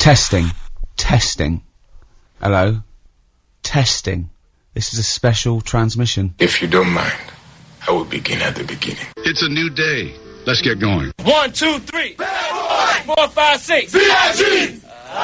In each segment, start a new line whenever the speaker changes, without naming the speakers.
Testing. Hello? Testing. This is a special transmission.
If you don't mind, I will begin at the beginning.
It's a new day. Let's get going.
1, 2, 3. 4, 5, 6.
VIG!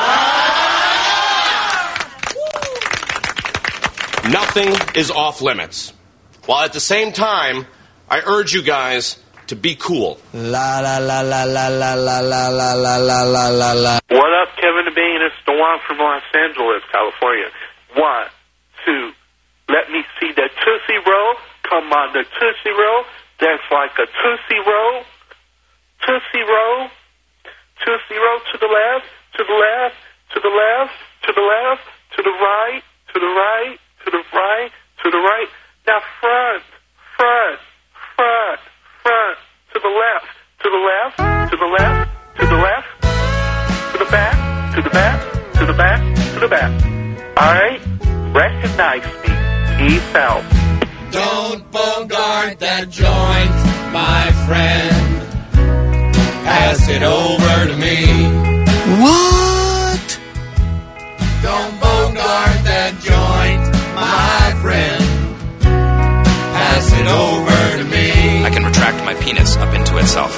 Nothing is off limits. While at the same time, I urge you guys to be cool.
La la la la la la la la la la la la la la.
What up, Kevin the Bean? It's the one from Los Angeles, California. 1, 2. Let me see that Tootsie Roll. Come on, the Tootsie Roll. That's like a Tootsie Roll. Tootsie Roll. Tootsie Roll to the left, to the left, to the left, to the left, to the right, to the right, to the right, to the right. Now front, front, front, front, to the left, to the left, to the left, to the left, to the back, to the back, to the back, to the back. All right? Recognize me. Peace out.
Don't bogart that joint, my friend. Pass it over to me.
What?
Don't bogart that joint, my friend. Pass it over to me.
I can retract my penis up into itself.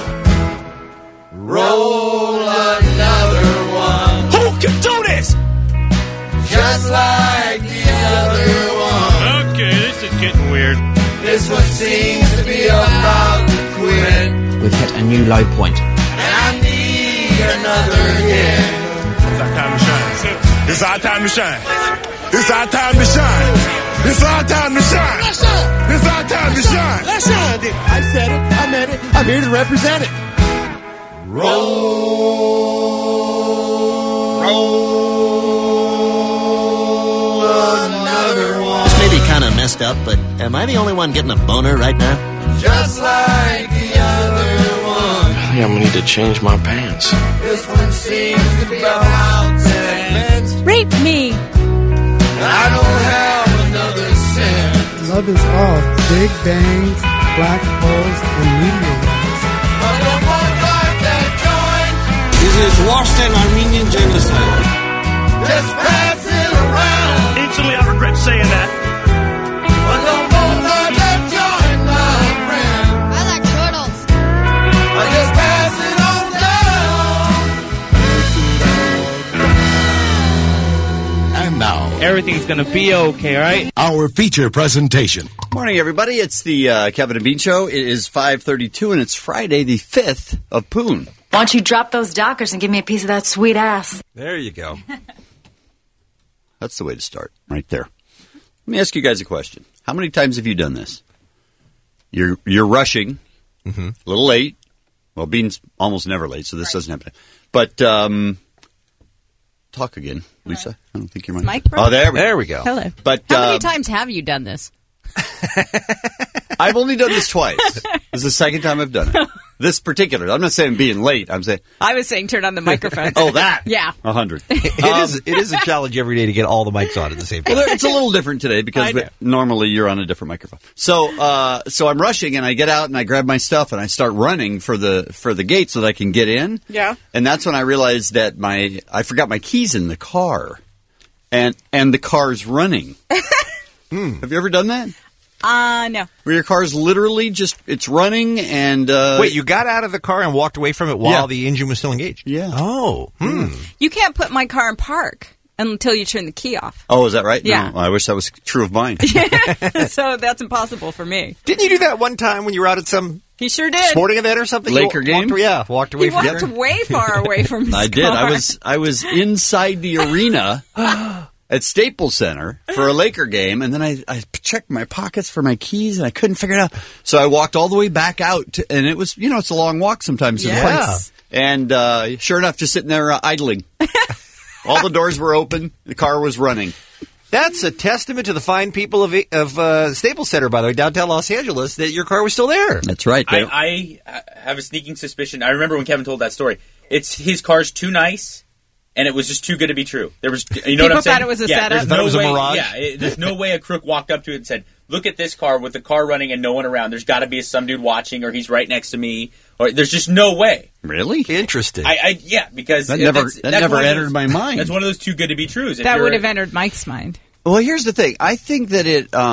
Roll another one.
Who can do this?
Just like the other one.
Okay, this is getting weird.
This one seems to be about to quit.
We've hit a new low point.
And I need another hit.
It's our time to shine. It's our time to shine. It's our time to shine. It's our time to shine. It's our time to shine.
Let's shine. I said it. I meant it. I'm here to represent it. Roll another one.
This may be kind of messed up, but am I the only one getting a boner right now?
Just like the other one.
I think I'm gonna need to change my pants.
This one seems to be about sex.
Rape me.
I don't have another cent.
Love is all big bangs, black holes, and meteorites.
But don't bogart that joint.
This is worse than Armenian genocide.
Just pass it around.
Instantly, I regret saying that.
But don't bogart that joint, my friend.
I like turtles.
I just pass it on down.
And now,
Everything's gonna be okay, right?
our feature presentation.
Morning, everybody. It's the Kevin and Bean Show. It is 5:32, and it's Friday, the 5th of Poon.
Why don't you drop those Dockers and give me a piece of that sweet ass?
There you go. That's the way to start, right there. Let me ask you guys a question. How many times have you done this? You're rushing, a little late. Well, Bean's almost never late, so this doesn't happen. But talk again, Lisa. I don't think you're mine.
Mike,
oh, there we go.
Hello.
But
How many times have you done this?
I've only done this twice. This is the second time I've done it. This particular. I'm not saying being late. I'm saying.
I was saying turn on the microphone.
Oh, that.
Yeah.
100.
It is a challenge every day to get all the mics on at the same time.
Well, it's a little different today because normally you're on a different microphone. So I'm rushing and I get out and I grab my stuff and I start running for the gate so that I can get in.
Yeah.
And that's when I realized that I forgot my keys in the car, and the car's running. Have you ever done that?
No.
Where your car's literally it's running and...
Wait, you got out of the car and walked away from it while the engine was still engaged?
Yeah.
Oh.
You can't put my car in park until you turn the key off.
Oh, is that right?
Yeah.
No, I wish that was true of mine.
So that's impossible for me.
Didn't you do that one time when you were out at some
He sure did.
sporting event or something?
Laker game?
Walked away
He
from
walked way far away from his
I did.
car.
I was inside the arena at Staples Center for a Laker game, and then I checked my pockets for my keys, and I couldn't figure it out. So I walked all the way back out, and it was, it's a long walk sometimes to the place. And sure enough, just sitting there idling. All the doors were open. The car was running.
That's a testament to the fine people of Staples Center, by the way, downtown Los Angeles, that your car was still there.
That's right.
I have a sneaking suspicion. I remember when Kevin told that story. It's his car's too nice, and it was just too good to be true. There was, what I'm saying?
People thought it was a setup.
There's no
It was a
way,
mirage?
Yeah, there's no way a crook walked up to it and said, look at this car with the car running and no one around. There's got to be some dude watching, or he's right next to me, or there's just no way.
Really?
Interesting.
Yeah, because
that never entered my mind.
That's one of those too good to be trues.
That would have entered Mike's mind.
Well, here's the thing. I think that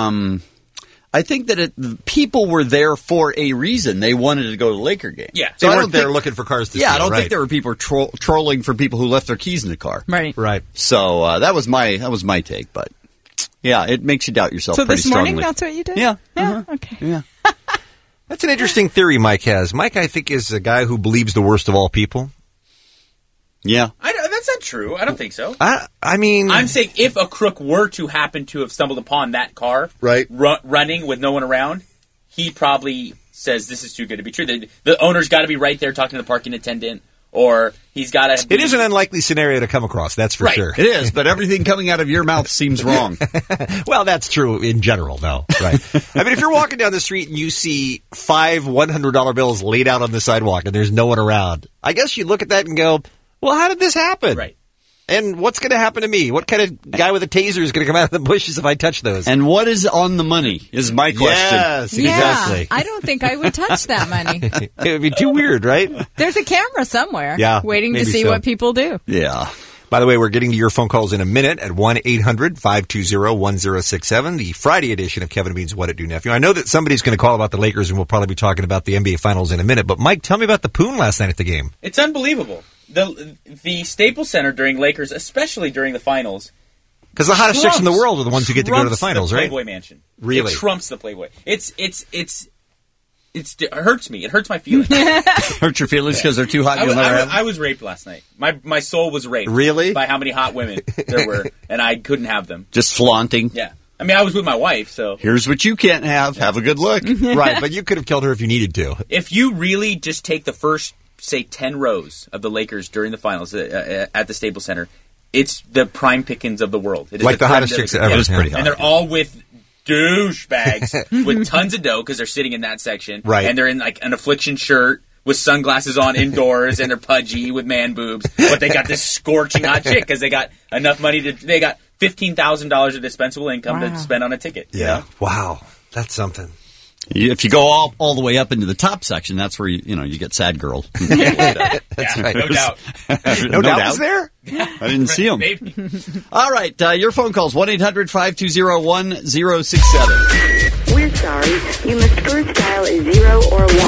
people were there for a reason. They wanted to go to the Laker game.
Yeah.
So they weren't there looking for cars to steal.
Yeah, I don't think there were people trolling for people who left their keys in the car.
Right.
So that was my take. But yeah, it makes you doubt yourself.
So
pretty
this morning,
strongly.
that's what you did?
Yeah.
Yeah. Okay.
Yeah.
That's an interesting theory Mike has. Mike, I think, is a guy who believes the worst of all people.
Yeah.
That's not true. I don't think so.
I mean,
I'm saying if a crook were to happen to have stumbled upon that car,
right,
running with no one around, he probably says this is too good to be true. The owner's got to be right there talking to the parking attendant, or he's got to.
It is an unlikely scenario to come across. That's for sure.
It is, but everything coming out of your mouth seems wrong.
Well, that's true in general, though. Right. I mean, if you're walking down the street and you see 5 $100 bills laid out on the sidewalk and there's no one around, I guess you look at that and go, well, how did this happen?
Right.
And what's going to happen to me? What kind of guy with a taser is going to come out of the bushes if I touch those?
And what is on the money is my question.
Yes, exactly.
I don't think I would touch that money.
It would be too weird, right?
There's a camera somewhere waiting to see what people do.
Yeah. By the way, we're getting to your phone calls in a minute at 1-800-520-1067, the Friday edition of Kevin and Bean's What It Do Nephew. I know that somebody's going to call about the Lakers, and we'll probably be talking about the NBA Finals in a minute. But, Mike, tell me about the poon last night at the game.
It's unbelievable. The Staples Center during Lakers, especially during the finals.
Because the hottest chicks in the world are the ones who get to go to the finals, right?
Playboy Mansion.
Really?
It trumps the Playboy. It hurts me. It hurts my feelings.
Hurt your feelings because they're too hot.
I was raped last night. My soul was raped.
Really?
By how many hot women there were, and I couldn't have them.
Just flaunting.
Yeah. I mean, I was with my wife, so.
Here's what you can't have. Have a good look.
Right, but you could have killed her if you needed to.
If you really just take the first, say, 10 rows of the Lakers during the finals at the Staples Center, it's the prime pickings of the world. It is
like the hottest chicks ever.
Yeah.
It was pretty hot.
And they're all with douchebags with tons of dough because they're sitting in that section.
Right.
And they're in like an Affliction shirt with sunglasses on indoors and they're pudgy with man boobs. But they got this scorching hot chick because they got enough money they got $15,000 of dispensable income to spend on a ticket.
Yeah.
You know?
Wow. That's something.
If you go all the way up into the top section, that's where you get sad girl.
That's right.
No doubt.
No doubt was there?
I didn't see him.
Maybe.
All right, your phone calls 1-800-520-1067.
We're sorry. You must first dial a 0 or 1.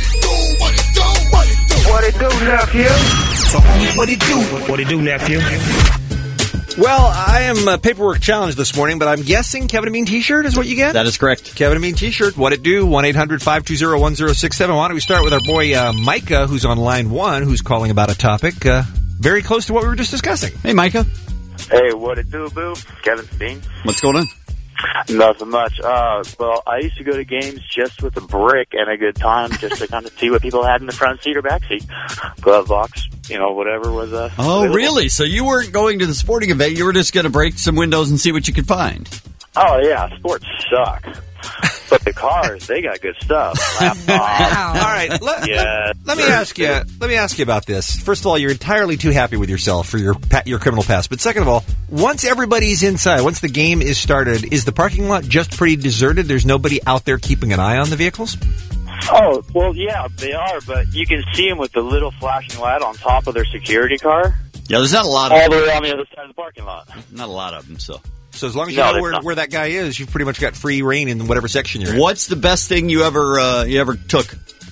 What it do, nephew? So, homie, what it do? What it do, nephew?
Well, I am paperwork challenged this morning, but I'm guessing Kevin and Bean t-shirt is what you get?
That is correct.
Kevin and Bean t-shirt, what it do? 1-800-520-1067. Why don't we start with our boy Micah, who's on line 1, who's calling about a topic very close to what we were just discussing.
Hey, Micah.
Hey, what it do, boo? Kevin Bean.
What's going on?
Nothing much. Well, I used to go to games just with a brick and a good time, just to kind of see what people had in the front seat or back seat. Glove box, whatever was
Oh,
available.
really? So you weren't going to the sporting event. You were just going to break some windows and see what you could find.
Oh, yeah. Sports suck. But the cars, they got good stuff.
Wow.
All right, let me ask you about this. First of all, you're entirely too happy with yourself for your criminal past. But second of all, once everybody's inside, once the game is started, is the parking lot just pretty deserted? There's nobody out there keeping an eye on the vehicles?
Oh, well, yeah, they are, but you can see them with the little flashing light on top of their security car.
Yeah, there's not a lot of
all the way on the other side of the parking lot.
Not a lot of them, so
as long as you know where that guy is, you've pretty much got free reign in whatever section you're in.
What's the best thing you ever took?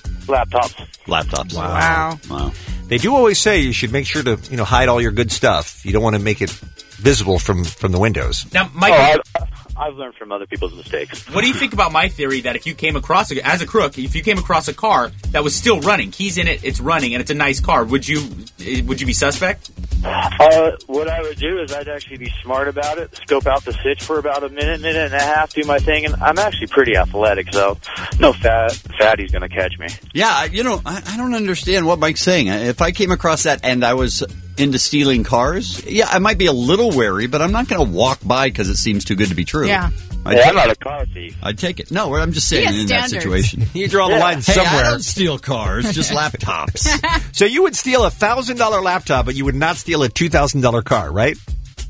Laptops.
Wow.
They do always say you should make sure to hide all your good stuff. You don't want to make it visible from the windows.
Now, Mike,
I've learned from other people's mistakes.
what do you think about my theory that if you came across as a crook, if you came across a car that was still running, keys in it, it's running, and it's a nice car, would you be suspect?
What I would do is I'd actually be smart about it, scope out the sitch for about a minute and a half, do my thing, and I'm actually pretty athletic, so no fatty's going to catch me.
Yeah, I don't understand what Mike's saying. If I came across that and I was into stealing cars, yeah, I might be a little wary, but I'm not going to walk by because it seems too good to be true.
Yeah.
I'm not a car thief.
I'd take it. No, I'm just saying in that situation.
You draw the line somewhere.
I don't steal cars, just laptops.
So you would steal a $1,000 laptop, but you would not steal a $2,000 car, right?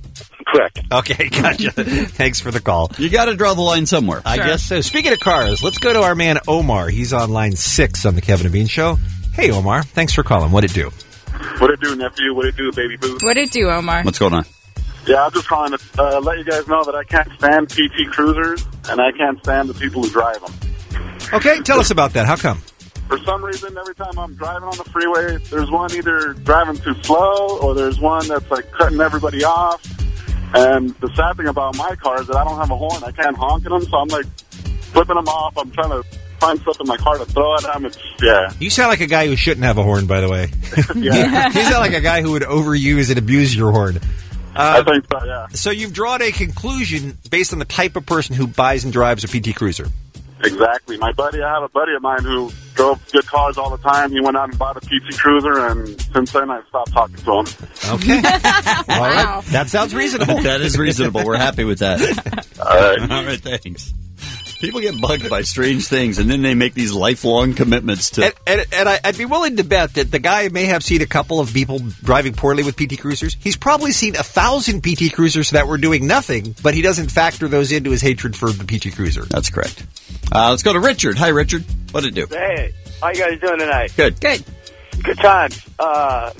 Correct.
Okay, gotcha. Thanks for the call.
You got to draw the line somewhere.
I guess so. Speaking of cars, let's go to our man Omar. He's on line 6 on the Kevin and Bean Show. Hey, Omar. Thanks for calling. What'd it do?
What it do, nephew? What it do, baby boo?
What it do, Omar?
What's going on?
Yeah, I'm just calling to let you guys know that I can't stand PT Cruisers, and I can't stand the people who drive them.
Okay, tell us about that. How come?
For some reason, every time I'm driving on the freeway, there's one either driving too slow, or there's one that's like cutting everybody off. And the sad thing about my car is that I don't have a horn. I can't honk at them, so I'm like flipping them off. I'm trying to find stuff in my car to throw at them.
You sound like a guy who shouldn't have a horn, by the way.
Yeah.
You sound like a guy who would overuse and abuse your horn.
I think so, yeah.
So you've drawn a conclusion based on the type of person who buys and drives a PT Cruiser.
Exactly. I have a buddy of mine who drove good cars all the time. He went out and bought a PT Cruiser, and since then I stopped talking to him.
Okay. All right. That sounds reasonable.
That is reasonable. We're happy with that. All right, thanks. People get bugged by strange things, and then they make these lifelong commitments to...
And I'd be willing to bet that the guy may have seen a couple of people driving poorly with PT Cruisers. He's probably seen 1,000 PT Cruisers that were doing nothing, but he doesn't factor those into his hatred for the PT Cruiser.
That's correct. Let's go to Richard. Hi, Richard. What'd it do?
Hey, how you guys doing tonight?
Good.
Good.
Good times. I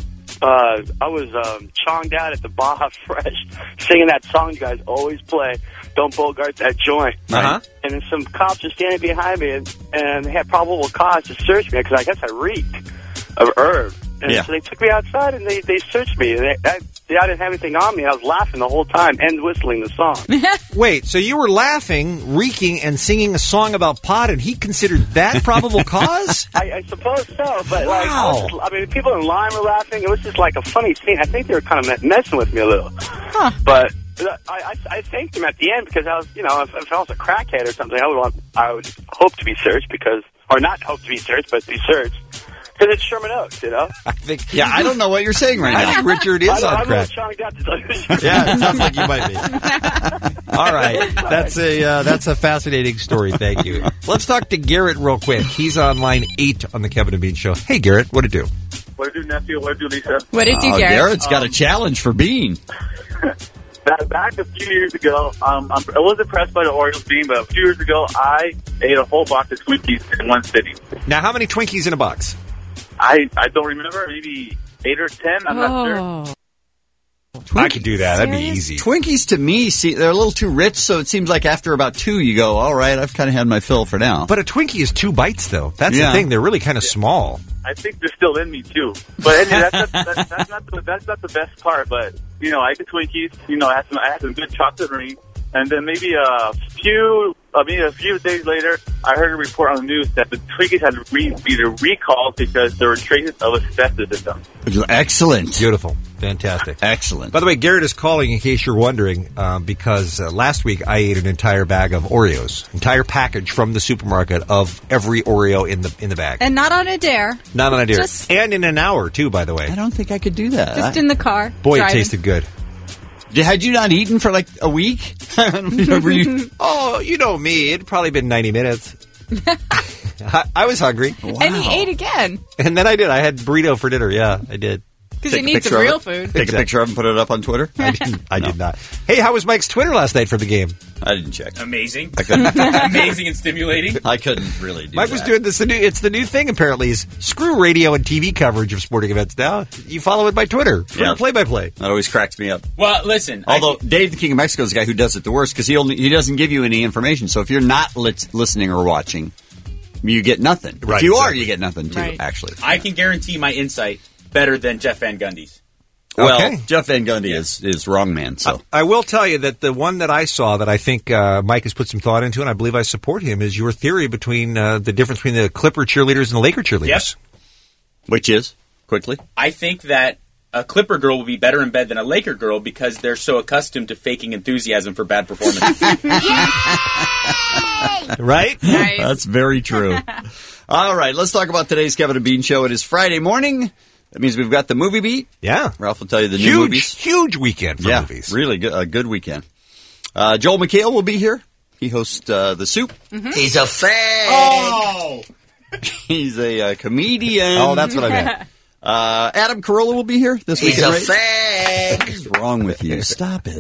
was chonged out at the Baja Fresh singing that song you guys always play, Don't Bogart That Joint.
Uh-huh.
And then some cops were standing behind me, and they had probable cause to search me because I guess I reeked of herb. And so they took me outside, and they searched me. I didn't have anything on me. I was laughing the whole time and whistling the song.
Wait, so you were laughing, reeking, and singing a song about pot, and he considered that probable cause?
I suppose so, but
wow.
People in line were laughing. It was just like a funny scene. I think they were kind of messing with me a little. Huh. But I thanked him at the end because I was, if I was a crackhead or something, I would hope to be searched or not hope to be searched, but be searched. Because it's Sherman Oaks,
I don't know what you're saying right now.
I think Richard is on crack. Yeah, it sounds like you might be. All right, that's a fascinating story. Thank you. Let's talk to Garrett real quick. He's on line 8 on the Kevin and Bean Show. Hey, Garrett, what'd it do?
What did it do, nephew? What did it do, Lisa?
What did it do, Garrett?
Garrett's got a challenge for Bean.
Back a few years ago, I was impressed by the Orioles bean, but a few years ago, I ate a whole box of Twinkies in one sitting.
Now, how many Twinkies in a box?
I don't remember, maybe 8 or 10, I'm not sure.
I could do that. That'd be easy.
Twinkies, to me, they're a little too rich, so it seems like after about 2, you go, all right, I've kind of had my fill for now.
But a Twinkie is 2 bites, though. That's the thing. They're really kind of small.
I think they're still in me, too. But anyway, that's not the best part, but, I ate the Twinkies, I had some good chocolate ring, and then maybe a few days later, I heard a report on the news that the Twinkies had been recalled because there were traces of asbestos in them.
Excellent.
Beautiful. Fantastic.
Excellent.
By the way, Garrett is calling in case you're wondering, because last week I ate an entire bag of Oreos, entire package from the supermarket of every Oreo in the bag.
And not on a dare.
Not on a dare. And in an hour, too, by the way.
I don't think I could do that.
Just in the car.
Boy,
driving.
It tasted good.
Had you not eaten for like a week?
Oh, you know me. It'd probably been 90 minutes. I was hungry.
Wow. And he ate again.
And then I did. I had burrito for dinner. Yeah, I did.
Because you need some real food.
Take a picture of it and put it up on Twitter?
I did not. Hey, how was Mike's Twitter last night for the game?
I didn't check.
Amazing. Amazing and stimulating.
I couldn't really do
Mike was doing this. It's the new thing, apparently, is screw radio and TV coverage of sporting events now. You follow it by Twitter for play-by-play.
That always cracks me up.
Well, listen.
Although Dave, the King of Mexico, is the guy who does it the worst because he doesn't give you any information. So if you're not listening or watching, you get nothing.
Right,
if you are, you get nothing, too, actually.
I can guarantee my insight better than Jeff Van Gundy's.
Well, Jeff Van Gundy is wrong man. So
I will tell you that the one that I saw that I think Mike has put some thought into, and I believe I support him, is your theory between the difference between the Clipper cheerleaders and the Laker cheerleaders.
Yep.
Which is, quickly?
I think that a Clipper girl will be better in bed than a Laker girl because they're so accustomed to faking enthusiasm for bad performance.
Right?
Nice.
That's very true. All right, let's talk about today's Kevin and Bean Show. It is Friday morning. That means we've got the movie beat.
Yeah.
Ralph will tell you the new movies.
Huge weekend for movies.
Really good, a good weekend. Joel McHale will be here. He hosts The Soup.
Mm-hmm. He's a fan.
Oh!
He's a comedian.
Oh, that's what I meant.
Adam Carolla will be here this weekend.
He's a fag.
What's wrong with you? Stop it.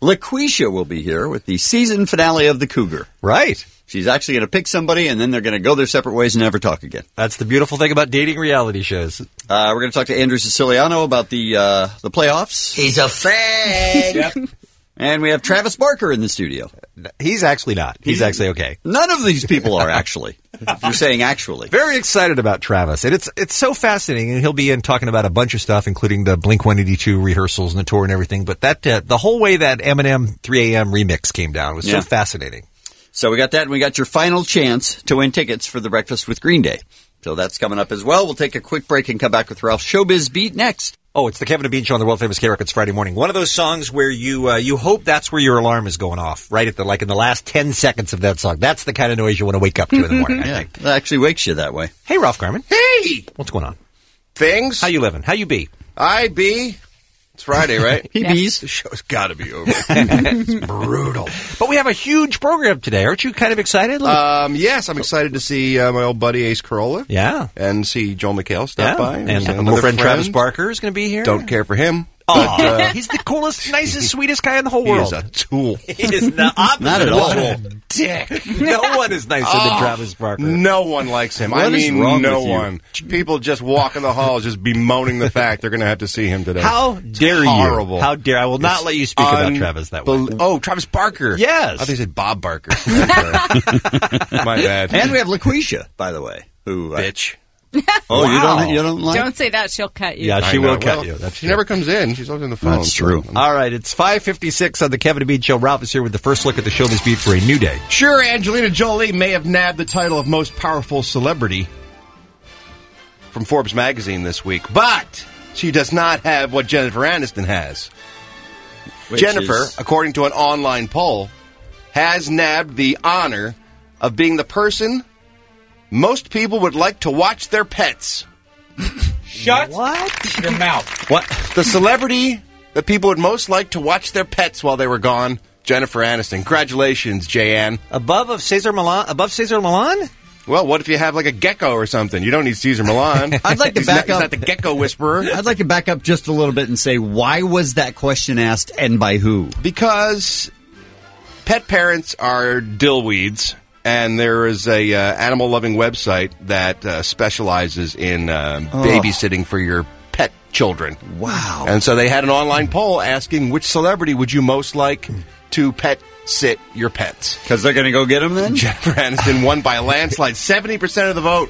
LaQuisha will be here with the season finale of The Cougar.
Right.
She's actually going to pick somebody, and then they're going to go their separate ways and never talk again.
That's the beautiful thing about dating reality shows.
We're going to talk to Andrew Siciliano about the playoffs.
He's a fag.
Yep. And we have Travis Barker in the studio.
He's actually not. He's actually okay.
None of these people are actually. If you're saying actually.
Very excited about Travis. And it's so fascinating. And he'll be in talking about a bunch of stuff, including the Blink-182 rehearsals and the tour and everything. But that the whole way that Eminem 3 a.m. remix came down was so fascinating.
So we got that, and we got your final chance to win tickets for the Breakfast with Green Day. So that's coming up as well. We'll take a quick break and come back with Ralph's Showbiz Beat next.
Oh, it's the Kevin and Bean Show on the world-famous K-Records Friday morning. One of those songs where you hope that's where your alarm is going off, right at in the last 10 seconds of that song. That's the kind of noise you want to wake up to in the morning, I think.
It actually wakes you that way.
Hey, Ralph Garman.
Hey!
What's going on?
Things?
How you living? How you be?
I be. It's Friday, right?
He bees.
The show's got to be over.
It's brutal. But we have a huge program today. Aren't you kind of excited?
Yes, I'm excited to see my old buddy Ace Carolla.
Yeah.
And see Joel McHale stop by.
And my friend Travis Barker is going to be here.
Don't care for him.
Oh, he's the coolest, nicest, sweetest guy in the whole world.
He's a tool.
He is the opposite.
Not at all.
What a dick. No one is nicer than Travis Barker.
No one likes him.
What is wrong
no
with you?
one. People just walk in the halls just bemoaning the fact they're going to have to see him today.
How dare
horrible.
you? How dare I will not let you speak about Travis that way.
Oh, Travis Barker.
Yes.
I think they said Bob Barker. My bad.
And we have LaQuisha, by the way, who
bitch.
Oh,
Wow.
you don't like?
Don't say that. She'll cut you.
Yeah, she will cut
Well,
you. That's
she
true.
never comes in. She's always on the phone.
That's true.
All right, it's 5:56 on the Kevin and Bean Show. Ralph is here with the first look at the Showbiz Beat for a new day.
Sure, Angelina Jolie may have nabbed the title of most powerful celebrity from Forbes magazine this week, but she does not have what Jennifer Aniston has.
Which
Jennifer,
is-
according to an online poll, has nabbed the honor of being the person most people would like to watch their pets.
Shut your mouth.
What? The celebrity that people would most like to watch their pets while they were gone, Jennifer Aniston. Congratulations, Jan.
Above Cesar Millan?
Well, what if you have like a gecko or something? You don't need Cesar Millan.
I'd like to
He's
back
not,
up.
He's not the gecko whisperer.
I'd like to back up just a little bit and say, why was that question asked and by who?
Because pet parents are dillweeds, and there is a animal-loving website that specializes in babysitting for your pet children.
Wow.
And so they had an online poll asking which celebrity would you most like to pet sit your pets.
Because they're going to go get them then?
Jennifer Aniston won by a landslide, 70% of the vote.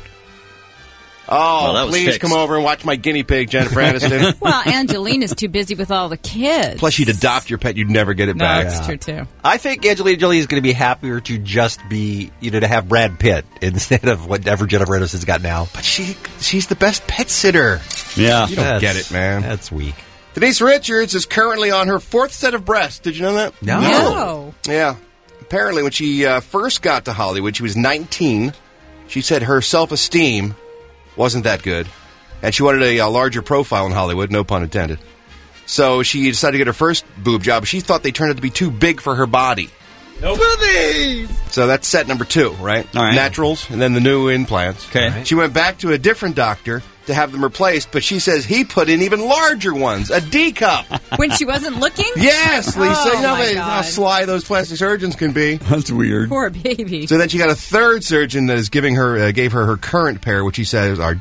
Oh,
Well, that was
please
fixed.
come over and watch my guinea pig, Jennifer Aniston.
Well, Angelina's too busy with all the kids.
Plus, you'd adopt your pet, you'd never get it
No,
back.
that's true, too.
I think Angelina Jolie is going to be happier to just be, to have Brad Pitt instead of whatever Jennifer Aniston's got now.
But she's the best pet sitter.
Yeah.
You don't get it, man.
That's weak.
Denise Richards is currently on her 4th set of breasts. Did you know that?
No.
Yeah. Apparently, when she first got to Hollywood, she was 19. She said her self-esteem wasn't that good, and she wanted a larger profile in Hollywood, no pun intended. So she decided to get her first boob job. She thought they turned out to be too big for her body.
Nope.
So that's set number 2, right?
All right.
Naturals, and then the new implants.
Okay. All right.
She went back to a different doctor to have them replaced, but she says he put in even larger ones, a D cup.
When she wasn't looking?
Yes, Lisa.
Oh,
you know
my
how
God.
sly those plastic surgeons can be.
That's weird.
Poor baby.
So then she got a third surgeon that is gave her current pair, which he says are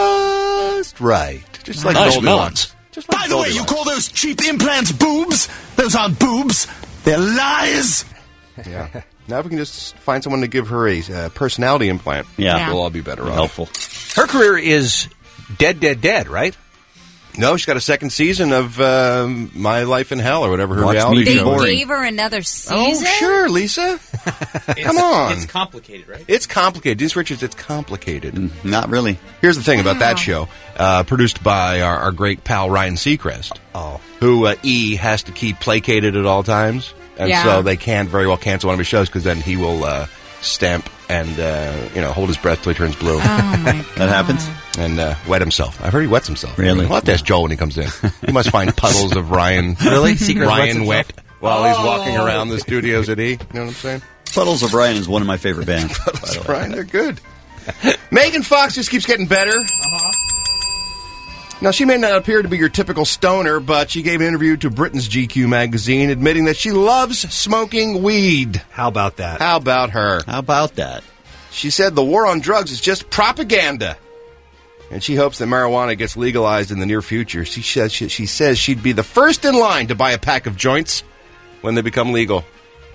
just right, just like
Nice
Goldilocks.
melons.
Just like
By the way, you
Goldilocks.
call those cheap implants boobs? Those aren't boobs. They're lies.
Yeah. Now if we can just find someone to give her a personality implant,
Yeah.
we'll all be better off.
Helpful.
Her career is dead, right?
No, she's got a second season of My Life in Hell or whatever her
Watch
reality
me
They
show is.
gave her another season?
Oh, sure, Lisa. Come on.
It's complicated, right?
It's complicated. Denise Richards, it's complicated.
Not really.
Here's the thing about that show, produced by our great pal Ryan Seacrest,
Oh.
who E has to keep placated at all times, and
Yeah.
so they can't very well cancel one of his shows because then he will stamp and hold his breath till he turns blue
Oh, my
That happens?
and wet himself. I've heard he wets himself.
Really?
We'll have to ask Joel when he comes in. He must find puddles of Ryan.
Really? Seacrest
Ryan
wets
wet while he's walking around the studios at E. You know what I'm saying?
Puddles of Ryan is one of my favorite bands. by the way.
Ryan, they're good. Megan Fox just keeps getting better. Now, she may not appear to be your typical stoner, but she gave an interview to Britain's GQ magazine admitting that she loves smoking weed.
How about that?
How about her?
How about that?
She said the war on drugs is just propaganda. And she hopes that marijuana gets legalized in the near future. She says she'd be the first in line to buy a pack of joints when they become legal.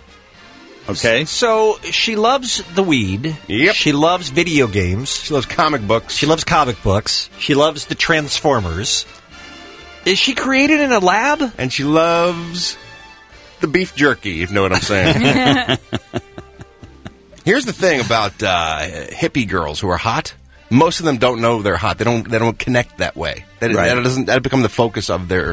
Okay.
So she loves the weed.
Yep.
She loves video games.
She loves comic books.
She loves comic books. She loves the Transformers. Is she created in a lab?
And she loves the beef jerky, if you know what I'm saying. Here's the thing about hippie girls who are hot. Most of them don't know they're hot. They don't connect that way. That doesn't become the focus of their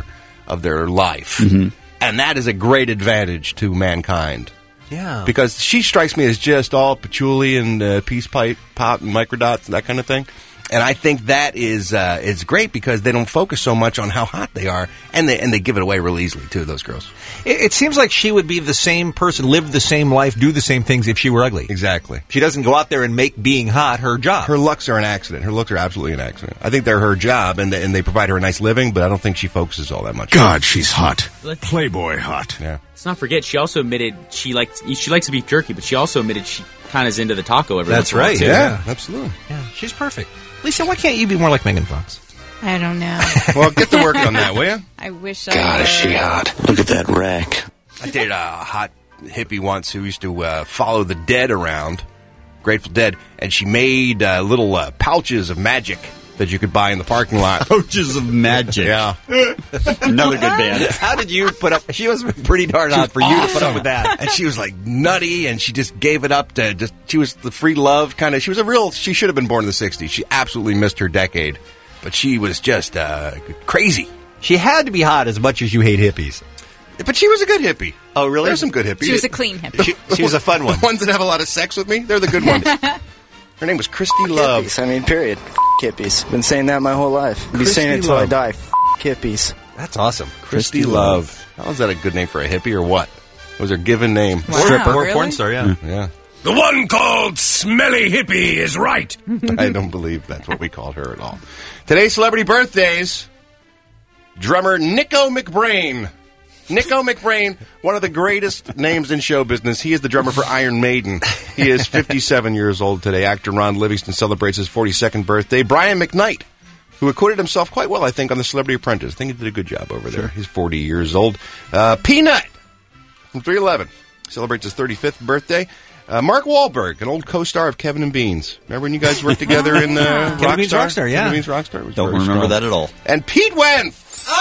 life.
Mm-hmm.
And that is a great advantage to mankind.
Yeah.
Because she strikes me as just all patchouli and peace pipe pop and microdots and that kind of thing. And I think that is great because they don't focus so much on how hot they are, and they give it away real easily too. Those girls.
It seems like she would be the same person, live the same life, do the same things if she were ugly.
Exactly.
She doesn't go out there and make being hot her job.
Her looks are an accident. Her looks are absolutely an accident. I think they're her job, and they provide her a nice living, but I don't think she focuses all that much.
God, she's hot. Playboy hot.
Yeah.
Let's not forget, she also admitted she likes beef jerky, but she also admitted she kind of is into the taco every once in a while, too.
Yeah, absolutely.
Yeah, she's perfect. Lisa, why can't you be more like Megan Fox?
I don't know.
Well, get to work on that, will you?
I wish I
God,
were.
is she hot. Look at that rack.
I dated a hot hippie once who used to follow the Dead around, Grateful Dead, and she made little pouches of magic that you could buy in the parking lot.
Pouches of magic.
Yeah.
Another good band.
How did you put up? She was pretty darn hot for you to put up with that.
And she was like nutty, and she just gave it up to she was the free love kind of. She should have been born in the 60s. She absolutely missed her decade, but she was just crazy.
She had to be hot as much as you hate hippies.
But she was a good hippie.
Oh, really?
There's some good hippies.
She was a clean hippie.
She was a fun one.
The ones that have a lot of sex with me, they're the good ones. Her name was Christy Love.
Hippies, I mean, period. Hippies. Been saying that my whole life. Be saying it until I die. Hippies.
That's awesome.
Christy Love. How is that a good name for a hippie or what? It was her given name.
Wow,
Stripper or
really?
porn star, yeah.
Yeah.
The one called Smelly Hippie is right.
I don't believe that's what we called her at all. Today's celebrity birthdays. Drummer Nico McBrain. Nico McBrain, one of the greatest names in show business. He is the drummer for Iron Maiden. He is 57 years old today. Actor Ron Livingston celebrates his 42nd birthday. Brian McKnight, who acquitted himself quite well, I think, on The Celebrity Apprentice. I think he did a good job over there. He's 40 years old. Peanut from 311 celebrates his 35th birthday. Mark Wahlberg, an old co-star of Kevin and Beans. Remember when you guys worked together in
Kevin Beans Rockstar, yeah.
Kevin Beans Rockstar.
Don't remember that at all.
And Pete Wentz,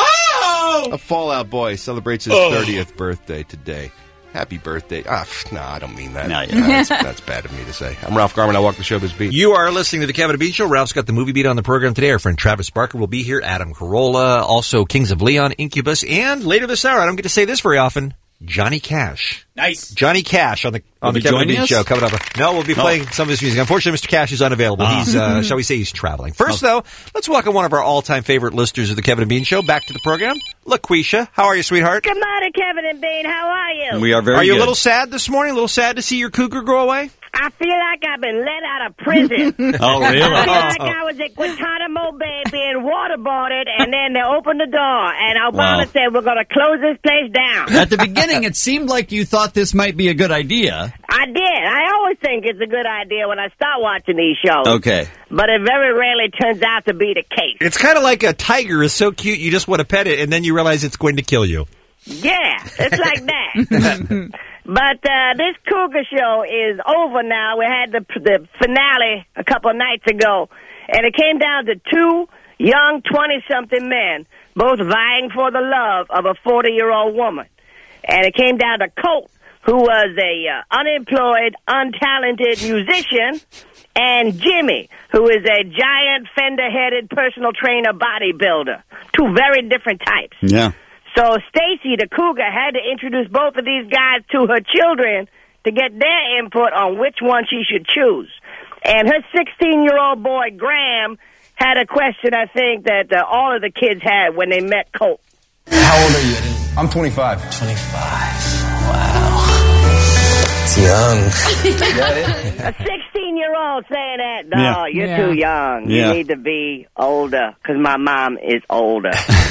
a Fallout Boy, celebrates his 30th birthday today. Happy birthday. No, I don't mean that. That's bad of me to say. I'm Ralph Garman. I walk the showbiz beat.
You are listening to the Kevin and Bean Show. Ralph's got the movie beat on the program today. Our friend Travis Barker will be here. Adam Carolla, also Kings of Leon, Incubus, and later this hour, I don't get to say this very often, Johnny Cash.
Nice.
Johnny Cash on the Kevin and Bean Show coming up. No, we'll be playing some of his music. Unfortunately, Mr. Cash is unavailable. He's, shall we say, he's traveling. First, though, let's welcome one of our all-time favorite listeners of the Kevin and Bean Show back to the program, LaQuisha. How are you, sweetheart?
Good morning, Kevin and Bean. How are you?
We are very good.
Are you a little sad this morning? A little sad to see your cougar go away?
I feel like I've been let out of prison.
Oh, really?
I feel like I was at Guantanamo Bay being waterboarded, and then they opened the door, and Obama said, we're going to close this place down.
At the beginning, it seemed like you thought this might be a good idea.
I did. I always think it's a good idea when I start watching these shows.
Okay.
But it very rarely turns out to be the case.
It's kind of like a tiger is so cute, you just want to pet it, and then you realize it's going to kill you.
Yeah, it's like that. But this cougar show is over now. We had the finale a couple of nights ago, and it came down to two young 20-something men, both vying for the love of a 40-year-old woman. And it came down to Colt, who was a unemployed, untalented musician, and Jimmy, who is a giant, fender-headed personal trainer bodybuilder. Two very different types.
Yeah.
So Stacy, the cougar, had to introduce both of these guys to her children to get their input on which one she should choose. And her 16-year-old boy, Graham, had a question, I think, that all of the kids had when they met Colt.
How old are you? I'm 25. 25. Wow. It's young.
A 16 16-year-old saying that. No,
Yeah.
you're
Yeah.
too young.
Yeah.
You need to be older, because my mom is older.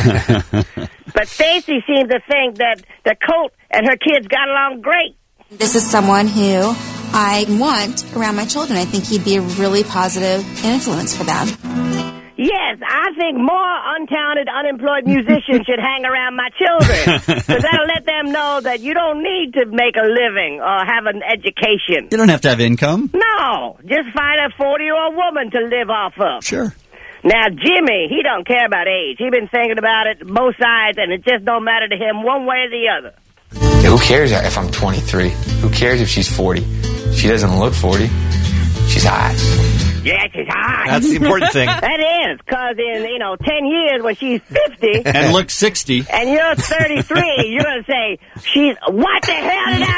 But Stacy seems to think that Colt and her kids got along great.
This is someone who I want around my children. I think he'd be a really positive influence for them.
Yes, I think more untalented, unemployed musicians should hang around my children, because that'll let them know that you don't need to make a living or have an education.
You don't have to have income.
No, just find a 40-year-old woman to live off of.
Sure.
Now, Jimmy, he don't care about age. He's been thinking about it both sides, and it just don't matter to him one way or the other.
Yeah, who cares if I'm 23? Who cares if she's 40? She doesn't look 40. She's hot.
Yeah, she's hot.
That's the important thing.
That is, because in, 10 years when she's 50...
And look 60.
And you're 33, you're going to say, what the hell did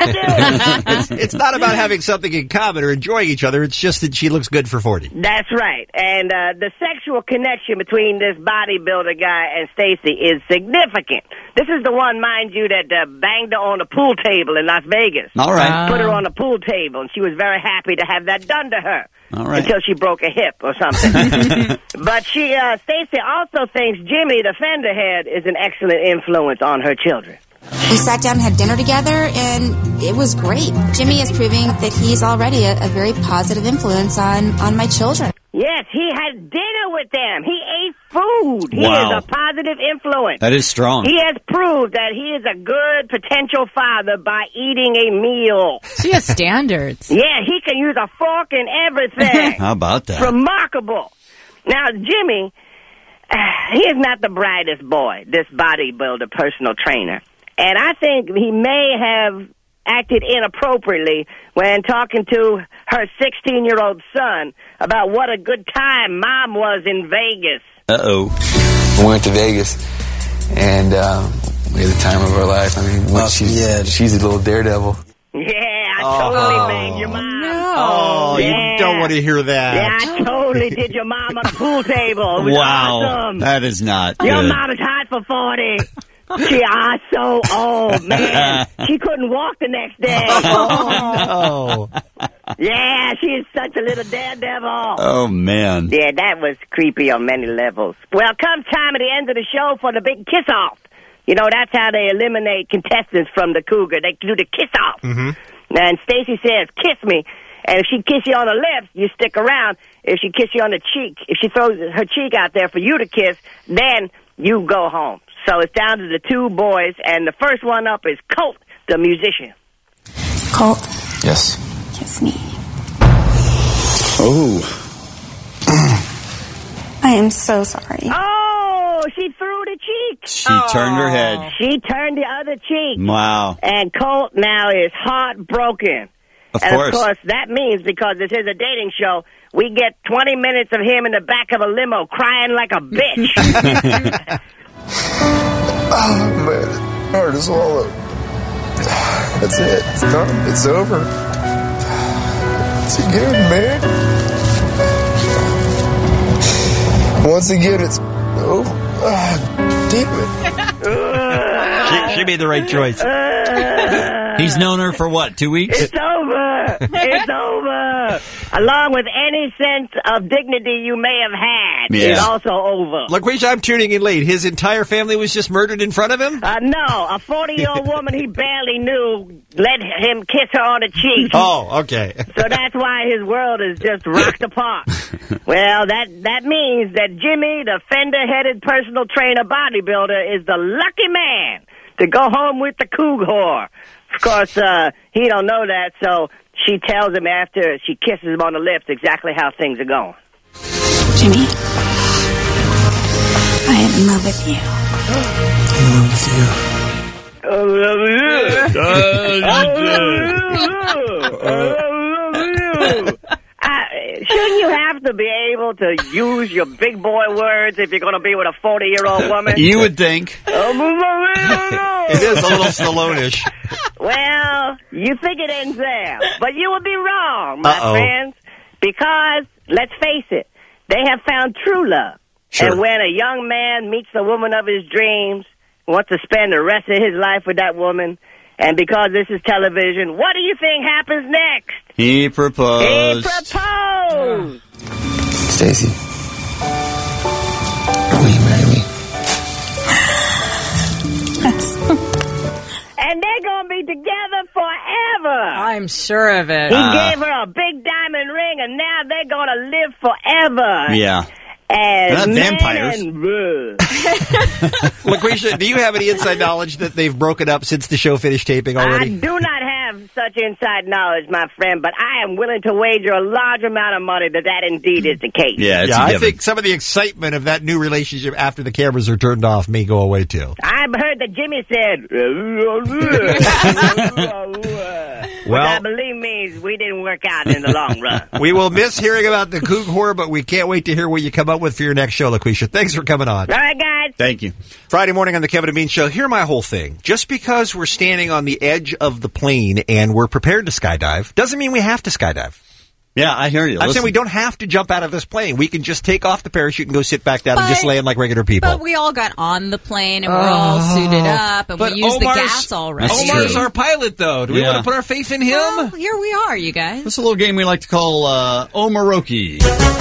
I do?
It's not about having something in common or enjoying each other. It's just that she looks good for 40.
That's right. And the sexual connection between this bodybuilder guy and Stacy is significant. This is the one, mind you, that banged her on the pool table in Las Vegas.
All right.
Put her on the pool table, and she was very happy to have that done to her.
All right.
Until she broke a hip or something. But Stacy also thinks Jimmy, the Fenderhead, is an excellent influence on her children.
We sat down and had dinner together, and it was great. Jimmy is proving that he's already a very positive influence on my children.
Yes, he had dinner with them. He ate food. He
Wow.
is a positive influence.
That is strong.
He has proved that he is a good potential father by eating a meal.
She has standards.
Yeah, he can use a fork and everything.
How about that?
Remarkable. Now, Jimmy, he is not the brightest boy, this bodybuilder personal trainer. And I think he may have acted inappropriately when talking to her 16-year-old son about what a good time Mom was in Vegas.
Uh-oh.
We went to Vegas, and we had the time of our life. I mean, she's a little daredevil.
Yeah, I totally banged your mom.
Oh,
yeah.
You don't want to hear that.
Yeah, I totally did your mom on the pool table. It was
Wow.
awesome.
That is not
Your
good.
mom is hot for 40. She so old, man. She couldn't walk the next day.
Oh,
Yeah, she is such a little daredevil.
Oh, man.
Yeah, that was creepy on many levels. Well, come time at the end of the show for the big kiss-off. That's how they eliminate contestants from the Cougar. They do the kiss-off.
Mm-hmm.
And Stacy says, kiss me. And if she kiss you on the lips, you stick around. If she kiss you on the cheek, if she throws her cheek out there for you to kiss, then you go home. So it's down to the two boys, and the first one up is Colt, the musician.
Colt,
Yes.
kiss me.
Oh.
I am so sorry.
Oh, she threw the cheek.
She turned her head.
She turned the other cheek.
Wow.
And Colt now is heartbroken.
Of
and
course.
of course, that means, because this is a dating show, we get 20 minutes of him in the back of a limo crying like a bitch.
Oh, man. Hard to swallow. That's it. It's done. It's over. It's again, man. Once again, it's over. Damn it.
she made the right choice.
He's known her for what, 2 weeks?
It's over. It's over. Along with any sense of dignity you may have had, it's also over.
Look, which I'm tuning in late. His entire family was just murdered in front of him?
No, a 40-year-old woman he barely knew let him kiss her on the cheek.
Oh, okay.
So that's why his world is just rocked apart. Well, that means that Jimmy, the fender-headed personal trainer bodybuilder, is the lucky man to go home with the cougar. Of course, he don't know that, so she tells him after she kisses him on the lips exactly how things are going.
Jimmy, I am in love with you.
I love you. Shouldn't you have to be able to use your big boy words if you're going to be with a 40-year-old woman?
You would think.
It is a little Stallone-ish.
Well, you think it ends there, but you would be wrong, my
Uh-oh.
friends, because, let's face it, they have found true love.
Sure.
And when a young man meets the woman of his dreams, wants to spend the rest of his life with that woman, And because this is television, what do you think happens next?
He proposed.
He proposed.
Stacy, will you marry me?
And they're going to be together forever.
I'm sure of it.
He gave her a big diamond ring, and now they're going to live forever.
Yeah.
As
They're not
man
vampires.
and wood.
LaQuisha, do you have any inside knowledge that they've broken up since the show finished taping already?
I do not have such inside knowledge, my friend, but I am willing to wager a large amount of money that indeed is the case.
Yeah,
I think some of the excitement of that new relationship after the cameras are turned off may go away too.
I've heard that Jimmy said, which I believe means we didn't work out in the long run.
We will miss hearing about the kook whore, but we can't wait to hear what you come up with for your next show, LaQuisha. Thanks for coming on.
All right, guys.
Thank you.
Friday morning on the Kevin and Bean Show. Hear my whole thing. Just because we're standing on the edge of the plane and we're prepared to skydive doesn't mean we have to skydive.
Yeah, I hear you.
I'm saying we don't have to jump out of this plane. We can just take off the parachute and go sit back down and just land like regular people.
But we all got on the plane and we're all suited up and we used the gas already.
Omar's our pilot, though. Do we want to put our faith in him?
Well, here we are, you guys.
It's a little game we like to call Omaroki.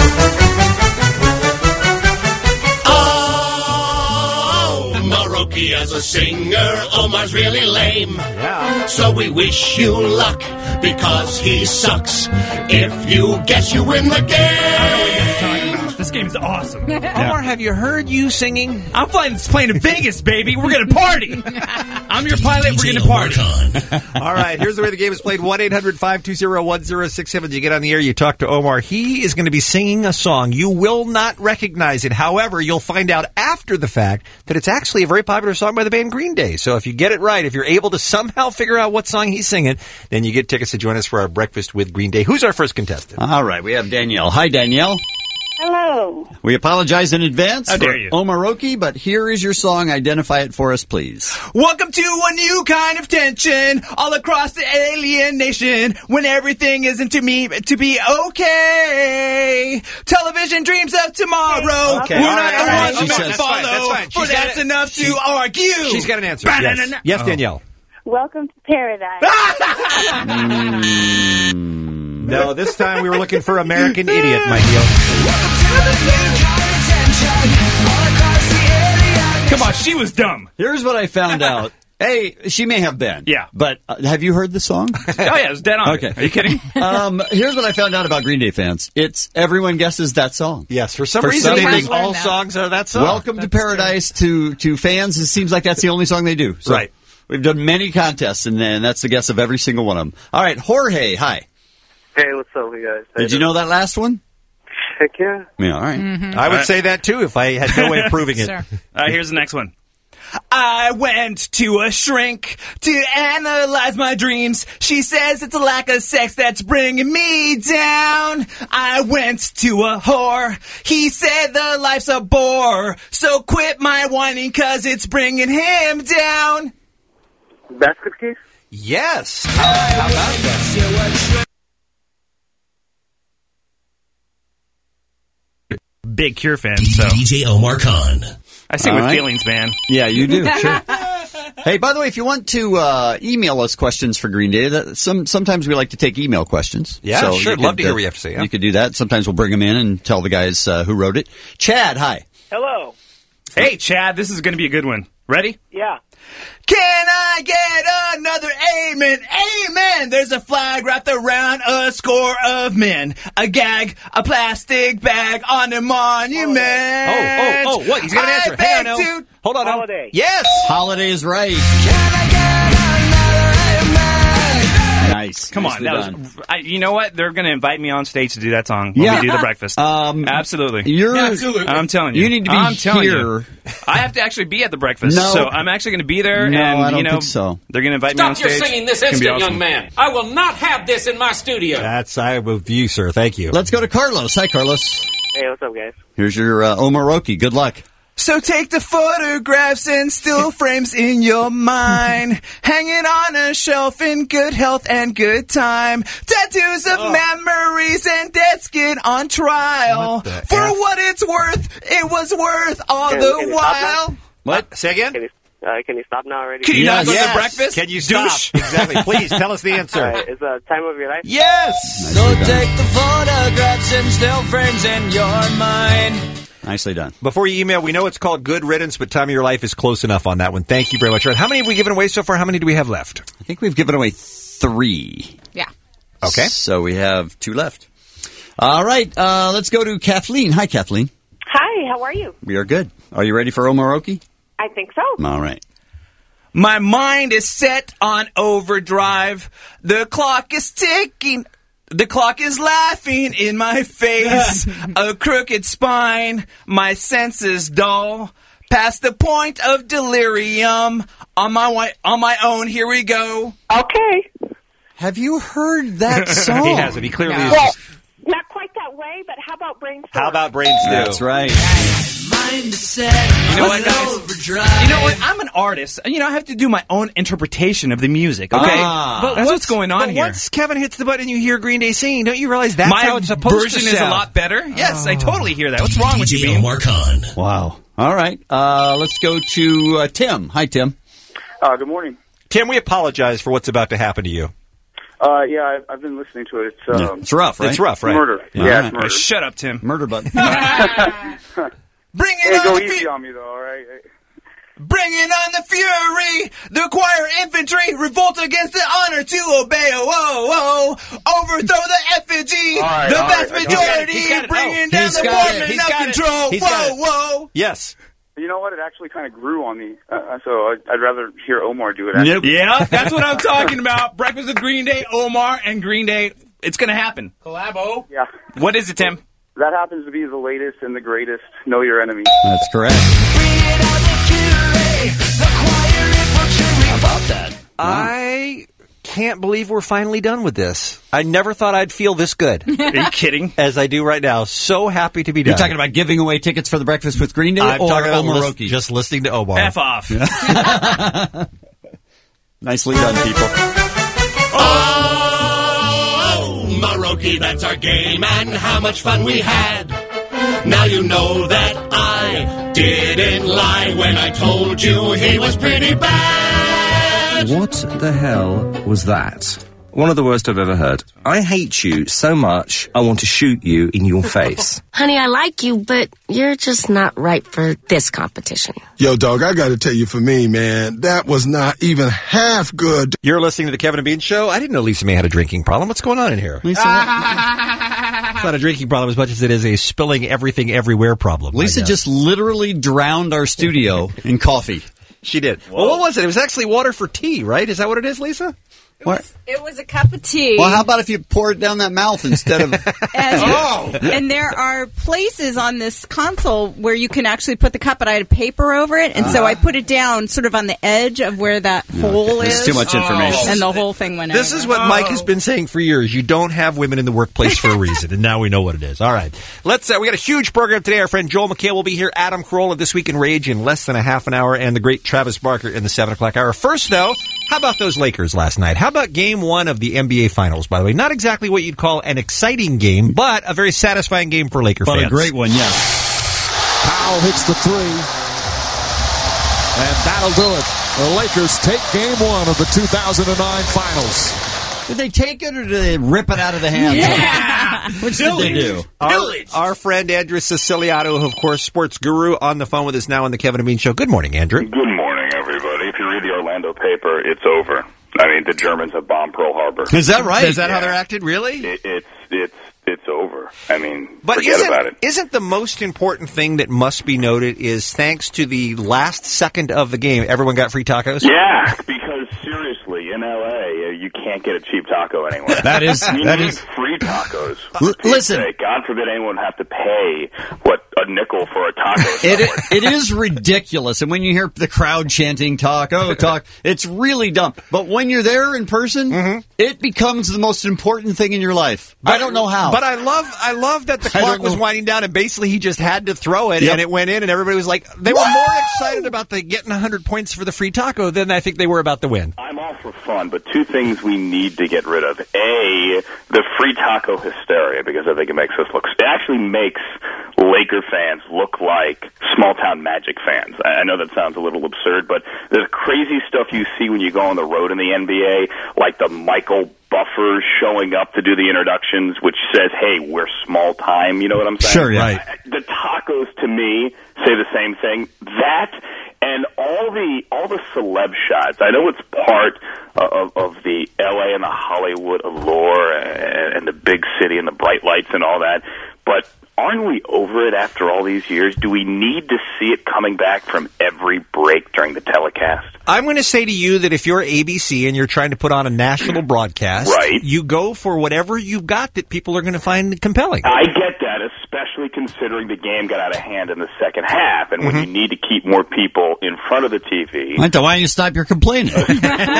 Omaroki as a singer, Omar's really lame. Yeah. So we wish you luck because he sucks. If you guess you win the game.
This game's awesome.
Omar, have you heard you singing?
I'm flying this plane to Vegas, baby. We're going to party. I'm your pilot. We're going to party.
All right, here's the way the game is played. 1-800-520-1067. You get on the air, you talk to Omar. He is going to be singing a song. You will not recognize it. However, you'll find out after the fact that it's actually a very popular song by the band Green Day. So if you get it right, if you're able to somehow figure out what song he's singing, then you get tickets to join us for our breakfast with Green Day. Who's our first contestant?
All right, we have Danielle. Hi, Danielle.
Hello.
We apologize in advance
How
for
dare you.
Omaroki, but here is your song. Identify it for us, please.
Welcome to a new kind of tension all across the alien nation when everything isn't to me to be okay. Television dreams of tomorrow.
Okay.
We're
All
not
right,
the
all right.
ones we
That's
must
fine.
follow.
That's fine.
For that's enough to argue.
She's got an answer. Yes, yes Danielle.
Welcome to paradise.
No, this time we were looking for American Idiot, my deal.
Come on, she was dumb.
Here's what I found out. Hey, she may have been.
Yeah.
But have you heard the song?
Oh, yeah, it was dead on.
Okay.
Are you kidding?
Here's what I found out about Green Day fans. It's everyone guesses that song.
Yes, for some reason they think all songs are that song.
Welcome to Paradise to fans. It seems like that's the only song they do. So
right.
We've done many contests, and that's the guess of every single one of them. All right, Jorge, hi.
Hey, what's up, you guys?
Did you know that last one?
Heck yeah.
Yeah, all right.
Mm-hmm.
I would say that, too, if I had no way of proving it.
Sure.
Here's the next one. I went to a shrink to analyze my dreams. She says it's a lack of sex that's bringing me down. I went to a whore. He said the life's a bore. So quit my whining cause it's bringing him down.
Basket Case?
Yes. How about that?
Big Cure fan, so.
DJ Omar Khan.
I sing
All
with
right.
feelings, man.
Yeah, you do. Sure. Hey, by the way, if you want to email us questions for Green Day, sometimes we like to take email questions.
Yeah,
so
sure.
you
Love
could,
to hear what you have to say. Yeah.
You could do that. Sometimes we'll bring them in and tell the guys who wrote it. Chad, hi.
Hello.
Hey, Chad, this is going to be a good one. Ready?
Yeah.
Can I get another amen? Amen! There's a flag wrapped around a score of men. A gag, a plastic bag on a monument.
Oh, what? He's got an answer. Hang on, now. Hold on.
Holiday.
Yes!
Holiday is right. Nice.
Come on.
Nicely
That
done.
was, you know what? They're going to invite me on stage to do that song when
Yeah.
we do the breakfast. Absolutely.
Absolutely.
I'm telling you.
You need to be
I'm telling
here.
You. I have to actually be at the breakfast.
No.
So I'm actually going to be there.
No,
and,
I don't
you know,
think so.
They're going to invite me on
Stop
stage.
your singing this
It's gonna be
instant,
awesome.
young man. I will not have this in my studio.
That's I with you, sir. Thank you.
Let's go to Carlos. Hi, Carlos.
Hey, what's up, guys?
Here's your Omaroki. Good luck.
So take the photographs and still frames in your mind. Hang it on a shelf in good health and good time. Tattoos of memories and dead skin on trial. For what it's worth, it was worth all the while.
What? Say again?
Can Can you stop now already?
Can you not go to breakfast?
Can you stop?
Douche?
Exactly. Please tell us the answer.
All right, is the time of your life?
Yes.
So take the photographs and still frames in your mind. Nicely done.
Before you email, we know it's called Good Riddance, but Time of Your Life is close enough on that one. Thank you very much. How many have we given away so far? How many do we have left?
I think we've given away 3.
Yeah.
Okay.
So we have 2 left. All right. Let's go to Kathleen. Hi, Kathleen.
Hi, how are you?
We are good. Are you ready for Omaroki?
I think so.
All right.
My mind is set on overdrive. The clock is ticking. The clock is laughing in my face. A crooked spine. My senses dull. Past the point of delirium. On my own, here we go.
Okay.
Have you heard that song?
He hasn't. He clearly is.
Well, not quite that way, but how about Brainstorm?
How about Brainstorm?
That's right.
You know what, guys? You know what? I'm an artist. You know, I have to do my own interpretation of the music, okay?
But
That's what's going on
but
here.
Once Kevin hits the button and you hear Green Day singing, don't you realize that's
my
how it's supposed
version
to
is a
sound?
lot better? Yes, I totally hear that. What's wrong with you, Bean?
Wow. All right. Let's go to Tim. Hi, Tim.
Good morning.
Tim, we apologize for what's about to happen to you.
Yeah, I've been listening to it.
It's rough, right?
It's rough, right?
Murder.
All
Yeah,
right.
it's murder.
Shut up, Tim.
Murder button.
Bring it
Hey,
on
go
the
easy on me, though, all right?
Bring it on the fury! The choir infantry revolt against the honor to obey. Oh, overthrow the effigy!
All
The
right,
vast
I got it.
majority
He's got it.
bringing down
He's
the
got it.
Mormon
He's
of
got it.
control.
He's got it.
Whoa!
Yes.
You know what? It actually kind of grew on me, so I'd rather hear Omar do it. Actually.
Yeah, that's what I'm talking about. Breakfast with Green Day, Omar, and Green Day. It's going to happen. Collabo.
Yeah.
What is it, Tim?
That happens to be the latest and the greatest. Know your enemy.
That's correct. How about that?
I can't believe we're finally done with this. I never thought I'd feel this good.
Are you kidding?
As I do right now. So happy to be done.
You're talking about giving away tickets for the Breakfast with Green Day
I'm
or
talking about
Omaroki?
just listening to Omar.
F off.
Nicely done, people.
Oh, Maroki, that's our game, and how much fun we had. Now you know that I didn't lie when I told you he was pretty bad.
What the hell was that? One of the worst I've ever heard. I hate you so much, I want to shoot you in your face.
Honey, I like you, but you're just not right for this competition.
Yo, dog, I gotta tell you, for me, man, that was not even half good.
You're listening to the Kevin and Bean Show. I didn't know Lisa May had a drinking problem. What's going on in here?
Lisa,
It's not a drinking problem as much as it is a spilling everything everywhere problem.
Lisa just literally drowned our studio in coffee.
She did. Well, what was it? It was actually water for tea, right? Is that what it is, Lisa?
What?
It was a cup of tea.
Well, how about if you pour it down that mouth instead of...
And there are places on this console where you can actually put the cup, but I had paper over it, and so I put it down sort of on the edge of where that hole is.
There's too much information.
And the whole thing went
This
over.
is what Mike has been saying for years. You don't have women in the workplace for a reason, and now we know what it is. All right. Let's. We got a huge program today. Our friend Joel McHale will be here. Adam Carolla, This Week in Rage, in less than a half an hour, and the great Travis Barker in the 7 o'clock hour. First, though, how about those Lakers last night? How about Game 1 of the NBA Finals, by the way? Not exactly what you'd call an exciting game, but a very satisfying game for Laker fans.
a great one, yes.
Powell hits the three. And that'll do it. The Lakers take Game 1 of the 2009 Finals.
Did they take it or did they rip it out of the hands?
Yeah.
Which did they do?
Our friend Andrew Siciliano, of course, sports guru, on the phone with us now on the Kevin and Bean Show. Good morning, Andrew.
Good morning, everybody. If you read the Orlando paper, it's over. I mean, the Germans have bombed Pearl Harbor.
Is that right? Is that how they're acting? Really?
It's over. I mean,
but
forget about it.
Isn't the most important thing that must be noted is thanks to the last second of the game, everyone got free tacos?
Yeah, because seriously, in L.A., you can't get a cheap taco anywhere.
That is
free tacos.
Listen.
God forbid anyone have to pay, a nickel for a taco.
It is ridiculous. And when you hear the crowd chanting taco, it's really dumb. But when you're there in person, it becomes the most important thing in your life. I don't know how.
But I love that the clock was winding down and basically he just had to throw it and it went in and everybody was like, they were more excited about the getting 100 points for the free taco than I think they were about the win.
I'm all for fun, but two things we need to get rid of. A, the free taco hysteria, because I think it makes us look... It actually makes Laker fans look like small-town Magic fans. I know that sounds a little absurd, but there's crazy stuff you see when you go on the road in the NBA, like the Michael Buffers showing up to do the introductions, which says, hey, we're small time. You know what I'm saying?
Sure, yeah. Right.
The tacos, to me, say the same thing. That and all the celeb shots. I know it's part of the L.A. and the Hollywood allure and the big city and the bright lights and all that, but aren't we over it after all these years? Do we need to see it coming back from every break during the telecast?
I'm going to say to you that if you're ABC and you're trying to put on a national broadcast,
right,
you go for whatever you've got that people are going to find compelling.
I get that, especially considering the game got out of hand in the second half, and when you need to keep more people in front of the TV.
Why don't you stop your complaining?
Women,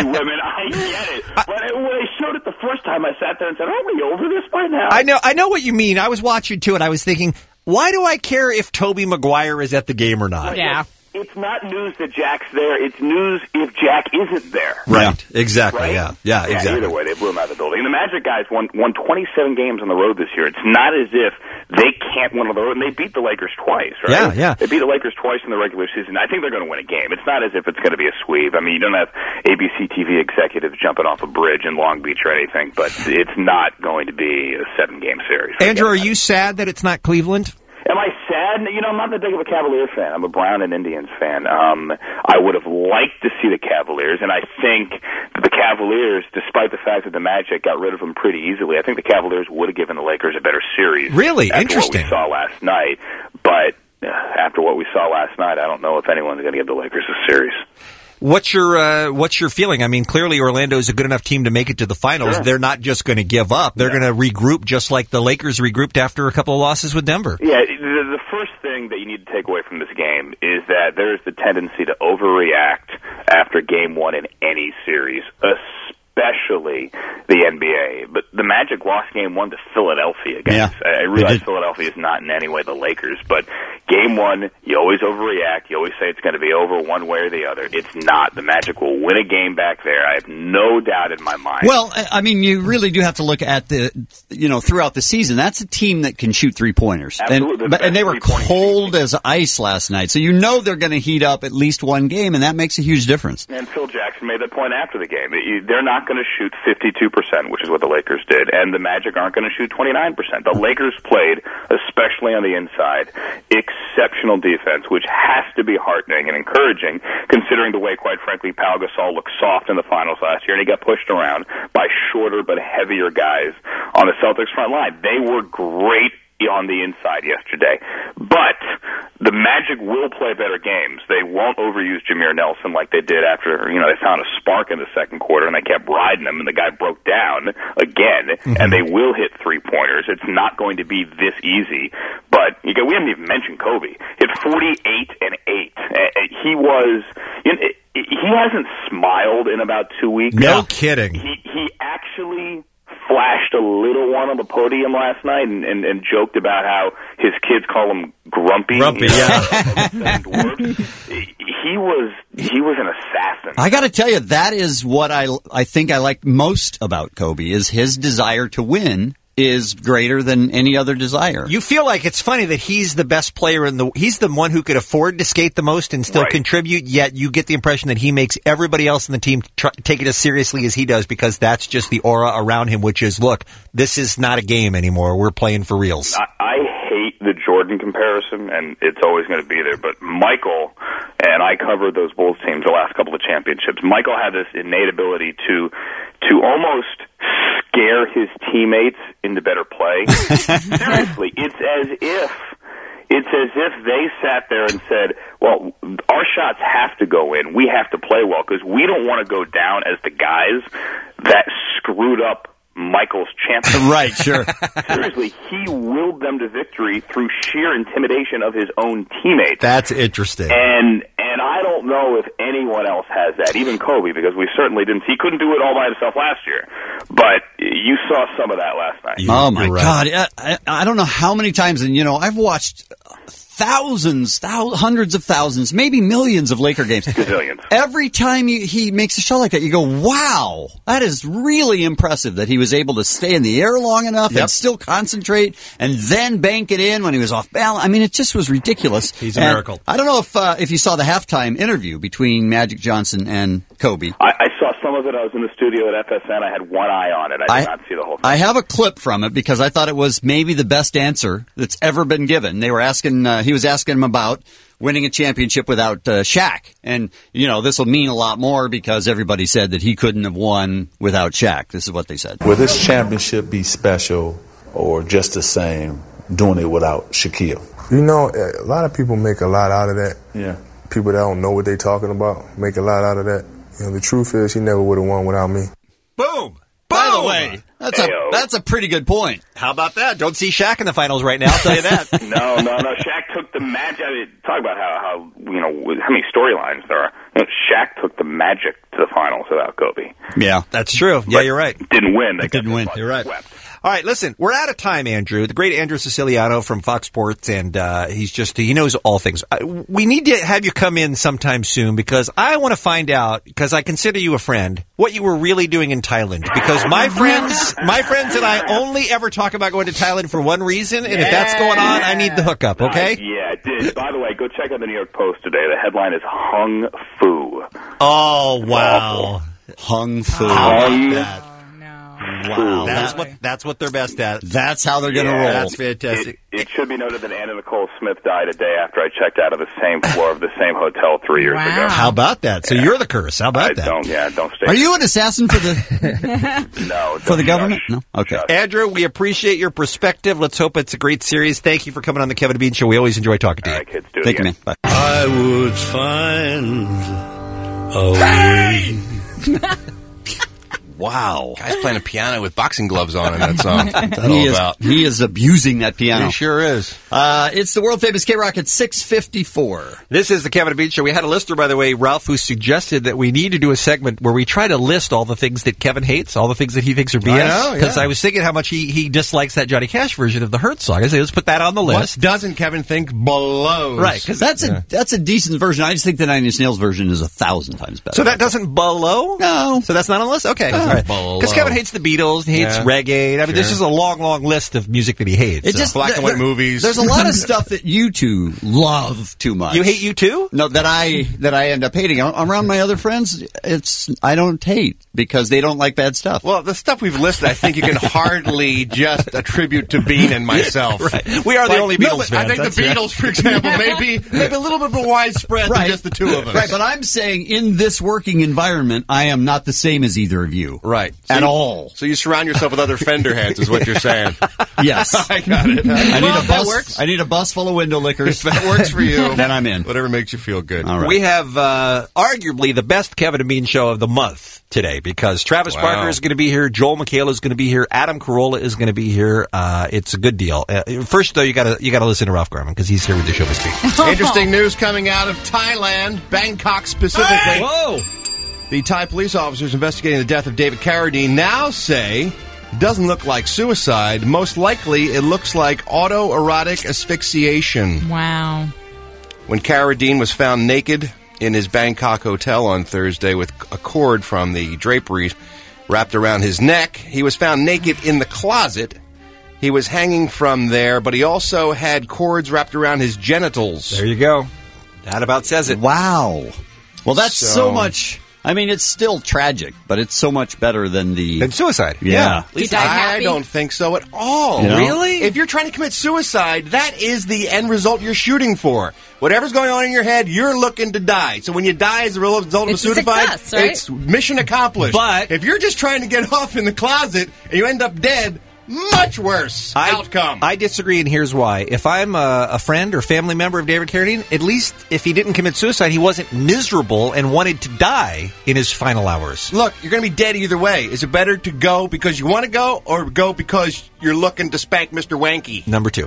I get it. But when they showed it the first time, I sat there and said, aren't we over this by now?
I know what you mean. I was watching, too, and I was thinking, why do I care if Tobey Maguire is at the game or not?
Yeah. It's not news that Jack's there. It's news if Jack isn't there.
Right. Exactly.
Right?
Yeah, exactly.
Either way, they blew him out of the building. And the Magic guys won 27 games on the road this year. It's not as if they can't win on the road. And they beat the Lakers twice, right?
Yeah.
They beat the Lakers twice in the regular season. I think they're going to win a game. It's not as if it's going to be a sweep. I mean, you don't have ABC TV executives jumping off a bridge in Long Beach or anything, but it's not going to be a 7-game series.
Andrew, are you sad that it's not Cleveland?
Am I sad? You know, I'm not that big of a Cavalier fan. I'm a Brown and Indians fan. I would have liked to see the Cavaliers, and I think the Cavaliers, despite the fact that the Magic got rid of them pretty easily, I think the Cavaliers would have given the Lakers a better series.
Really?
After
Interesting.
what we saw last night. But after what we saw last night, I don't know if anyone's going to give the Lakers a series.
What's your feeling? I mean, clearly Orlando is a good enough team to make it to the finals.
Sure.
They're not just going to give up. They're going to regroup just like the Lakers regrouped after a couple of losses with Denver.
Yeah, the first thing that you need to take away from this game is that there's the tendency to overreact after game one in any series, especially the NBA. But the Magic lost game one to Philadelphia, guys.
Yeah,
I realize Philadelphia is not in any way the Lakers, but game one, you always overreact. You always say it's going to be over one way or the other. It's not. The Magic will win a game back there. I have no doubt in my mind.
Well, I mean, you really do have to look at throughout the season. That's a team that can shoot three-pointers.
Absolutely.
And they were cold as ice last night. So you know they're going to heat up at least one game, and that makes a huge difference.
And Phil Jackson made that point after the game. They're not going to shoot 52%, which is what the Lakers did, and the Magic aren't going to shoot 29%. The Lakers played, especially on the inside, exceptional defense, which has to be heartening and encouraging, considering the way, quite frankly, Pau Gasol looked soft in the finals last year, and he got pushed around by shorter but heavier guys on the Celtics front line. They were great on the inside yesterday. But the Magic will play better games. They won't overuse Jameer Nelson like they did after, they found a spark in the second quarter and they kept riding him and the guy broke down again, and they will hit three-pointers. It's not going to be this easy. But we haven't even mentioned Kobe. Hit 48 and 8. He hasn't smiled in about 2 weeks.
No kidding.
He actually flashed a little one on the podium last night and joked about how his kids call him Grumpy.
Yeah.
He was an assassin.
I got to tell you, that is what I think I like most about Kobe, is his desire to win is greater than any other desire.
You feel like it's funny that he's the best player he's the one who could afford to skate the most and still contribute, yet you get the impression that he makes everybody else in the team take it as seriously as he does, because that's just the aura around him, which is, look, this is not a game anymore. We're playing for reals.
I hate the Jordan comparison, and it's always going to be there, but Michael, and I covered those Bulls teams the last couple of championships, Michael had this innate ability to almost scare his teammates into better play. Seriously, it's as if they sat there and said, well, our shots have to go in. We have to play well because we don't want to go down as the guys that screwed up Michael's champion.
Right, sure.
Seriously, he willed them to victory through sheer intimidation of his own teammates.
That's interesting.
And I don't know if anyone else has that, even Kobe, because we certainly didn't. He couldn't do it all by himself last year. But you saw some of that last night.
Oh, my God. I don't know how many times, and, I've watched hundreds of thousands, maybe millions of Laker games.
Gazillions.
Every time he makes a shot like that, you go, wow, that is really impressive that he was able to stay in the air long enough and still concentrate and then bank it in when he was off balance. I mean, it just was ridiculous.
He's a miracle.
I don't know if you saw the halftime interview between Magic Johnson and Kobe.
I saw some of it. I was in the studio at FSN. I had one eye on it. I did not see the whole thing.
I have a clip from it because I thought it was maybe the best answer that's ever been given. They were asking, he was asking him about winning a championship without Shaq. And, this will mean a lot more because everybody said that he couldn't have won without Shaq. This is what they said.
Will this championship be special or just the same doing it without Shaquille?
A lot of people make a lot out of that.
Yeah.
People that don't know what they're talking about make a lot out of that. The truth is he never would have won without me.
Boom!
By the way, that's a pretty good point.
How about that? Don't see Shaq in the finals right now, I'll tell you that.
No. Shaq took the Magic. I mean, talk about how many storylines there are. Shaq took the Magic to the finals without Kobe.
Yeah,
that's true. Yeah, you're right.
Didn't win. They
didn't win.
You're right. All right, listen, we're out of time, Andrew. The great Andrew Siciliano from Fox Sports, and he knows all things. We need to have you come in sometime soon because I want to find out, because I consider you a friend, what you were really doing in Thailand. Because my friends and I only ever talk about going to Thailand for one reason, and if that's going on, I need the hookup, okay?
Yeah, it did. By the way, go check out the New York Post today. The headline is Hung Fu.
Oh, wow.
Hung Fu.
Wow, that's what they're best at.
That's how they're going to roll.
That's fantastic.
It should be noted that Anna Nicole Smith died a day after I checked out of the same floor of the same hotel 3 years ago.
How about that? So you're the curse. How about that?
Don't stay.
Are you an assassin for the
No.
For the government? No. Okay.
Andrew, we appreciate your perspective. Let's hope it's a great series. Thank you for coming on the Kevin and Bean Show. We always enjoy talking to you.
All right, kids, do it
Thank you,
again.
man. Bye.
I would find a way.
Wow.
Guy's playing a piano with boxing gloves on in that song. What's that all about?
He is abusing that piano.
He sure is.
It's the world famous K-Rock at 6:54.
This is the Kevin and Bean Show. We had a listener, by the way, Ralph, who suggested that we need to do a segment where we try to list all the things that Kevin hates, all the things that he thinks are BS. Because I was thinking how much he dislikes that Johnny Cash version of the Hurt song. I said, let's put that on the list.
What doesn't Kevin think blows?
Right, because that's a decent version. I just think the Nine Inch Nails version is 1,000 times better.
So that doesn't blow?
No.
So that's not on the list? Okay. Because Kevin hates the Beatles, he hates reggae. I mean, this is a long, long list of music that he hates.
It's just
black and white movies.
There's a lot of stuff that you two love too much.
You hate you too?
No, that I end up hating. Around my other friends, I don't hate because they don't like bad stuff.
Well, the stuff we've listed, I think you can hardly just attribute to Bean and myself.
Right. We are the only Beatles fans.
I think the Beatles, for example, maybe a little bit more widespread than just the two of us.
Right, but I'm saying in this working environment, I am not the same as either of you.
Right.
At all.
So you surround yourself with other fender heads, is what you're saying.
Yes.
I got it.
I need a bus full of window lickers.
If that works for you,
then I'm in.
Whatever makes you feel good.
All right.
We have arguably the best Kevin and Bean show of the month today because Travis Barker is going to be here, Joel McHale is going to be here, Adam Carolla is going to be here. It's a good deal. First, though, you got to listen to Ralph Garman because he's here with the show this week.
Interesting news coming out of Thailand, Bangkok specifically.
Hey! Whoa!
The Thai police officers investigating the death of David Carradine now say it doesn't look like suicide. Most likely, it looks like autoerotic asphyxiation.
Wow.
When Carradine was found naked in his Bangkok hotel on Thursday with a cord from the draperies wrapped around his neck, he was found naked in the closet. He was hanging from there, but he also had cords wrapped around his genitals.
There you go. That about says it.
Wow. Well, that's so much. I mean, it's still tragic, but it's so much better than
suicide.
Yeah.
At least I don't think so at all.
You know?
Really? If you're trying to commit suicide, that is the end result you're shooting for. Whatever's going on in your head, you're looking to die. So when you die as a result of suicide,
success, right?
it's mission accomplished.
But
if you're just trying to get off in the closet and you end up dead, much worse outcome.
I disagree, and here's why. If I'm a friend or family member of David Carradine, at least if he didn't commit suicide, he wasn't miserable and wanted to die in his final hours.
Look, you're going to be dead either way. Is it better to go because you want to go or go because you're looking to spank Mr. Wanky?
Number two.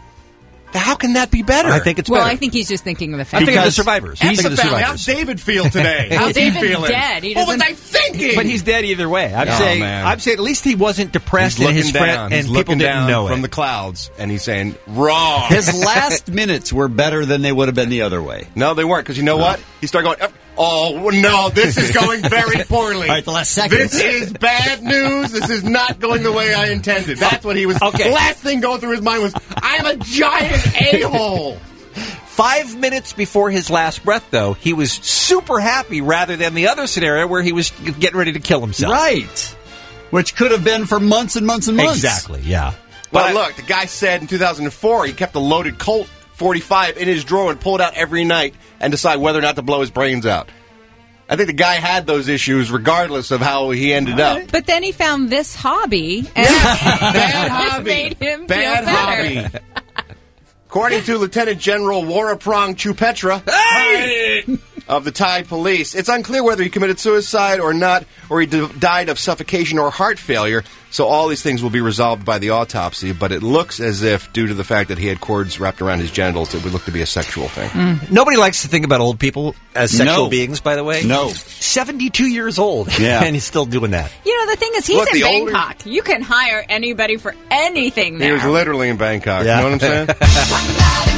How can that be better?
I think it's
Well,
better.
I think he's just thinking of the
I
family.
think of the survivors.
How's David feel today? How's he
David's
feeling?
dead. He
But
doesn't-
I think thinking?
But he's dead either way. I'm
Oh,
saying
man.
at least he wasn't depressed
He's
and his
looking
friend
down.
and
He's
people
looking
didn't
down
know
from
it.
the clouds, and he's saying, wrong.
His last minutes were better than they would have been the other way.
No, they weren't, because you know what? He started going, oh, no, this is going very poorly.
All right, the last second.
This is bad news. This is not going the way I intended. That's what he was.
Okay.
The last thing going through his mind was, I'm a giant a-hole.
5 minutes before his last breath, though, he was super happy rather than the other scenario where he was getting ready to kill himself.
Right. Which could have been for months and months and months.
Exactly, yeah.
But look, the guy said in 2004 he kept a loaded Colt 45 in his drawer and pulled it out every night and decide whether or not to blow his brains out. I think the guy had those issues regardless of how he ended up.
But then he found this hobby, and
Bad
it
hobby.
made him
Bad
feel better.
hobby. According to Lieutenant General Waraprong Chupetra of the Thai police, it's unclear whether he committed suicide or not, or he died of suffocation or heart failure. So all these things will be resolved by the autopsy, but it looks as if, due to the fact that he had cords wrapped around his genitals, it would look to be a sexual thing.
Nobody likes to think about old people as sexual
No.
beings, by the way.
No.
72 years old,
Yeah.
and he's still doing that.
You know, the thing is, he's
Look,
in
the older-
Bangkok. You can hire anybody for anything
He
there.
was literally in Bangkok.
Yeah.
You know what I'm saying?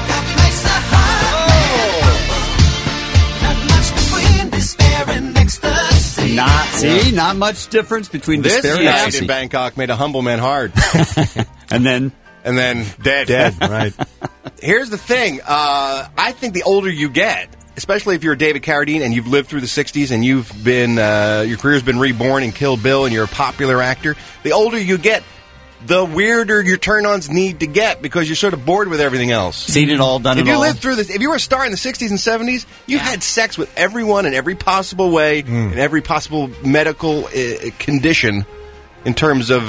Not much difference between
This
despair and
night
ecstasy.
in Bangkok made a humble man hard.
And then
dead.
Dead, right.
Here's the thing. I think the older you get, especially if you're David Carradine and you've lived through the 60s and you've been, your career's been reborn in Kill Bill and you're a popular actor, the older you get, the weirder your turn-ons need to get because you're sort of bored with everything else.
Seen it all, done
If
it
you
all.
lived through this, if you were a star in the 60s and 70s, you had sex with everyone in every possible way, in every possible medical condition, in terms of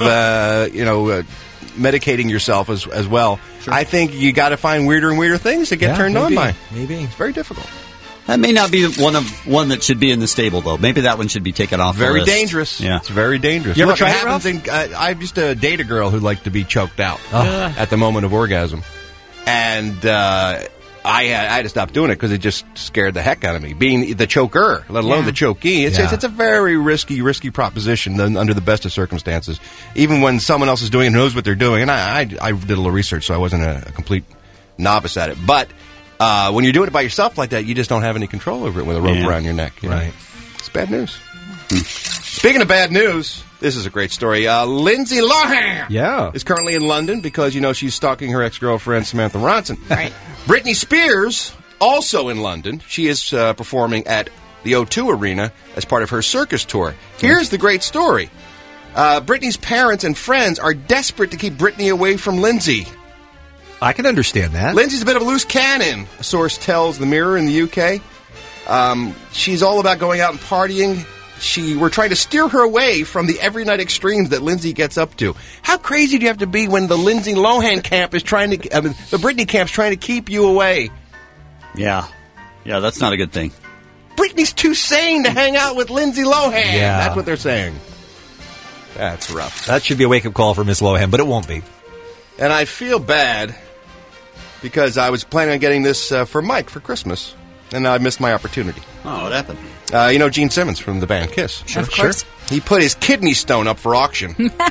medicating yourself as well. Sure. I think you got to find weirder and weirder things to get turned on by.
Maybe.
It's very difficult.
That may not be one that should be in the stable, though. Maybe that one should be taken off the
Very
list.
dangerous.
Yeah.
It's very dangerous.
You ever
Look,
tried
it
it, Ralph?
happens I used to date a girl who liked to be choked out at the moment of orgasm. And I had to stop doing it because it just scared the heck out of me. Being the choker, let alone the chokee, it's a very risky proposition under the best of circumstances. Even when someone else is doing it and knows what they're doing. And I did a little research, so I wasn't a complete novice at it. But when you're doing it by yourself like that, you just don't have any control over it with a rope around your neck. You know?
Right.
It's bad news. Speaking of bad news, this is a great story. Lindsay Lohan is currently in London because, she's stalking her ex-girlfriend, Samantha Ronson.
Right.
Britney Spears, also in London. She is performing at the O2 Arena as part of her circus tour. Here's the great story. Britney's parents and friends are desperate to keep Britney away from Lindsay.
I can understand that.
Lindsay's a bit of a loose cannon, a source tells The Mirror in the UK. She's all about going out and partying. We're trying to steer her away from the every night extremes that Lindsay gets up to. How crazy do you have to be when the Lindsay Lohan camp is the Britney camp's trying to keep you away?
Yeah. Yeah, that's not a good thing.
Britney's too sane to hang out with Lindsay Lohan.
Yeah.
That's what they're saying. That's rough.
That should be a wake-up call for Miss Lohan, but it won't be.
And I feel bad because I was planning on getting this for Mike for Christmas, and I missed my opportunity.
Oh, what happened?
Gene Simmons from the band Kiss.
Of course.
He put his kidney stone up for auction.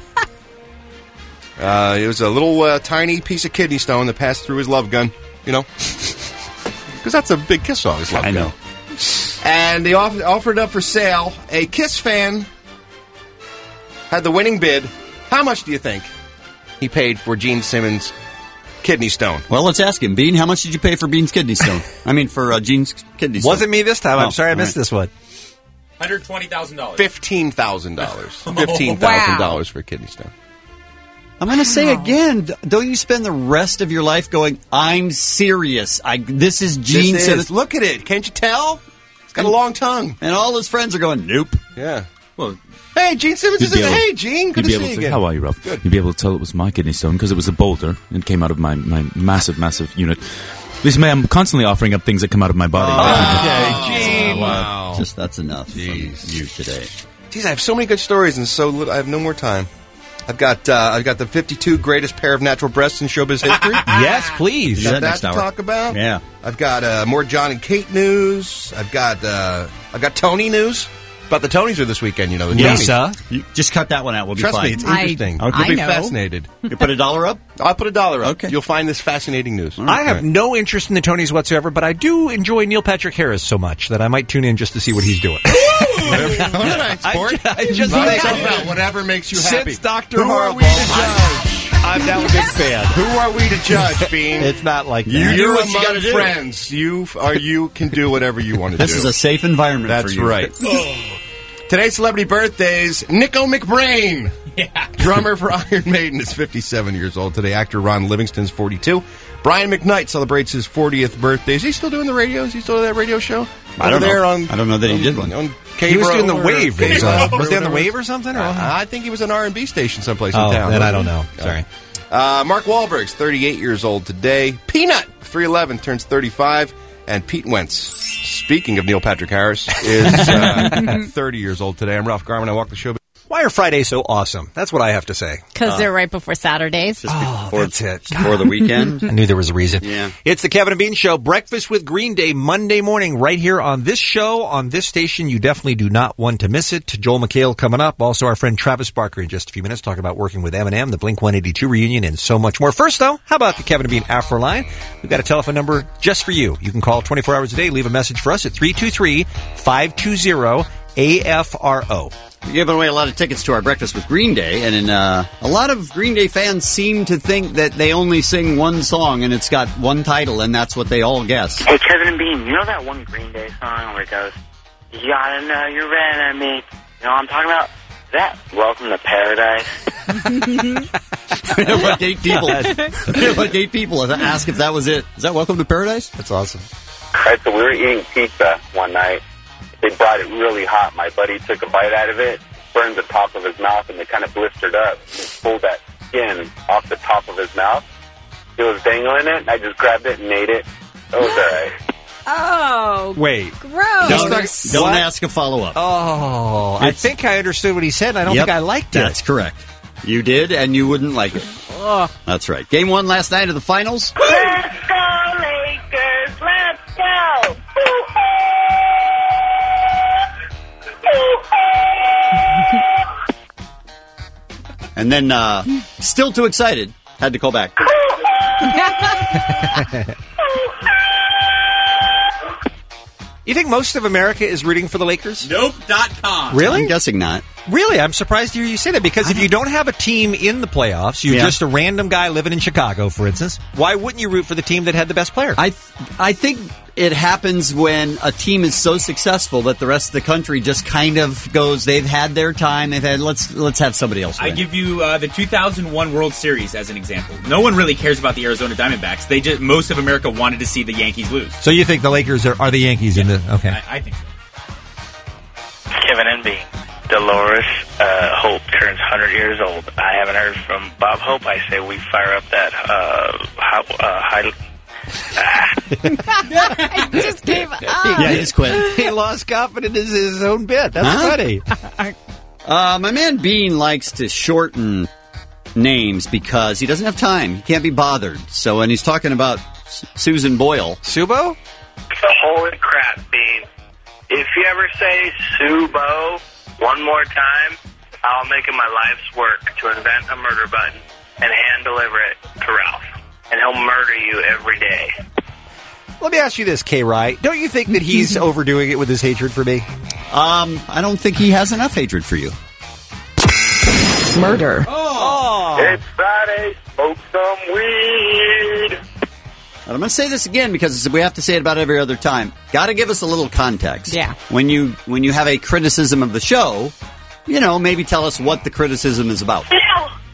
It was a little tiny piece of kidney stone that passed through his love gun, because that's a big Kiss song, his love gun.
I know.
And they offered up for sale. A Kiss fan had the winning bid. How much do you think he paid for Gene Simmons' kidney stone?
Well, let's ask him. Bean, how much did you pay for Bean's kidney stone? I mean, for Gene's kidney stone.
Wasn't me this time. I'm
Oh,
sorry I missed
all right.
this one.
$120,000.
$15,000. $15,000 for a kidney stone.
I'm going to say again, don't you spend the rest of your life going, I'm serious. This is Gene Simmons.
Look at it. Can't you tell? It's got a long tongue.
And all his friends are going, nope.
Yeah.
Well,
hey, Gene Simmons is in. Hey, Gene. Good to see you again.
How are you, Ralph?
Good.
You'd be able to tell it was my kidney stone because it was a boulder and came out of my massive unit. This man, I'm constantly offering up things that come out of my body.
Okay, Gene. Wow.
Just that's enough from you today.
Jeez, I have so many good stories and so little, I have no more time. I've got the 52 greatest pair of natural breasts in showbiz history.
Yes, please.
Got that to talk about.
Yeah.
I've got more John and Kate news. I've got Tony news. About the Tonys are this weekend, the
Lisa,
Tonys.
just cut that one out. We'll
Trust
be fine.
me, it's interesting.
Okay.
You'll be fascinated.
You put $1 up?
I'll put $1 up.
Okay.
You'll find this fascinating news.
I have no interest in the Tonys whatsoever, but I do enjoy Neil Patrick Harris so much that I might tune in just to see what he's doing.
I just about whatever makes you happy.
Since Dr.
Who are
Horrible,
we to judge?
I'm now a big fan.
Who are we to judge, Bean?
It's not like that.
You're
what you
among
gotta do.
friends. You can do whatever you want to do.
This is a safe environment for you.
That's right. Today's celebrity birthdays, Nico McBrain.
Yeah.
Drummer for Iron Maiden is 57 years old today. Actor Ron Livingston's 42. Brian McKnight celebrates his 40th birthday. Is he still doing the radio? Is he still doing that radio show?
I don't know.
On,
I don't know that he did one.
On
He was doing the
K-Bro
Wave.
or K-Bro
Was he on the
or
Wave or something? Or?
I think he was an R&B station someplace in
Oh,
town.
then I don't know. Sorry.
Mark Wahlberg's 38 years old today. Peanut, 311, turns 35. And Pete Wentz, speaking of Neil Patrick Harris, is 30 years old today. I'm Ralph Garman. I walk the show.
Why are Fridays so awesome? That's what I have to say.
Because they're right before Saturdays.
That's it.
For the weekend.
I knew there was a reason.
Yeah.
It's the Kevin and Bean Show, breakfast with Green Day, Monday morning, right here on this show, on this station. You definitely do not want to miss it. Joel McHale coming up. Also, our friend Travis Barker in just a few minutes, talking about working with Eminem, the Blink-182 reunion, and so much more. First, though, how about the Kevin and Bean Afro line? We've got a telephone number just for you. You can call 24 hours a day, leave a message for us at 323-520-AFRO.
We're giving away a lot of tickets to our Breakfast with Green Day, and a lot of Green Day fans seem to think that they only sing one song, and it's got one title, and that's what they all guess.
Hey, Kevin and Bean, you know that one Green Day song where it goes, "You gotta know your enemy"? You know what I'm talking about? That Welcome to Paradise.
Like 8 people. Like 8 people ask if that was it. Is that Welcome to Paradise?
That's awesome.
Right, so we were eating pizza one night. They brought it really hot. My buddy took a bite out of it, burned the top of his mouth, and it kind of blistered up. He pulled that skin off the top of his mouth. It was dangling it, and I just grabbed it and ate it. It was all right.
Oh.
Wait.
Gross.
Don't ask a follow-up.
Oh, I think I understood what he said, and I don't think I liked it.
That's correct. You did, and you wouldn't like it.
Oh.
That's right. Game 1 last night of the finals.
Let's go, Lakers! Let's go!
And then, still too excited, had to call back.
You think most of America is rooting for the Lakers?
Nope.com.
Really?
I'm guessing not.
Really? I'm surprised to hear you say that, because if you don't have a team in the playoffs, you're just a random guy living in Chicago, for instance, why wouldn't you root for the team that had the best player?
I think it happens when a team is so successful that the rest of the country just kind of goes, they've had their time, they've had, let's have somebody else win.
I give you the 2001 World Series as an example. No one really cares about the Arizona Diamondbacks. Most of America wanted to see the Yankees lose.
So you think the Lakers are the Yankees in the... Okay.
I think so.
Kevin and Bean. Dolores Hope turns 100 years old. I haven't heard from Bob Hope. I say we fire up that high...
I just gave up.
Yeah, he just quit.
He lost confidence in his own bit. That's funny.
My man Bean likes to shorten names because he doesn't have time. He can't be bothered. So when he's talking about Susan Boyle...
Subo?
Holy crap, Bean. If you ever say Subo one more time, I'll make it my life's work to invent a murder button and hand deliver it to Ralph. And he'll murder you every day.
Let me ask you this, K-Rye. Don't you think that he's overdoing it with his hatred for me?
I don't think he has enough hatred for you.
Murder.
Oh.
It's Friday, smoke some weed.
And I'm going to say this again because we have to say it about every other time. Got to give us a little context.
Yeah.
When you have a criticism of the show, maybe tell us what the criticism is about.
No.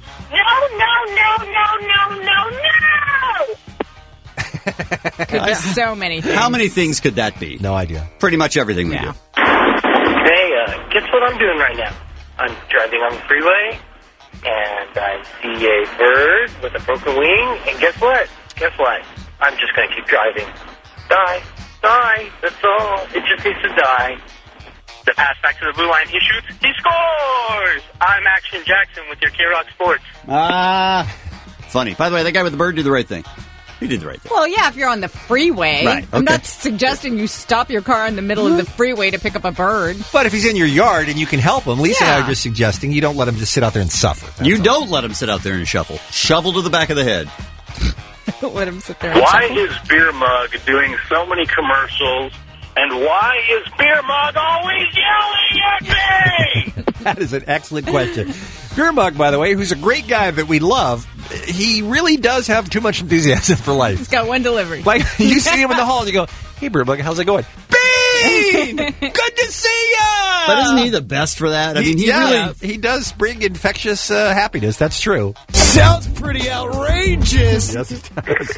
Could be so many things.
How many things could that be?
No idea.
Pretty much everything we do.
Hey, guess what I'm doing right now? I'm driving on the freeway, and I see a bird with a broken wing, and guess what? I'm just going to keep driving. Die, that's all. It just needs to die. The pass back to the blue line, he shoots, he scores! I'm Action Jackson with your K-Rock Sports.
Funny. By the way, that guy with the bird did the right thing. You did the right thing.
Well, yeah, if you're on the freeway.
Right,
I'm
okay.
not suggesting you stop your car in the middle of the freeway to pick up a bird.
But if he's in your yard and you can help him, Lisa and I
Yeah.
are just suggesting you don't let him just sit out there and suffer.
You don't let him sit out there and shuffle. Shovel to the back of the head.
Don't let him sit there and
Why
shuffle.
is Beer Mug doing so many commercials? And why is Beer Mug always yelling at me?
That is an excellent question. Beer Mug, by the way, who's a great guy that we love, he really does have too much enthusiasm for life.
He's got one delivery.
Like, you see him in the hall and you go, hey, Beer Mug, how's it going? Bean! Good to see ya!
But isn't he the best for that? I mean,
he does bring infectious happiness. That's true.
Sounds pretty outrageous.
Yes, it does.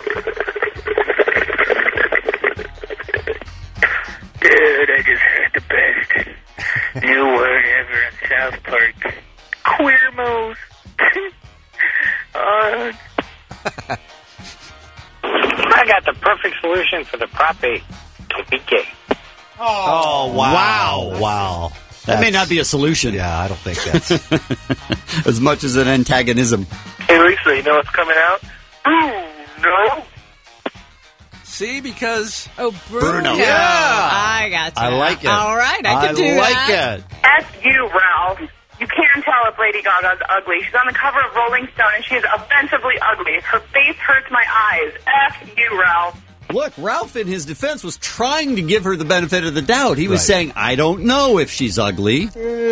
Dude, I just heard the best new word ever in South Park. Queermos. I got the perfect solution for the Prop 8. Don't be gay.
Oh, wow. Wow.
That may not be a solution.
Yeah, I don't think that's...
as much as an antagonism.
Hey, Lisa, you know what's coming out? Ooh, no.
See, because...
Oh, Bruno.
Yeah.
I got you.
I like it.
All right, I can do that.
I like it.
F you, Ralph. You can tell if Lady Gaga's ugly. She's on the cover of Rolling Stone, and she is offensively ugly. Her face hurts my eyes. F you, Ralph.
Look, Ralph, in his defense, was trying to give her the benefit of the doubt. He was saying, I don't know if she's ugly.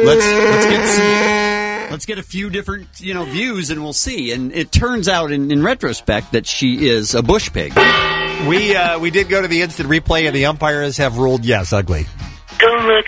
Let's get a few different, views, and we'll see. And it turns out, in retrospect, that she is a bush pig.
We did go to the instant replay, and the umpires have ruled yes, ugly.
Don't look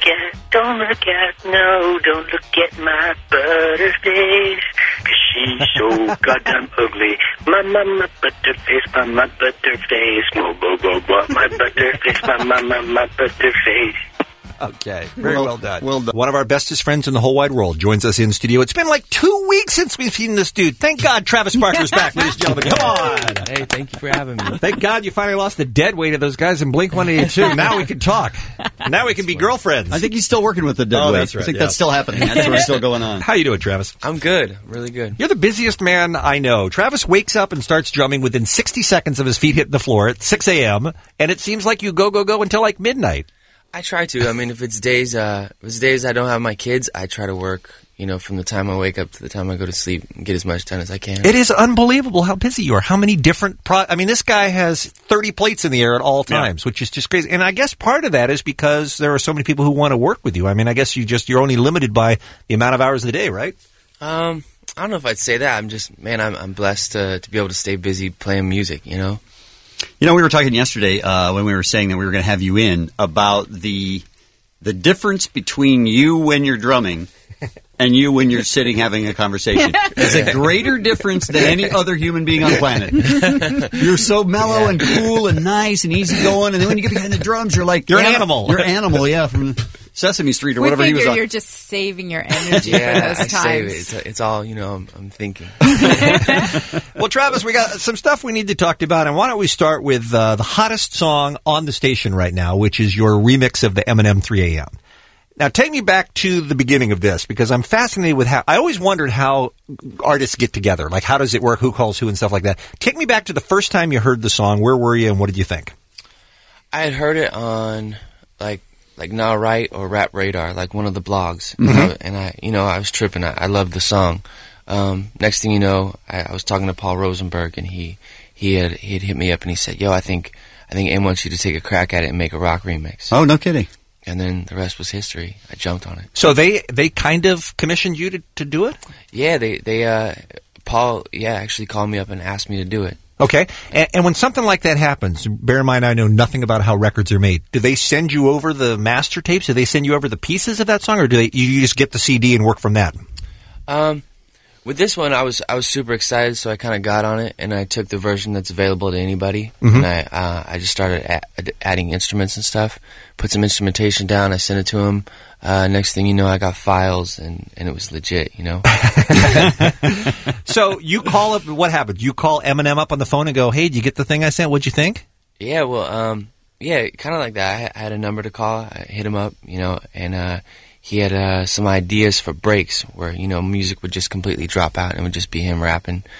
at, no, don't look at my butterface, 'cause she's so goddamn ugly. My butterface, my butterface, my butterface, my butterface.
Okay, very well done. Well done. One of our bestest friends in the whole wide world joins us in studio. It's been like 2 weeks since we've seen this dude. Thank God Travis Barker's back, ladies and gentlemen. Come on.
Hey, thank you for having me.
Thank God you finally lost the dead weight of those guys in Blink-182. Now we can talk. Now we can be girlfriends.
I think he's still working with the dead weight.
That's right,
I think that's still happening. That's what's still going on.
How you doing, Travis?
I'm good. Really good.
You're the busiest man I know. Travis wakes up and starts drumming within 60 seconds of his feet hitting the floor at 6 a.m., and it seems like you go until like midnight.
I try to. I mean, if it's days I don't have my kids, I try to work, from the time I wake up to the time I go to sleep and get as much done as I can.
It is unbelievable how busy you are. How many different this guy has 30 plates in the air at all times, which is just crazy. And I guess part of that is because there are so many people who want to work with you. I mean, I guess you're only limited by the amount of hours in the day, right?
I don't know if I'd say that. I'm just, I'm blessed to be able to stay busy playing music,
We were talking yesterday when we were saying that we were going to have you in about the difference between you when you're drumming and you when you're sitting having a conversation. It's a greater difference than any other human being on the planet. You're so mellow and cool and nice and easygoing, and then when you get behind the drums, you're like...
You're an animal.
You're an animal, yeah, from Sesame Street or whatever he was on.
You're just saving your energy for those
I
times.
save it. It's all, I'm thinking.
Well, Travis, we got some stuff we need to talk about, and why don't we start with the hottest song on the station right now, which is your remix of the Eminem 3 a.m. Now, take me back to the beginning of this, because I'm fascinated with I always wondered how artists get together. Like, how does it work? Who calls who and stuff like that. Take me back to the first time you heard the song. Where were you, and what did you think? I
had heard it on, like Now Right or Rap Radar, like one of the blogs.
Mm-hmm.
And I was tripping. I loved the song. Next thing you know, I was talking to Paul Rosenberg, and he had hit me up, and he said, "Yo, I think Aim wants you to take a crack at it and make a rock remix."
Oh, no kidding.
And then the rest was history. I jumped on it.
So they kind of commissioned you to do it?
Yeah, Paul actually called me up and asked me to do it.
Okay. And when something like that happens, bear in mind I know nothing about how records are made. Do they send you over the master tapes? Do they send you over the pieces of that song, or do you just get the CD and work from that?
With this one, I was super excited, so I kind of got on it, and I took the version that's available to anybody,
Mm-hmm.
and I just started adding instruments and stuff, put some instrumentation down, I sent it to him. Next thing you know, I got files, and it was legit,
So you call up, what happened? You call Eminem up on the phone and go, "Hey, did you get the thing I sent? What'd you think?"
Yeah, well, kind of like that. I had a number to call, I hit him up, and he had some ideas for breaks where, music would just completely drop out and it would just be him rapping.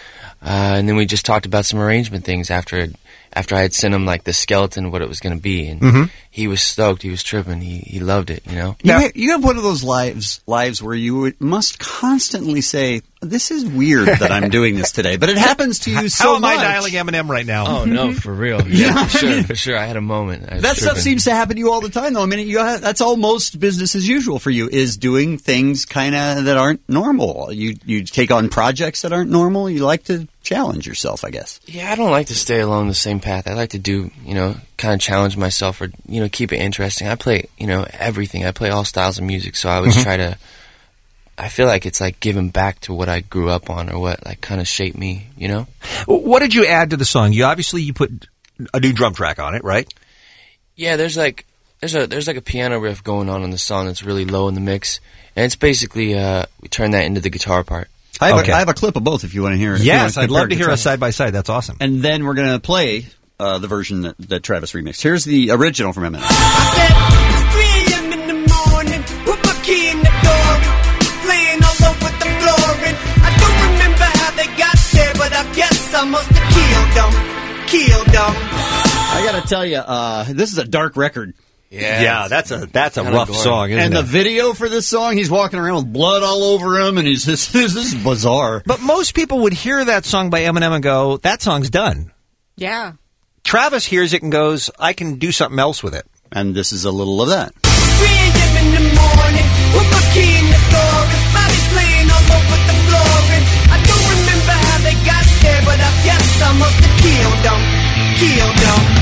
And then we just talked about some arrangement things after I had sent him like the skeleton, what it was going to be, and he was stoked. He was tripping. He loved it. You know.
You have one of those lives where you must constantly say, "This is weird that I'm doing this today," but it happens to you so
How am
much.
I dialing Eminem right now?
Oh no, for real. Yeah, for sure. I had a moment. I was
That stuff
tripping.
seems to happen to you all the time, though. I mean, that's almost business as usual for you, is doing things kind of that aren't normal. You take on projects that aren't normal. You like to challenge yourself, I guess.
Yeah, I don't like to stay along the same path. I like to do, kind of challenge myself or, keep it interesting. I play, everything. I play all styles of music, so I always try to, I feel like it's like giving back to what I grew up on or what like kind of shaped me,
What did you add to the song? You put a new drum track on it, right?
Yeah, there's like a piano riff going on in the song that's really low in the mix, and it's basically we turn that into the guitar part.
I have a clip of both if you want to hear it.
Yes, I'd love to hear us side by side. That's awesome.
And then we're going to play the version that Travis remixed. Here's the original from Eminem.
It's 3 a.m. in the morning, put my key in the door, playing all over the floor, and I don't remember how they got there, but I guess I must have killed them.
I got to tell you, this is a dark record.
Yeah, that's a rough song, isn't it?
And the video for this song, he's walking around with blood all over him, and this is bizarre.
But most people would hear that song by Eminem and go, that song's done.
Yeah.
Travis hears it and goes, I can do something else with it.
And this is a little of that.
3 a.m. in the morning, put my key in the door, and body's playing all over the floor, and I don't remember how they got there, but I guess I must have killed them.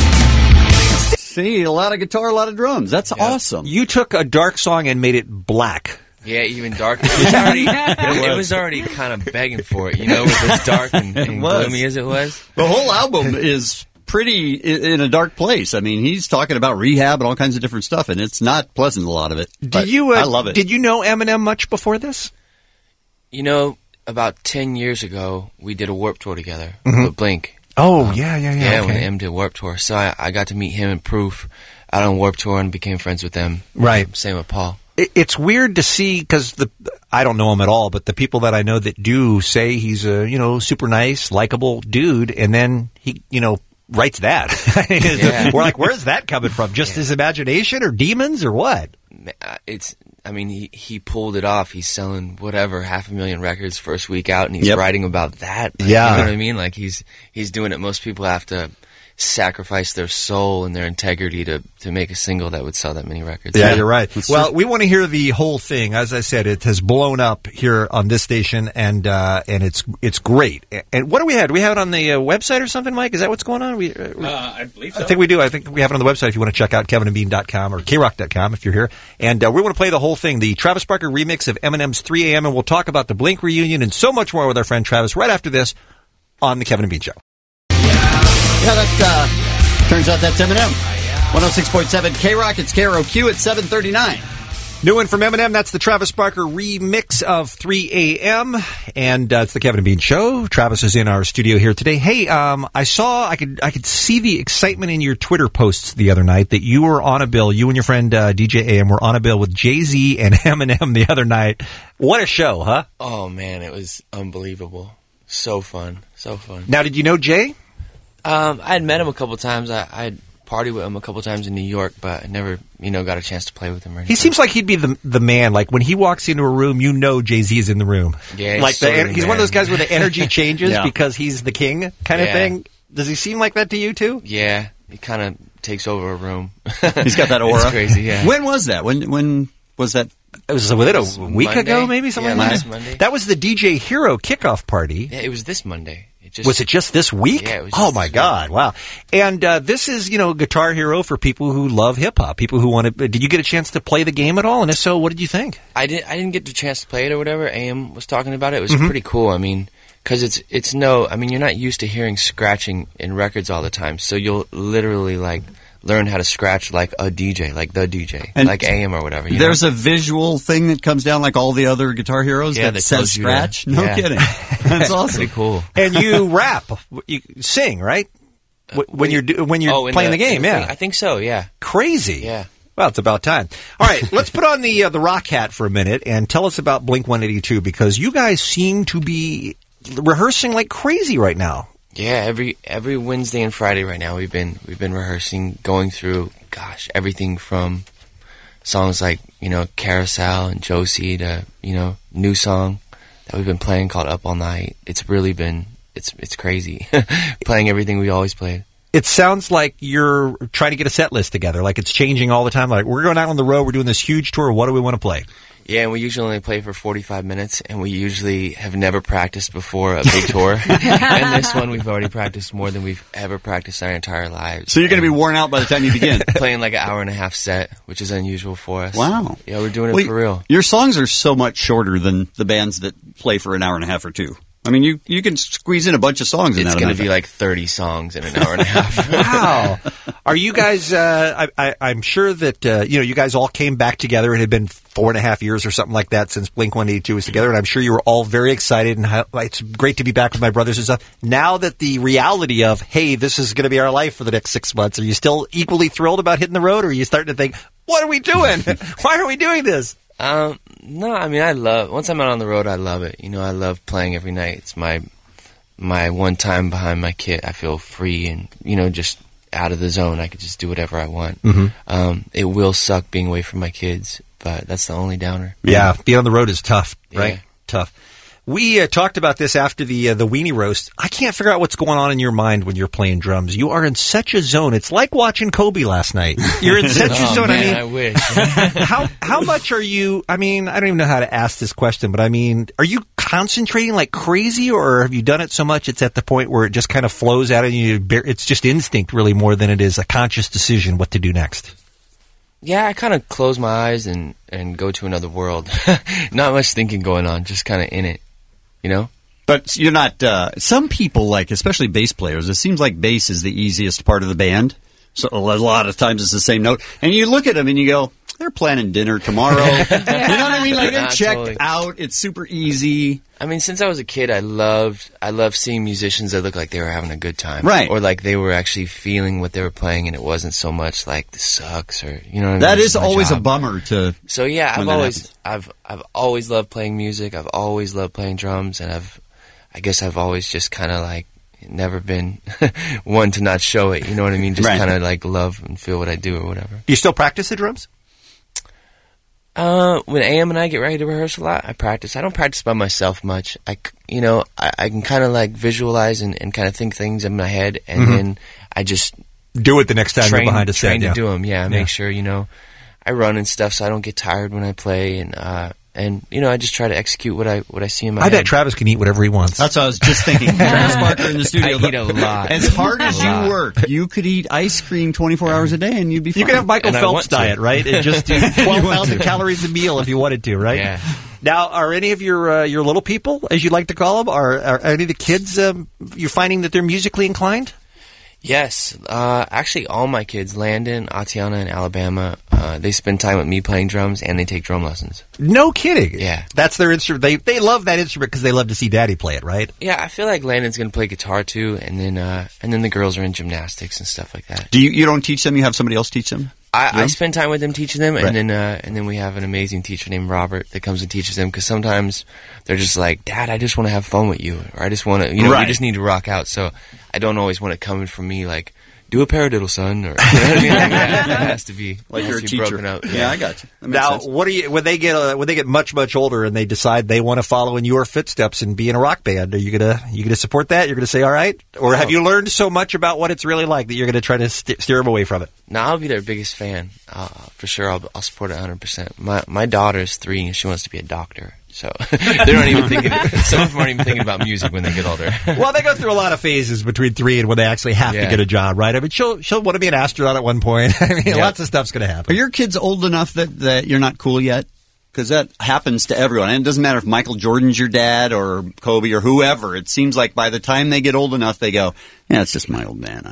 See, a lot of guitar, a lot of drums. That's awesome.
You took a dark song and made it black.
Yeah, even darker. It was already kind of begging for it, with as dark and gloomy as it was.
The whole album is pretty in a dark place. I mean, he's talking about rehab and all kinds of different stuff, and it's not pleasant, a lot of it. I love it.
Did you know Eminem much before this?
About 10 years ago, we did a Warped Tour together with Blink.
Oh, yeah.
Yeah,
okay.
when M did Warped Tour. So I got to meet him and Proof out on Warped Tour and became friends with them.
Right.
Same with Paul.
It's weird to see, because I don't know him at all, but the people that I know that do say he's a, super nice, likable dude, and then he, writes that. We're like, where's that coming from? Just his imagination or demons or what?
He pulled it off. He's selling 500,000 records first week out, and he's writing about that. Like,
yeah.
You know what I mean? Like, he's doing it. Most people have to sacrifice their soul and their integrity to make a single that would sell that many records.
Yeah, you're right. Well, we want to hear the whole thing. As I said, it has blown up here on this station, and it's great. And what do we have? Do we have it on the website or something, Mike? Is that what's going on?
I believe so.
I think we do. I think we have it on the website if you want to check out kevinandbean.com or krock.com if you're here. And we want to play the whole thing, the Travis Barker remix of Eminem's 3 a.m., and we'll talk about the Blink reunion and so much more with our friend Travis right after this on the Kevin and Bean Show.
Yeah, that turns out that's Eminem. 106.7 K-Rock, it's KROQ at 7:39.
New one from Eminem, that's the Travis Barker remix of 3 a.m. And it's the Kevin and Bean Show. Travis is in our studio here today. Hey, I could see the excitement in your Twitter posts the other night that you were on a bill, you and your friend DJ AM were on a bill with Jay-Z and Eminem the other night. What a show, huh?
Oh, man, it was unbelievable. So fun.
Now, did you know Jay?
I had met him a couple times. I had partied with him a couple times in New York, but I never, got a chance to play with him or anything.
He seems like he'd be the man. Like, when he walks into a room, Jay-Z is in the room.
Yeah,
he's one of those guys where the energy changes because he's the king kind of thing. Does he seem like that to you, too?
Yeah, he kind of takes over a room.
He's got that aura.
It's crazy, yeah.
When was that? When was that?
It was a week
Monday?
ago, maybe? Something like
last
that?
Monday.
That was the DJ Hero kickoff party.
Yeah, it was this Monday.
Was it just this week?
Yeah, it was
oh, my God. Wow. And this is, Guitar Hero for people who love hip-hop, people who want to... Did you get a chance to play the game at all? And if so, what did you think?
I didn't get the chance to play it or whatever. AM was talking about it. It was pretty cool. I mean, because you're not used to hearing scratching in records all the time. So you'll literally, learn how to scratch like a DJ, like the DJ,
and
like AM or whatever.
There's a visual thing that comes down like all the other Guitar Heroes that says scratch. No kidding. That's awesome.
Pretty cool.
And you rap, you sing, right? When you're playing the game, yeah.
I think so, yeah.
Crazy.
Yeah.
Well, it's about time. All right, let's put on the rock hat for a minute and tell us about Blink-182, because you guys seem to be rehearsing like crazy right now.
Yeah, every Wednesday and Friday right now we've been rehearsing, going through everything from songs like, Carousel and Josie to, new song that we've been playing called Up All Night. It's really been it's crazy playing everything we always played.
It sounds like you're trying to get a set list together, like it's changing all the time. Like, we're going out on the road, we're doing this huge tour, what do we want to play?
Yeah, and we usually only play for 45 minutes, and we usually have never practiced before a big tour. And this one, we've already practiced more than we've ever practiced our entire lives.
So you're going to be worn out by the time you begin.
Playing like an hour-and-a-half set, which is unusual for us.
Wow.
Yeah, we're doing it for real.
Your songs are so much shorter than the bands that play for an hour and a half or two. I mean, you can squeeze in a bunch of songs in that.
It's going to be like 30 songs in an hour and a half.
Wow. Are you guys, I'm sure that, you guys all came back together. It had been 4.5 years or something like that since Blink-182 was together, and I'm sure you were all very excited, and it's great to be back with my brothers and stuff. Now that the reality of, hey, this is going to be our life for the next 6 months, are you still equally thrilled about hitting the road, or are you starting to think, what are we doing? Why are we doing this?
No, I mean, once I'm out on the road, I love it. I love playing every night. It's my one time behind my kit. I feel free and, just out of the zone. I could just do whatever I want.
Mm-hmm.
It will suck being away from my kids, but that's the only downer.
Yeah, being on the road is tough, right?
Yeah.
Tough. We talked about this after the Weenie Roast. I can't figure out what's going on in your mind when you're playing drums. You are in such a zone. It's like watching Kobe last night. You're in such a zone.
Man, I wish.
How much are you, I don't even know how to ask this question, but are you concentrating like crazy, or have you done it so much it's at the point where it just kind of flows out of you? It's just instinct really more than it is a conscious decision what to do next?
Yeah, I kind of close my eyes and go to another world. Not much thinking going on, just kind of in it.
But you're not, some people, like, especially bass players, it seems like bass is the easiest part of the band. So a lot of times it's the same note. And you look at them and you go, they're planning dinner tomorrow. You know what I mean? Like, they're checked out. It's super easy.
I mean, since I was a kid, I loved seeing musicians that looked like they were having a good time.
Right.
Or like they were actually feeling what they were playing, and it wasn't so much like, this sucks, or, you know what I mean?
That is always a bummer to.
So yeah, I've always loved playing music. I've always loved playing drums, and I guess I've always just kind of like never been one to not show it. You know what I mean? Just kind of like love and feel what I do or whatever.
Do you still practice the drums?
When AM and I get ready to rehearse a lot, I practice. I don't practice by myself much. I can kind of like visualize and kind of think things in my head, and then I just
do it the next time you're behind a set.
Train to do them. Yeah, make sure I run and stuff, so I don't get tired when I play, and I just try to execute what I see in my head.
I bet Travis can eat whatever he wants.
That's what I was just thinking. Travis Barker in the studio.
I eat a lot.
As hard as you work, you could eat ice cream 24 hours a day and you'd be fine.
You could have Michael Phelps' diet, right? And just do 12,000 calories a meal if you wanted to, right?
Yeah.
Now, are any of your little people, as you like to call them, are any of the kids, you're finding that they're musically inclined?
Yes. Actually, all my kids, Landon, Atiana, and Alabama, they spend time with me playing drums, and they take drum lessons.
No kidding.
Yeah.
That's their instrument. They love that instrument because they love to see Daddy play it, right?
Yeah, I feel like Landon's going to play guitar, too, and then the girls are in gymnastics and stuff like that.
Do you don't teach them? You have somebody else teach them?
I spend time with them teaching them, and then we have an amazing teacher named Robert that comes and teaches them, because sometimes they're just like, Dad, I just want to have fun with you, or I just want to, we just need to rock out. So I don't always want it coming from me like, do a paradiddle, son, or you know what I mean? Like, that has to be
like you're a teacher.
Out.
Yeah, I got you.
Now, sense. What do you when they get much older and they decide they want to follow in your footsteps and be in a rock band? Are you gonna support that? You're gonna say all right, or have you learned so much about what it's really like that you're gonna try to steer them away from it?
No, I'll be their biggest fan for sure. I'll support it 100%. My daughter's 3 and she wants to be a doctor. So they're not even thinking. Some of them aren't even thinking about music when they get older.
Well, they go through a lot of phases between 3 and when they actually have to get a job, right? I mean, she'll want to be an astronaut at one point. I mean, lots of stuff's going to happen.
Are your kids old enough that you're not cool yet? Because that happens to everyone. And it doesn't matter if Michael Jordan's your dad or Kobe or whoever. It seems like by the time they get old enough, they go, yeah, it's just my old man.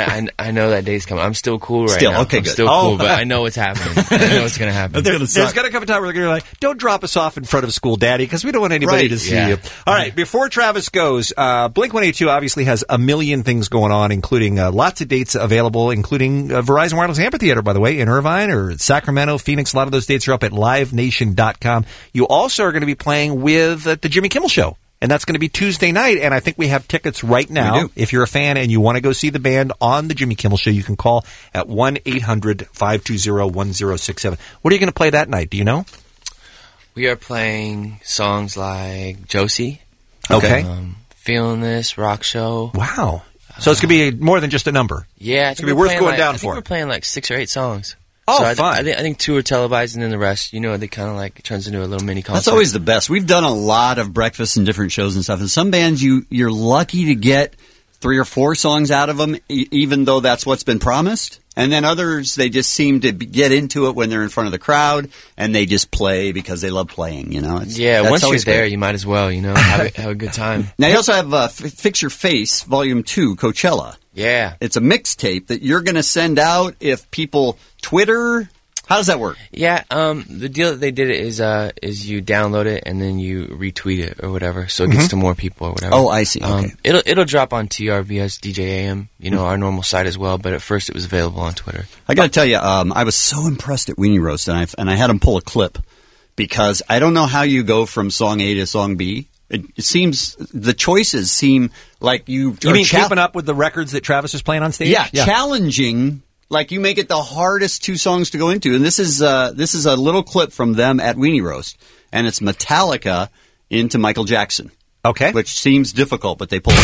I know that day's coming. I'm still cool now.
Okay,
I'm
good.
Still cool, but I know what's happening. I know what's going to happen.
There's going to come a time where they're going to be like, don't drop us off in front of school, Daddy, because we don't want anybody to see you. All right, before Travis goes, Blink-182 obviously has a million things going on, including lots of dates available, including Verizon Wireless Amphitheater, by the way, in Irvine or Sacramento, Phoenix. A lot of those dates are up at livenation.com. You also are going to be playing with the Jimmy Kimmel Show and that's going to be Tuesday night, and I think we have tickets right now. If you're a fan and you want to go see the band on the Jimmy Kimmel Show, you can call at 1-800-520-1067. What are you going to play that night? Do you know?
We are playing songs like Josie.
Okay.
Feeling This, Rock Show.
Wow. So it's going to be more than just a number.
Yeah.
It's going to be worth going down
I think
for.
we're playing like 6 or 8 songs.
Oh,
so
fun.
I think 2 are televised, and then the rest, they kind of like, it turns into a little mini concert.
That's always the best. We've done a lot of breakfasts and different shows and stuff, and some bands you're lucky to get 3 or 4 songs out of them, even though that's what's been promised. And then others, they just seem to get into it when they're in front of the crowd, and they just play because they love playing, Once
you're there, you might as well, have a good time.
Now, you also have Fix Your Face, Volume 2, Coachella.
Yeah.
It's a mixtape that you're going to send out if people Twitter. How does that work?
Yeah, the deal that they did is you download it and then you retweet it or whatever, so it gets to more people or whatever.
Oh, I see. Okay.
It'll drop on TRVS DJAM, our normal site as well. But at first, it was available on Twitter.
I got to tell you, I was so impressed at Weenie Roast, and I had them pull a clip because I don't know how you go from song A to song B. It seems the choices seem like you.
You mean keeping up with the records that Travis is playing on stage?
Yeah, challenging. Like you make it the hardest 2 songs to go into, and this is a little clip from them at Weenie Roast, and it's Metallica into Michael Jackson.
Okay,
which seems difficult, but they pull it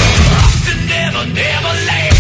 off.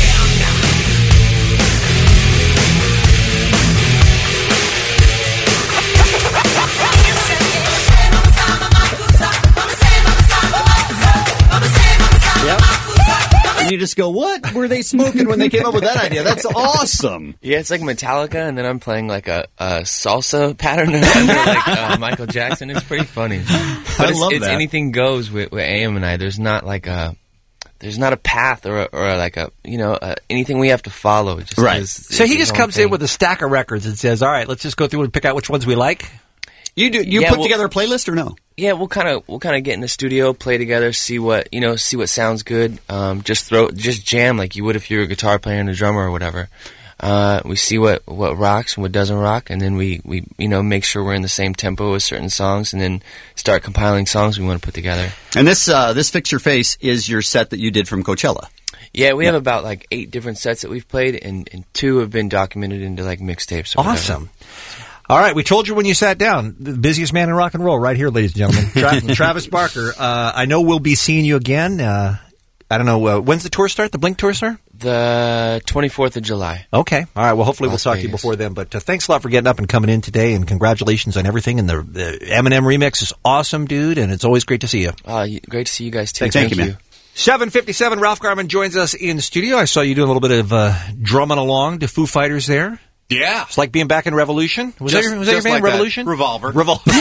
And you just go, what were they smoking when they came up with that idea? That's awesome.
Yeah, it's like Metallica, and then I'm playing like a salsa pattern like Michael Jackson. It's pretty funny. But it's anything goes with AM and I. There's not like there's not a path or like anything we have to follow. Just
right. So he just comes in with a stack of records and says, all right, let's just go through and pick out which ones we like.
You put together a playlist or no?
Yeah, we'll kind of get in the studio, play together, see what sounds good. Just jam like you would if you were a guitar player and a drummer or whatever. We see what rocks and what doesn't rock, and then we make sure we're in the same tempo with certain songs, and then start compiling songs we want to put together.
And this Fix Your Face is your set that you did from Coachella.
Yeah, we have about like 8 different sets that we've played, and 2 have been documented into like mixtapes.
Awesome. All right, we told you when you sat down, the busiest man in rock and roll right here, ladies and gentlemen. Travis Barker. I know we'll be seeing you again. I don't know, when's the tour start, the Blink tour start?
The 24th of July.
Okay. All right, well, hopefully we'll talk to you before then. But thanks a lot for getting up and coming in today, and congratulations on everything. And the Eminem remix is awesome, dude, and it's always great to see you.
Great to see you guys, too.
Thank you, man. 7:57, Ralph Garman joins us in the studio. I saw you doing a little bit of drumming along to Foo Fighters there.
Yeah.
It's like being back in Revolution. Was that your band,
like
Revolution?
Revolver.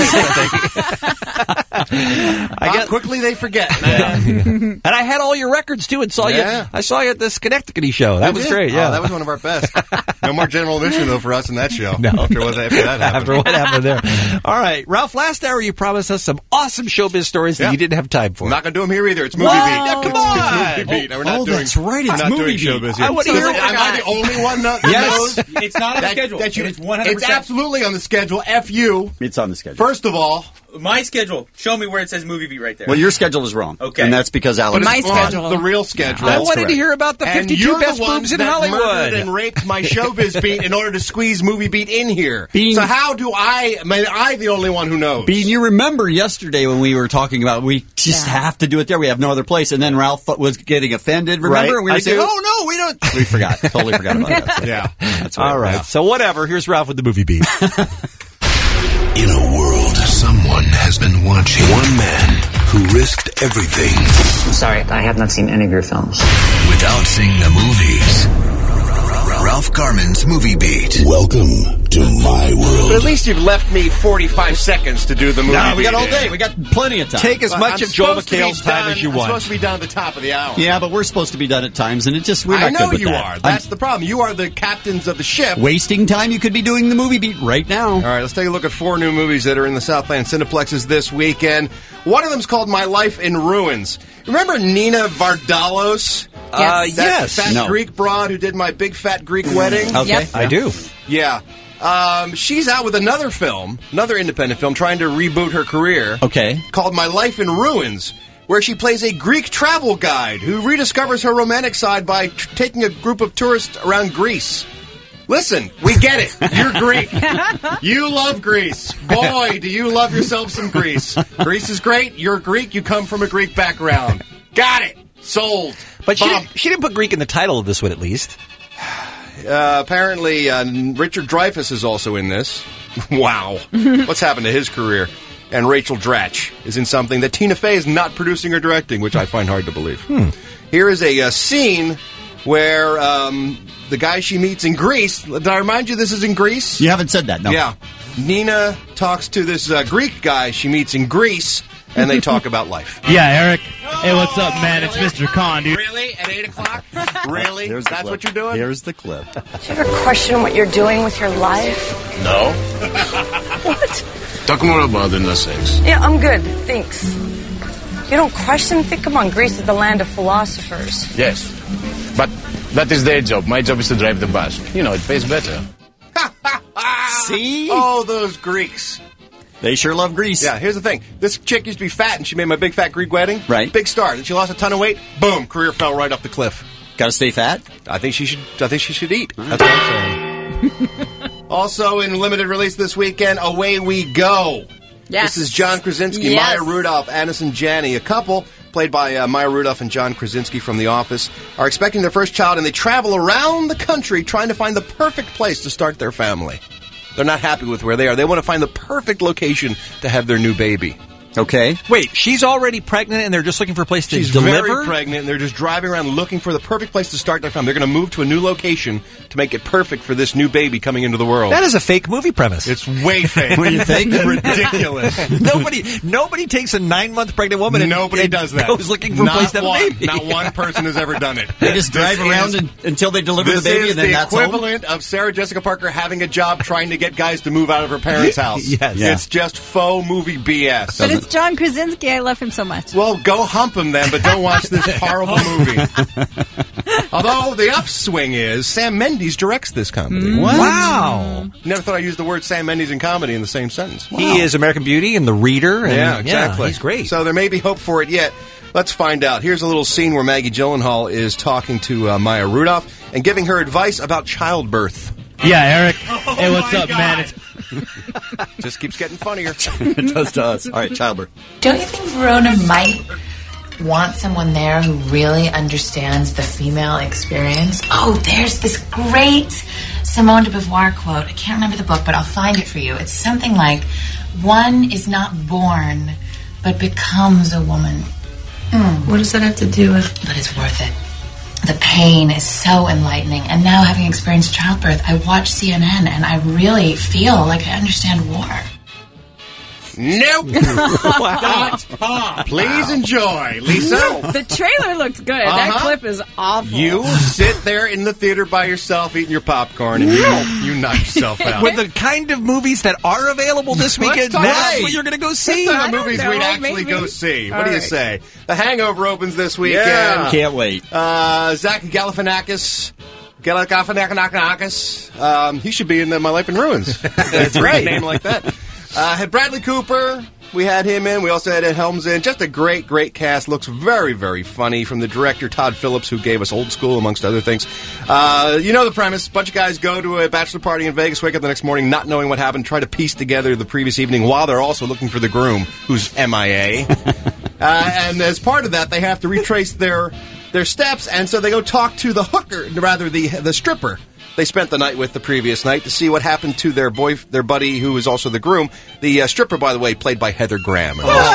I guess
quickly they forget.
And I had all your records too, and I saw you at the Schenectady show. That was great. Yeah,
that was one of our best. No more General Admission though for us in that show.
No,
after that happened.
After what happened there. All right, Ralph. Last hour you promised us some awesome showbiz stories that you didn't have time for.
I'm not going to do them here either. It's Movie Beat.
Yeah, come on.
It's Movie Beat. We're not doing.
That's right. It's
Movie Beat.
Showbiz here.
I want to hear. Am I the only one that knows?
It's not on the schedule. It's 100%.
It's absolutely on the schedule. F you.
It's on the schedule.
First of all,
my schedule. Show me where it says Movie Beat right there.
Well, your schedule is wrong.
Okay.
And that's because Alex.
But it's on the real schedule.
I wanted to hear about the 52 best boobs in Hollywood.
Murdered and raped my showbiz beat in order to squeeze Movie Beat in here. So how do am I the only one who knows?
Bean, you remember yesterday when we were talking about we just have to do it there. We have no other place. And then Ralph was getting offended. Remember?
Right.
And we were saying, oh, no, we don't. We forgot. Totally forgot about that.
Yeah.
That's
all right. Yeah. So whatever. Here's Ralph with the Movie Beat.
In a world, someone has been watching. One man who risked everything.
I'm sorry, I have not seen any of your films.
Without seeing the movies. Ralph Garman's Movie Beat. Welcome to my world.
But at least you've left me 45 seconds to do the movie.
No, we got
beat
all day. We got plenty of time.
Take as much of Joel McHale's time as you want.
I'm supposed to be done at the top of the hour.
Yeah, but we're supposed to be done at times, and it just we're not
I know
good with
you
that.
are. That's the problem. You are the captains of the ship.
Wasting time. You could be doing the Movie Beat right now.
All right, let's take a look at 4 new movies that are in the Southland Cineplexes this weekend. One of them's called My Life in Ruins. Remember Nina Vardalos?
Yes.
That fat Greek broad who did My Big Fat Greek Wedding?
Okay.
Yep.
I do.
Yeah. She's out with another film, another independent film, trying to reboot her career.
Okay.
Called My Life in Ruins, where she plays a Greek travel guide who rediscovers her romantic side by taking a group of tourists around Greece. Listen, we get it. You're Greek. You love Greece. Boy, do you love yourself some Greece. Greece is great. You're Greek. You come from a Greek background. Got it. Sold.
But she didn't put Greek in the title of this one, at least.
Apparently, Richard Dreyfuss is also in this. Wow. What's happened to his career? And Rachel Dratch is in something that Tina Fey is not producing or directing, which I find hard to believe. Here is a scene where the guy she meets in Greece. Did I remind you this is in Greece?
You haven't said that, no.
Yeah. Nina talks to this Greek guy she meets in Greece, and they talk about life.
Yeah, Eric. Hey, what's up, man? It's Mr. Khan, dude.
Really? At 8 o'clock? Really? That's what you're doing?
Here's the clip.
Do you ever question what you're doing with your life?
No.
What?
Talk more about the sex.
Yeah, I'm good. Thanks. You don't question? Think, come on, Greece is the land of philosophers.
Yes. But that is their job. My job is to drive the bus. You know, it pays better.
See?
Oh, those Greeks.
They sure love Greece.
Yeah, here's the thing. This chick used to be fat, and she made my big fat Greek wedding.
Right.
Big star. Then she lost a ton of weight. Boom. Career fell right off the cliff.
Gotta stay fat?
I think she should eat. That's what I'm saying. Also in limited release this weekend, Away We Go.
Yes.
This is John Krasinski,
Yes.
Maya Rudolph, Addison Janney. A couple, played by Maya Rudolph and John Krasinski from The Office, are expecting their first child, and they travel around the country trying to find the perfect place to start their family. They're not happy with where they are. They want to find the perfect location to have their new baby.
Okay.
Wait, she's already pregnant and they're just looking for a place to
She's
deliver?
very pregnant, and they're just driving around looking for the perfect place to start their family. They're going to move to a new location to make it perfect for this new baby coming into the world.
That is a fake movie premise.
It's way fake.
What do you think?
Ridiculous.
Nobody takes a 9-month pregnant woman and
Nobody does that.
goes looking for a place to have a baby.
Not one person has ever done it.
They just drive around until they deliver the baby, and then that's
the equivalent of Sarah Jessica Parker having a job trying to get guys to move out of her parents' house.
Yes.
Yeah.
It's just faux movie BS.
But it's John Krasinski. I love him so much.
Well, go hump him then, but don't watch this horrible movie. Although the upswing is Sam Mendes directs this comedy.
What? Wow.
Never thought I used the word Sam Mendes and comedy in the same sentence.
Wow. He is American Beauty and The Reader. And,
yeah, exactly.
he's great.
So there may be hope for it yet. Let's find out. Here's a little scene where Maggie Gyllenhaal is talking to Maya Rudolph and giving her advice about childbirth.
Yeah, Eric. Hey, what's up, man?
Just keeps getting funnier.
It does to us. All right, childbirth.
Don't you think Verona might want someone there who really understands the female experience? Oh, there's this great Simone de Beauvoir quote. I can't remember the book, but I'll find it for you. It's something like, one is not born, but becomes a woman. What does that have to do with? But it's worth it. The pain is so enlightening. And now, having experienced childbirth, I watch CNN and I really feel like I understand war.
Nope. Please enjoy, Lisa.
The trailer looks good. That clip is awful.
You sit there in the theater by yourself eating your popcorn and you knock yourself out.
With the kind of movies that are available this weekend, that's what you're going to go see.
That's the movies we'd actually go see. What do you say? The Hangover opens this weekend.
Yeah. Can't wait.
Zach Galifianakis. He should be in My Life in Ruins. That's right. A name like that. Had Bradley Cooper. We had him in. We also had Ed Helms in. Just a great, great cast. Looks very, very funny from the director, Todd Phillips, who gave us Old School, amongst other things. You know the premise. A bunch of guys go to a bachelor party in Vegas, wake up the next morning not knowing what happened, try to piece together the previous evening while they're also looking for the groom, who's MIA. And as part of that, they have to retrace their steps, and so they go talk to the hooker, rather the stripper they spent the night with the previous night to see what happened to their buddy, who is also the groom. The stripper, by the way, played by Heather Graham.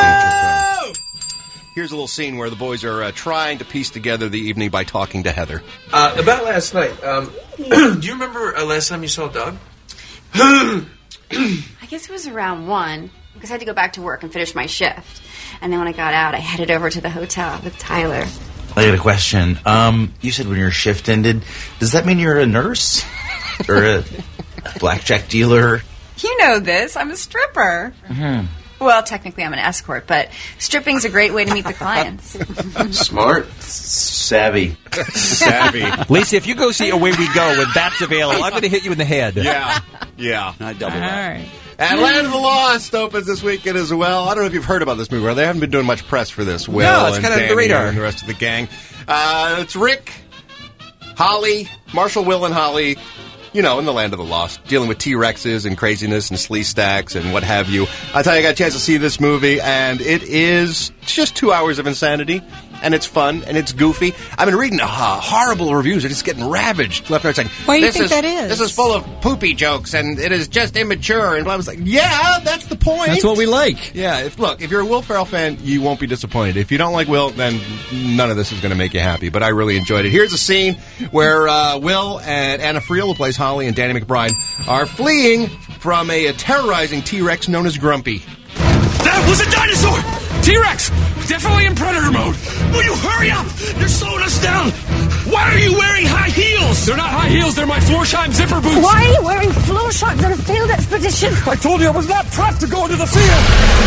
Here's a little scene where the boys are trying to piece together the evening by talking to Heather.
About last night, do you remember last time you saw Doug?
I guess it was around 1, because I had to go back to work and finish my shift. And then when I got out, I headed over to the hotel with Tyler.
I got a question. You said when your shift ended, does that mean you're a nurse? Or a blackjack dealer?
You know this. I'm a stripper.
Mm-hmm.
Well, technically I'm an escort, but stripping's a great way to meet the clients.
Smart. Savvy.
Lisa, if you go see Away We Go when that's available, I'm going to hit you in the head.
Yeah.
I double that.
All right.
And Land of the Lost opens this weekend as well. I don't know if you've heard about this movie. They haven't been doing much press for this. Will
No, it's
and
kind of under the
Danny
radar.
and the rest of the gang. It's Rick, Holly, Marshall, Will, and Holly, in the Land of the Lost, dealing with T-Rexes and craziness and slee stacks and what have you. I tell you, I got a chance to see this movie, and it is just 2 hours of insanity. And it's fun, and it's goofy. I've been reading horrible reviews. They're just getting ravaged left and right, saying,
Why do you think that is?
This is full of poopy jokes, and it is just immature. And I was like, yeah, that's the point.
That's what we like.
Yeah, if you're a Will Ferrell fan, you won't be disappointed. If you don't like Will, then none of this is going to make you happy. But I really enjoyed it. Here's a scene where Will and Anna Friel, who plays Holly, and Danny McBride are fleeing from a terrorizing T-Rex known as Grumpy.
That was a dinosaur! T-Rex! Definitely in predator mode. Will you hurry up? You're slowing us down. Why are you wearing high heels? They're not high heels. They're my Florsheim zipper boots.
Why are you wearing floor shorts on a field expedition?
I told you I was not prepped to go into the field.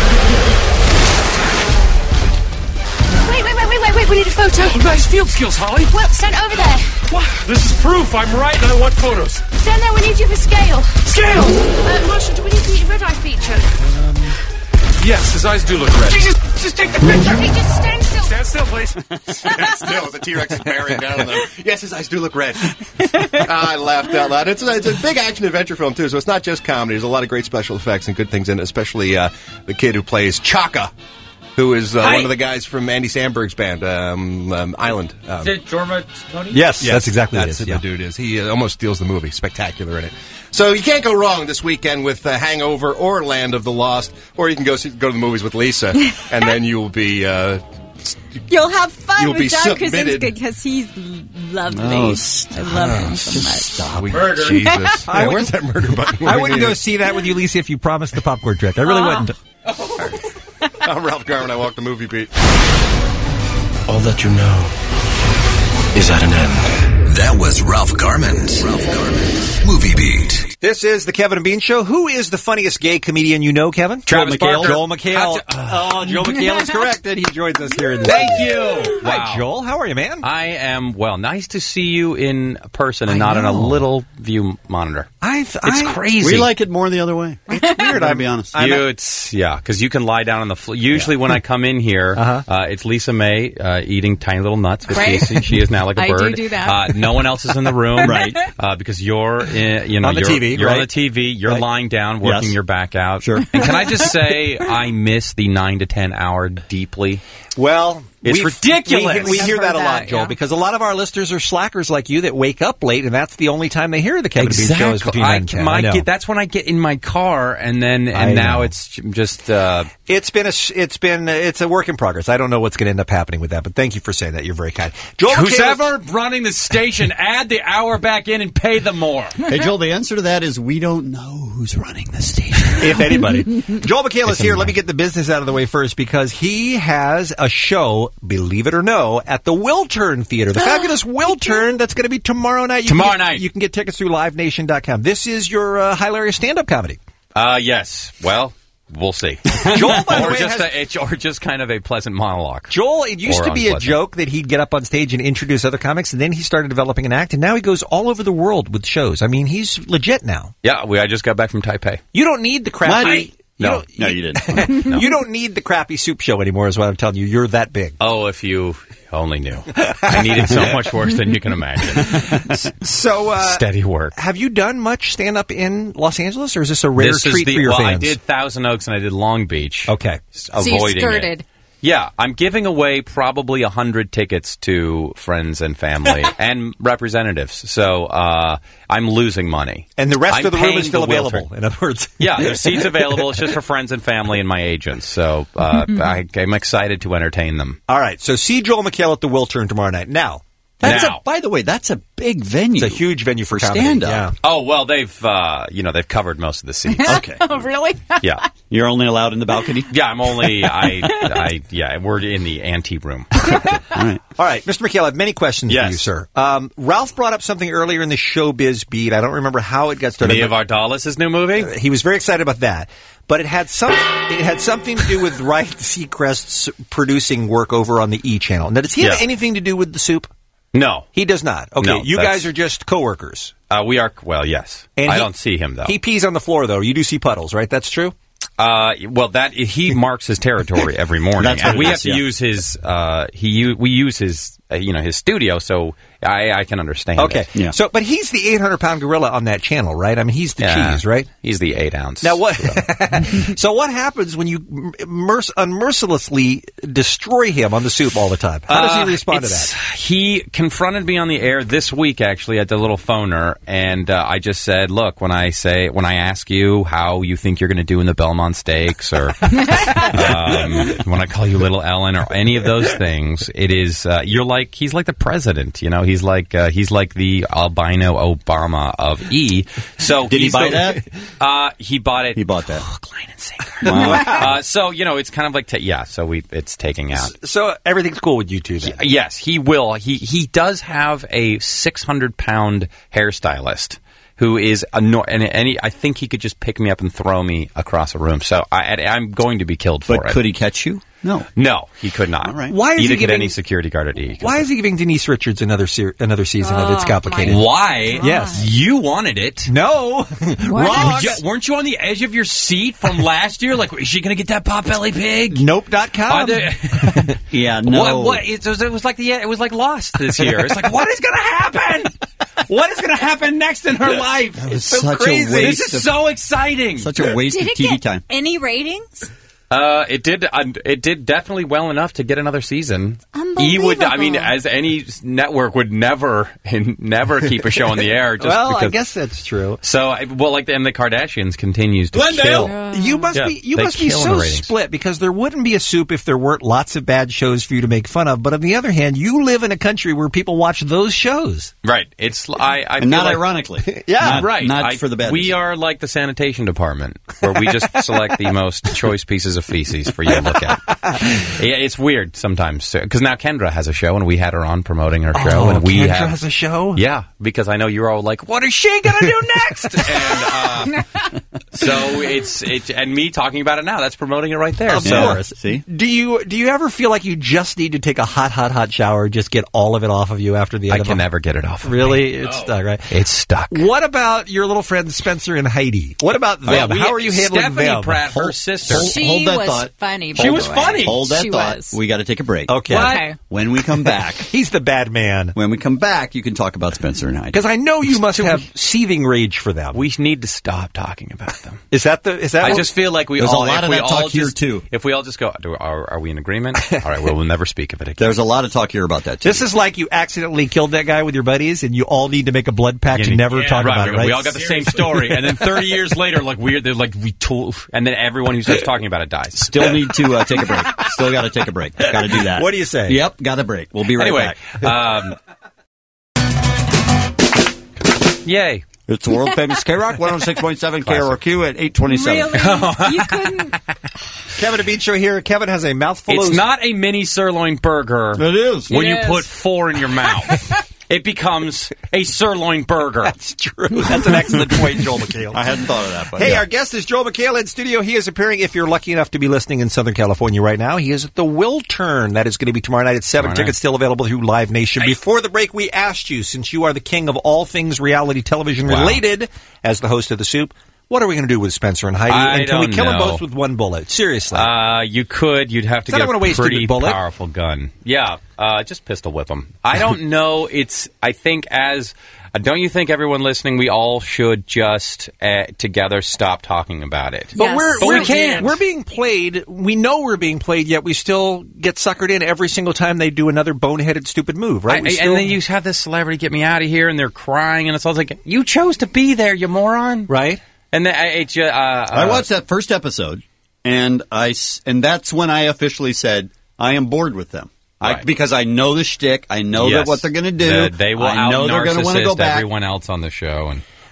Wait. We need a photo.
Oh, nice field skills, Holly.
Well, stand over there.
What? This is proof. I'm right and I want photos.
Stand there. We need you for scale.
Scale!
Marshall, do we need the red eye feature?
Yes, his eyes do look red. Just take the picture.
Okay, just stand still.
Stand still, please.
Stand still. The T-Rex is bearing down on them. Yes, his eyes do look red. I laughed out loud. It's a big action-adventure film, too, so it's not just comedy. There's a lot of great special effects and good things in it, especially the kid who plays Chaka, who is one of the guys from Andy Samberg's band, Island.
Is it Jorma Tony?
Yes, that's exactly what it is.
That's
Yeah.
the dude is. He almost steals the movie. Spectacular in it. So you can't go wrong this weekend with Hangover or Land of the Lost, or you can go to the movies with Lisa, and then you'll be...
You'll have fun
You'll be
with John
submitted.
Krasinski because he's lovely.
Oh,
I love him so much.
Stop.
Murder. Jesus.
I
Where's that murder button?
I wouldn't go see that with you, Lisa, if you promised the popcorn trick. I really wouldn't.
I'm Ralph Garman. I walk the movie beat.
All that you know is at an end. That was Ralph Garman's Movie Beat.
This is the Kevin and Bean Show. Who is the funniest gay comedian you know, Kevin?
Travis Barker.
Joel McHale. Joel McHale is corrected. He joins us here in the
Thank
studio.
you.
Hi,
Wow.
Joel. How are you, man?
I am well. Nice to see you in person and not in a little view monitor. It's crazy.
We like it more the other way. It's weird, I'll be honest.
Because you can lie down on the floor. Usually when I come in here, it's Lisa May eating tiny little nuts with
Right.
Casey. She is now like a
I do
bird.
do that.
No one else is in the room,
Right.
Because you're in,
On the TV,
You're
right?
on the TV. You're
Right.
lying down, working
Yes.
your back out.
Sure.
And can I just say, I miss the 9 to 10 hour deeply.
Well,
It's ridiculous.
We hear
I've
that a
heard
lot,
that,
Joel,
yeah.
because a lot of our listeners are slackers like you that wake up late, and that's the only time they hear the Kevin and Bean Show is between 9 and 10. I know.
That's when I get in my car, and
I
now
know.
it's just.
It's a work in progress. I don't know what's going to end up happening with that, but thank you for saying that. You're very kind. Joel
Who's
McHale-
ever running the station, add the hour back in and pay them more.
Hey, Joel, the answer to that is we don't know who's running the station.
if anybody. Joel McHale is here. Let me get the business out of the way first because he has a show, believe it or no, at the Wiltern Theater. The fabulous Wiltern that's going to be tomorrow night.
Tomorrow night.
You can get tickets through livenation.com. This is your hilarious stand-up comedy.
Yes. Well, we'll see.
Joel, by the
or,
way,
just or just kind of a pleasant monologue.
Joel, it used
Or
to be a
unpleasant.
joke that he'd get up on stage and introduce other comics, and then he started developing an act, and now he goes all over the world with shows. I mean, he's legit now.
Yeah, I just got back from Taipei.
You don't need the crappy...
No,
you didn't.
No.
You don't need the crappy soup show anymore, is what I'm telling you. You're that big.
Oh, if you only knew. I need it so much worse than you can imagine.
So,
Steady work.
have you done much stand-up in Los Angeles, or is this a rare treat for your
well,
fans?
I did Thousand Oaks and I did Long Beach.
Okay.
Avoiding
you skirted.
it. Yeah, I'm giving away probably 100 tickets to friends and family and representatives. So I'm losing money.
And the rest
I'm
of the room
paying
is still
the Wiltern.
available, in other words.
Yeah, there's seats available. It's just for friends and family and my agents. So I'm excited to entertain them.
All right, so see Joel McHale at the Wiltern tomorrow night. Now,
By the way, that's a big venue.
it's a huge venue for comedy.
stand-up.
Yeah.
Oh, well, they've covered most of the seats.
Okay.
Oh, really?
Yeah.
You're only allowed in the balcony?
Yeah, I'm only, we're in the ante room.
All right.
All right, Mr. McHale, I have many questions for you, sir. Ralph brought up something earlier in the Showbiz Beat. I don't remember how it got started.
Mia Vardalos' new movie?
He was very excited about that. But it had something to do with Ryan Seacrest's producing work over on the E! channel. Now, does he have anything to do with the soup?
No.
He does not. Okay,
No,
you
that's-
guys are just coworkers.
We are, well, yes.
And
I
he-
don't see him, though.
He pees on the floor, though. You do see puddles, right? That's true?
Well, he marks his territory every morning,
That's what
and
it
we
is,
have to
yeah.
use his. We use his, his studio, so I can understand.
Okay.
it.
So, but he's the 800-pound gorilla on that channel, right? I mean, he's the cheese, right?
He's the 8-ounce.
Now what? So what happens when you unmercilessly destroy him on the soup all the time? How does he respond to that?
He confronted me on the air this week, actually, at the little phoner, and I just said, "Look, when I ask you how you think you're going to do in the Belmont Stakes, or when I call you Little Ellen, or any of those things, it is he's like the president, He's like the albino Obama of E. So
Did he
he's
buy
that? He bought it.
He bought that.
Klein and Sinker.
Wow.
So it's kind of like it's taking out.
So everything's cool with you two then?
Yes, he will. He does have a 600-pound hairstylist who is I think he could just pick me up and throw me across a room. So I'm going to be killed for it.
But could he catch you?
No, he could not.
All right.
Why is
Neither
he
could
giving
any security guard at E.
Why is he giving Denise Richards another season of It's Complicated?
Why?
Yes.
You wanted it.
No.
Wrong. Weren't you on the edge of your seat from last year? Like, is she going to get that Potbelly Pig?
Nope.com.
Yeah, no.
What? It was like Lost this year. It's like, what is going to happen? What is going to happen next in her life?
It's
so
such a
crazy.
waste
This is
of-
so exciting.
Such a waste
Did
of
it
TV
get
time.
any ratings?
It did. It did definitely well enough to get another season. E would. I mean, as any network would never keep a show on the air. Just
Well,
because.
I guess that's true.
So, and the Kardashians continues to
Glendale,
kill.
you must be
they
so
kill in the ratings.
split because there wouldn't be a soup if there weren't lots of bad shows for you to make fun of. But on the other hand, you live in a country where people watch those shows.
Right. It's I
And
feel
not
like-
ironically.
Yeah,
right.
Not for the bad.
We are like the sanitation department, where we just select the most choice pieces of feces for you to look at. Yeah, it's weird sometimes because now Kendra has a show, and we had her on promoting her show, and we
Kendra
have
has a show.
Yeah, because I know you're all like, "What is she gonna do next?" And so it's and me talking about it now. That's promoting it right there.
Of
So
course.
See?
Do you ever feel like you just need to take a hot shower, just get all of it off of you after the
I
end of
can
it?
never get it off. Of
Really?
me.
It's stuck, right?
It's stuck.
What about your little friends Spencer and Heidi? What about them? How are you handling
Stephanie
them?
Pratt, her sister.
She
that
was
thought.
funny.
She was funny.
Hold that
She
thought.
was.
We got to take a break.
Okay.
Okay.
When we come back,
He's the bad man.
when we come back, you can talk about Spencer and Heidi.
Because I know you must have seething rage for them.
We need to stop talking about them.
Is that
I just feel like we
There's
all.
a lot
if
of
we
that
all
talk here,
just-
too.
If we all just go, are we in agreement? All right, well, we'll never speak of it again.
There's a lot of talk here about that, too.
This is like you accidentally killed that guy with your buddies, and you all need to make a blood pact to never talk about it, right?
We all got the same story, and then 30 years later, we told, and then everyone who starts talking about it dies.
Still need to take a break. Still got to take a break. Got to do that.
What do you say?
Yep, got a break. We'll be right
Anyway,
back.
Yay.
It's the world famous K-Rock 106.7 KROQ at 8:27.
Really? You couldn't.
Kevin, a Beat Show here. Kevin has a mouthful
It's
of...
not a mini sirloin burger.
It is.
When
It
you
is.
put 4 in your mouth. It becomes a sirloin burger.
That's true. That's an excellent point, Joel McHale.
I hadn't thought of that. But
Hey,
yeah.
our guest is Joel McHale in studio. He is appearing, if you're lucky enough to be listening in Southern California right now, he is at the Will Turn. That is going to be tomorrow night at 7.
Tomorrow
Tickets
night.
still available through Live Nation. Before the break, we asked you, since you are the king of all things reality television related, as the host of The Soup, what are we going to do with Spencer and Heidi?
I
And can we
don't
kill them
know.
both with one bullet? Seriously.
You could. You'd have to
I
get
don't wanna
a
waste a
pretty
good bullet.
powerful gun. Yeah, just pistol whip them. I don't know. I think don't you think everyone listening, we all should just together stop talking about it?
But
Yes.
we
we
can't.
can't.
We're being played. We know we're being played, yet we still get suckered in every single time they do another boneheaded, stupid move, right? We still-
And then you have this celebrity get me out of here, and they're crying, and it's all like, you chose to be there, you moron.
right?
And then
I watched that first episode, and that's when I officially said I am bored with them.
Right.
Because I know the shtick. I know
Yes.
that what they're going to do.
They will
I know
out
they're going to want to go
narcissist
back.
everyone else on the show. And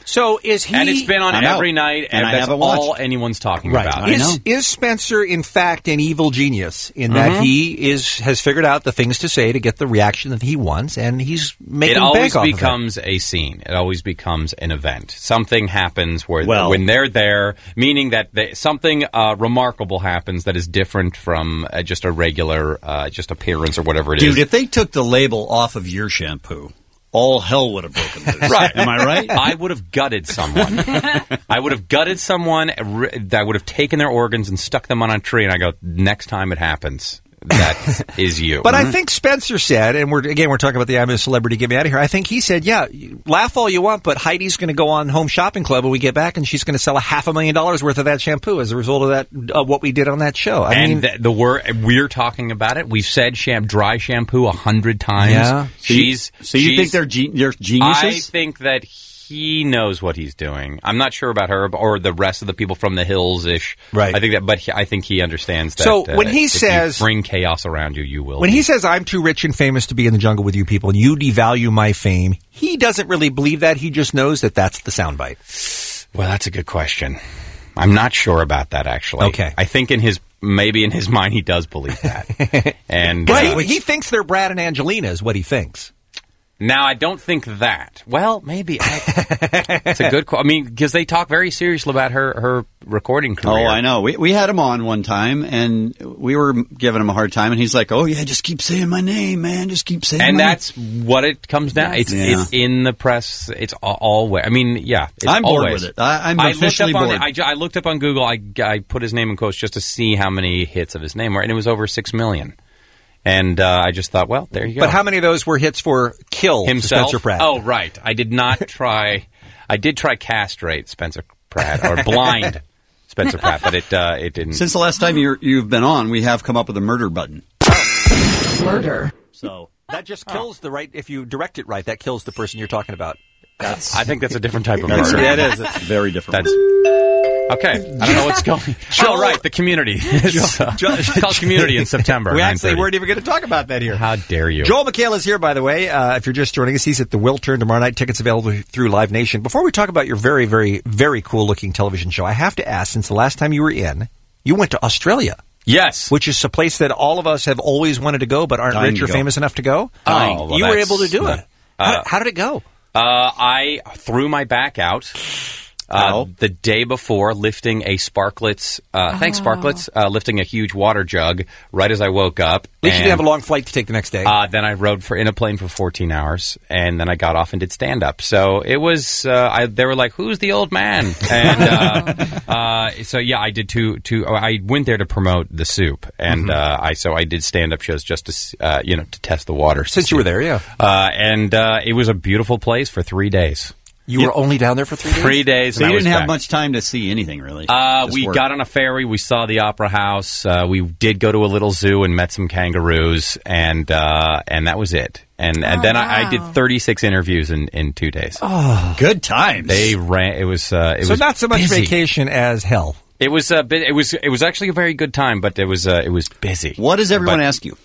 So is he?
And it's been on every night, and that's all anyone's talking about.
Is Spencer, in fact, an evil genius in that he has figured out the things to say to get the reaction that he wants, and he's making
it always
bank off
becomes a scene. It always becomes an event. Something happens when they're there, meaning that something remarkable happens that is different from just a regular just appearance or whatever it is.
Dude, if they took the label off of your shampoo, all hell would have broken loose.
Right.
Am I right?
I would have gutted someone. I would have gutted someone. I would have taken their organs and stuck them on a tree, and I go, next time it happens, that is you.
But I think Spencer said, and we're talking about the I'm a Celebrity, get me out of here. I think he said, yeah, laugh all you want, but Heidi's going to go on Home Shopping Club when we get back, and she's going to sell $500,000 worth of that shampoo as a result of that what we did on that show. I mean,
the word we're talking about it. We've said dry shampoo 100 times.
Yeah.
So you think they're geniuses?
I think that he knows what he's doing. I'm not sure about her or the rest of the people from the hills-ish.
Right.
I think that, but I think he understands that.
So when he
if
says,
you bring chaos around you, you will.
When he says, I'm too rich and famous to be in the jungle with you people, and you devalue my fame, he doesn't really believe that. He just knows that that's the soundbite.
Well, that's a good question. I'm not sure about that, actually.
Okay.
I think maybe in his mind, he does believe that. And
he thinks they're Brad and Angelina is what he thinks.
Now, I don't think that. Well, maybe. It's a good call. I mean, because they talk very seriously about her recording career.
Oh, I know. We had him on one time, and we were giving him a hard time, and he's like, oh, yeah, just keep saying my name, man. Just keep saying my name.
And that's what it comes down. It's in the press. It's always. I mean, yeah. It's
I'm bored
always.
with it. I'm officially bored.
I looked up on Google. I put his name in quotes just to see how many hits of his name were, and it was over 6 million. And I just thought, well, there you go.
But how many of those were hits for kill
himself?
Spencer Pratt?
Oh, right. I did not try. I did try castrate Spencer Pratt or blind Spencer Pratt, but it didn't.
Since the last time you've been on, we have come up with a murder button.
Murder.
So
that just kills the right. If you direct it right, that kills the person you're talking about.
I think that's a different type of murder.
Yeah, it is. It's very different.
That's okay. I don't know what's going. Oh, right, the Community. It's called Community in September.
We actually weren't even going to talk about that here.
How dare you?
Joel McHale is here, by the way. If you're just joining us, he's at the Wiltern tomorrow night. Tickets available through Live Nation. Before we talk about your very, very, very cool-looking television show, I have to ask, since the last time you were in, you went to Australia.
Yes.
Which is a place that all of us have always wanted to go, but aren't rich or famous enough to go.
Oh, well,
you were able to do it. How did it go?
I threw my back out the day before, lifting a Sparklets. Thanks, Sparklets. Lifting a huge water jug right as I woke up.
At least you didn't have a long flight to take the next day.
Then I rode in a plane for 14 hours, and then I got off and did stand up. So it was. They were like, "Who's the old man?" And so yeah, I did two. I went there to promote the soup, and I did stand up shows just to to test the water.
Since you were there, yeah.
And it was a beautiful place for 3 days.
You were only down there for 3 days?
3 days.
So you didn't have much time to see anything, really.
We got on a ferry. We saw the Opera House. We did go to a little zoo and met some kangaroos, and that was it. And then I did 36 interviews in 2 days.
Oh,
good times.
They ran. It was
so not so much
busy.
Vacation as hell.
It was a bit. It was actually a very good time, but it was busy.
What does everyone ask you?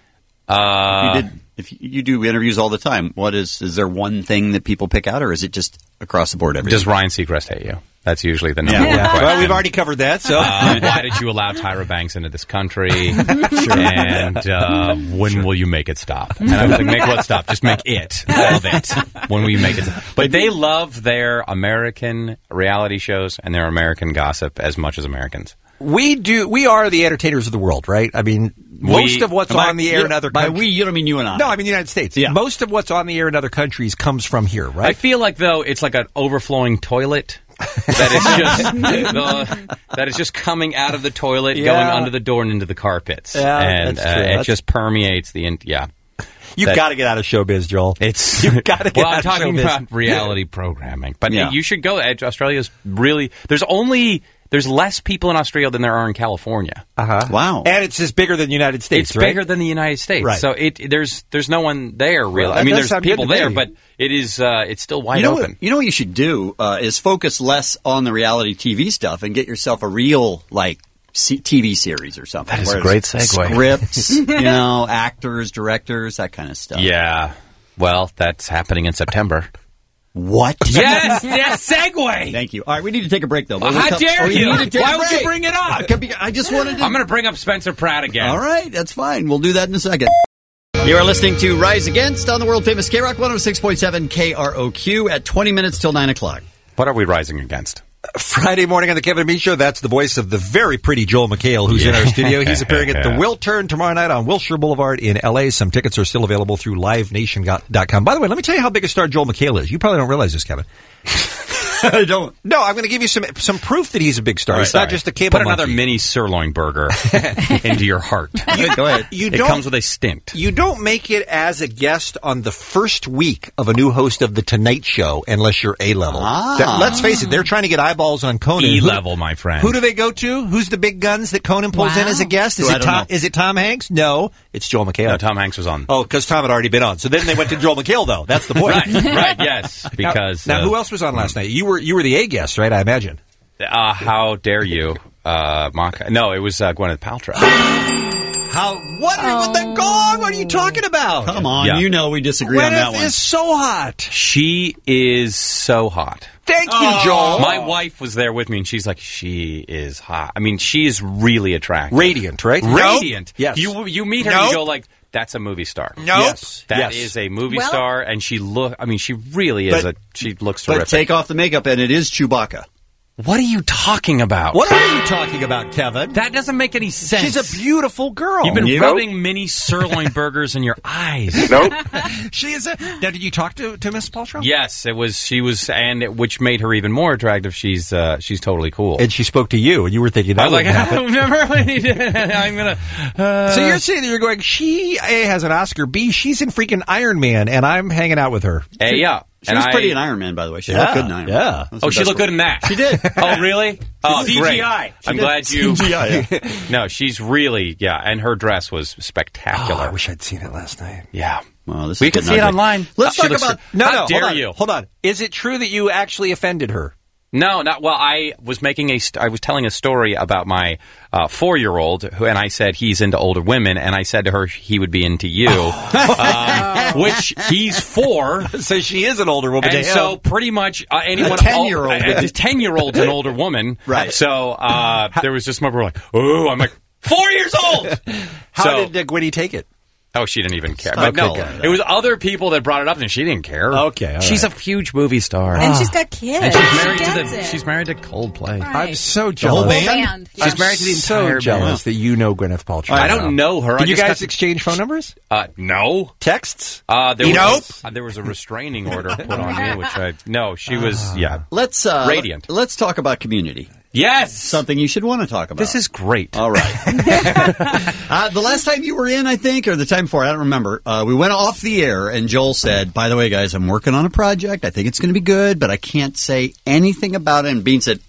If you do interviews all the time, is there one thing that people pick out, or is it just across the board everything?
Does Ryan Seacrest hate you? That's usually the number one question.
Well, we've already covered that. So,
why did you allow Tyra Banks into this country? And when will you make it stop? And I was like, make what stop? Just make it. All of it. When will you make it stop? But they love their American reality shows and their American gossip as much as Americans.
We are the entertainers of the world, right? I mean, most of what's on the air in other countries.
By we, you don't mean you and I.
No, I mean the United States.
Yeah.
Most of what's on the air in other countries comes from here, right?
I feel like, though, it's like an overflowing toilet. That is just coming out of the toilet, going under the door and into the carpets.
Yeah,
and it just permeates the
You've got to get out of showbiz, Joel. You've got to get out of showbiz.
I'm talking about reality programming. But you should go. Australia's really... There's less people in Australia than there are in California.
Wow.
And it's just bigger than the United States,
It's bigger than the United States.
Right.
So there's no one there, really.
Well,
I mean,
there's
people there, but it is it's still wide open.
You know what you should do is focus less on the reality TV stuff and get yourself a real, TV series or something.
That is a great segue.
Scripts, actors, directors, that kind of stuff.
Yeah. Well, that's happening in September.
What?
Yes, segue.
Thank you. All right, we need to take a break, though.
How dare you?
Need to take
Why
a
would you
break.
bring it up?
I just wanted to...
I'm going to bring up Spencer Pratt again.
All right, that's fine. We'll do that in a second. You are listening to Rise Against on the world-famous K-Rock 106.7 KROQ at 20 minutes till 9 o'clock.
What are we rising against?
Friday morning on the Kevin and Bean Show, that's the voice of the very pretty Joel McHale, who's in our studio. He's appearing at the Will Turn tomorrow night on Wilshire Boulevard in L.A. Some tickets are still available through livenation.com. By the way, let me tell you how big a star Joel McHale is. You probably don't realize this, Kevin.
I don't.
No, I'm going to give you some proof that he's a big star.
Right,
it's not just a cable
Put another
monkey.
mini sirloin burger into your heart.
Go ahead.
You
It
don't-
comes with a stint.
You don't make it as a guest on the first week of a new host of The Tonight Show unless you're A-level. Let's face it, they're trying to get eyeballs on Conan.
E-level, my friend.
Who do they go to? Who's the big guns that Conan pulls in as a guest? Is
I
it
don't
Tom?
know.
Is it Tom Hanks? No, it's Joel McHale.
No, Tom Hanks was on.
Oh, because Tom had already been on. So then they went to Joel McHale, though. That's the point.
Right, yes. Because
now who else was on last night? You were the A guest, right? I imagine.
How dare you, mock? No, it was Gwyneth Paltrow.
What with the gong? What are you talking about?
Come on,
Yeah.
you know we disagree on that
Gwyneth
one.
is so hot.
She is so hot.
Thank you, Joel.
My wife was there with me, and she's like, she is hot. I mean, she is really attractive.
Radiant, right?
Radiant.
Yes.
You meet her and you go like, that's a movie star.
Nope.
Yes. That
Yes.
is a movie
Well-
star, and she really is she looks terrific.
But take off the makeup, and it is Chewbacca.
What are you talking about?
What are you talking about, Kevin?
That doesn't make any sense.
She's a beautiful girl.
You've been rubbing mini sirloin burgers in your eyes.
Nope.
She is a. Now, did you talk to Miss Paltrow?
Yes, it was. She was, which made her even more attractive. She's totally cool.
And she spoke to you, and you were thinking that
I was like,
wouldn't happen.
remember when he did? I'm gonna.
So you're saying that you're going, she A has an Oscar, B she's in freaking Iron Man, and I'm hanging out with her.
Yeah.
She was pretty in Iron Man, by the way. She looked good in Iron Man.
Yeah.
That's
Oh,
the
she
best
looked
one.
good in that.
She did.
Oh, really? Oh,
CGI.
great. I'm glad you.
CGI,
No, she's really, and her dress was spectacular.
I wish I'd seen it last night.
Yeah.
Well, this
We
is
can
getting
see it
ugly.
online.
Let's
She
talk
looks
about...
good. How dare
hold on,
you?
Hold on. Is it true that you actually offended her?
No, not well. I was telling a story about my 4-year-old, and I said he's into older women, and I said to her he would be into you, which he's 4.
So she is an older woman.
And
to him.
so pretty much anyone,
A 10-year-old.
a 10-year-old's an older woman,
Right.
So there was this moment where like, oh, I'm like 4 years old.
How did Gwynnie take it?
Oh, she didn't even care.
Stop
But no,
calling her that.
it was other people that brought it up, and she didn't care.
Okay, all
she's a huge movie star,
And she's got kids.
and she's
She
married
gets
to
it.
she's married to Coldplay.
Right.
I'm so
whole
jealous.
band?
She's married to the entire
so jealous
band.
that you know Gwyneth Paltrow.
I don't know her.
Did
I
you
just
guys
got-
exchange phone numbers?
No.
Texts?
There was a restraining order put on me, which she was
Let's
Radiant.
Let's talk about Community.
Yes,
Something you should want to talk about.
this is great.
All right. The last time you were in, I think, or the time before, I don't remember, we went off the air, and Joel said, by the way, guys, I'm working on a project. I think it's going to be good, but I can't say anything about it. And Bean said,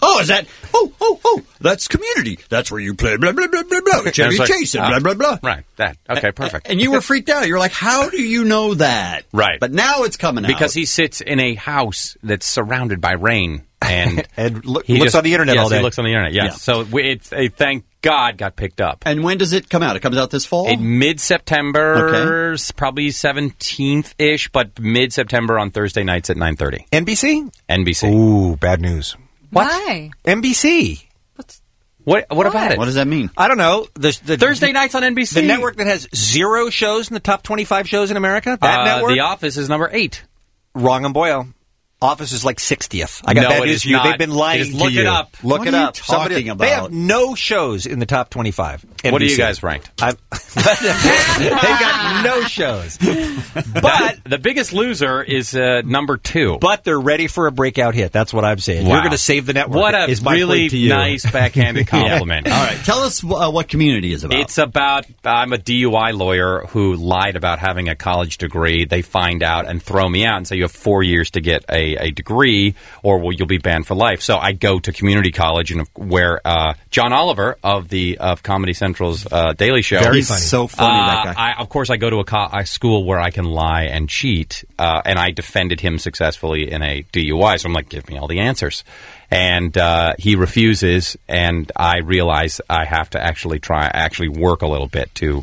that's Community. That's where you play blah, blah, blah, blah, blah. Chevy
It's like,
Chase and blah, blah, blah.
Right, that. Okay, perfect.
And you were freaked out. You were like, how do you know that?
Right.
But now it's coming out.
Because he sits in a house that's surrounded by rain. And
And
he
looks on the internet
yes,
all day.
He looks on the internet, yes.
Yeah.
So it's thank God got picked up.
And when does it come out? It comes out this fall?
In mid-September, probably 17th-ish, but mid-September on Thursday nights at 9:30.
NBC?
NBC.
Ooh, bad news.
Why?
NBC.
What about it?
What does that mean?
I don't know. The
Thursday nights on NBC.
The network that has 0 shows in the top 25 shows in America? That network?
The Office is number 8.
Wrong and Boyle. Office is like 60th. I got
No,
bad
it
news
is
for you.
not.
They've been lying
Just
to
look
you.
it up.
Look
What
it
are you
up.
talking about?
They have no shows in the top 25.
What are you
NBC.
guys ranked?
They've got no shows.
But the biggest loser is number 2.
But they're ready for a breakout hit. That's what I'm saying.
Wow.
You're going to save the network.
What a
is my
really
plea to you.
nice backhanded compliment.
All right. Tell us what Community is about.
It's about, I'm a DUI lawyer who lied about having a college degree. They find out and throw me out and say you have 4 years to get a degree or you'll be banned for life. So I go to community college and where John Oliver of Comedy Central's Daily Show.
Very funny. He's so funny, that guy.
Of course, I go to a school where I can lie and cheat, and I defended him successfully in a DUI. So I'm like, give me all the answers. And he refuses, and I realize I have to actually work a little bit to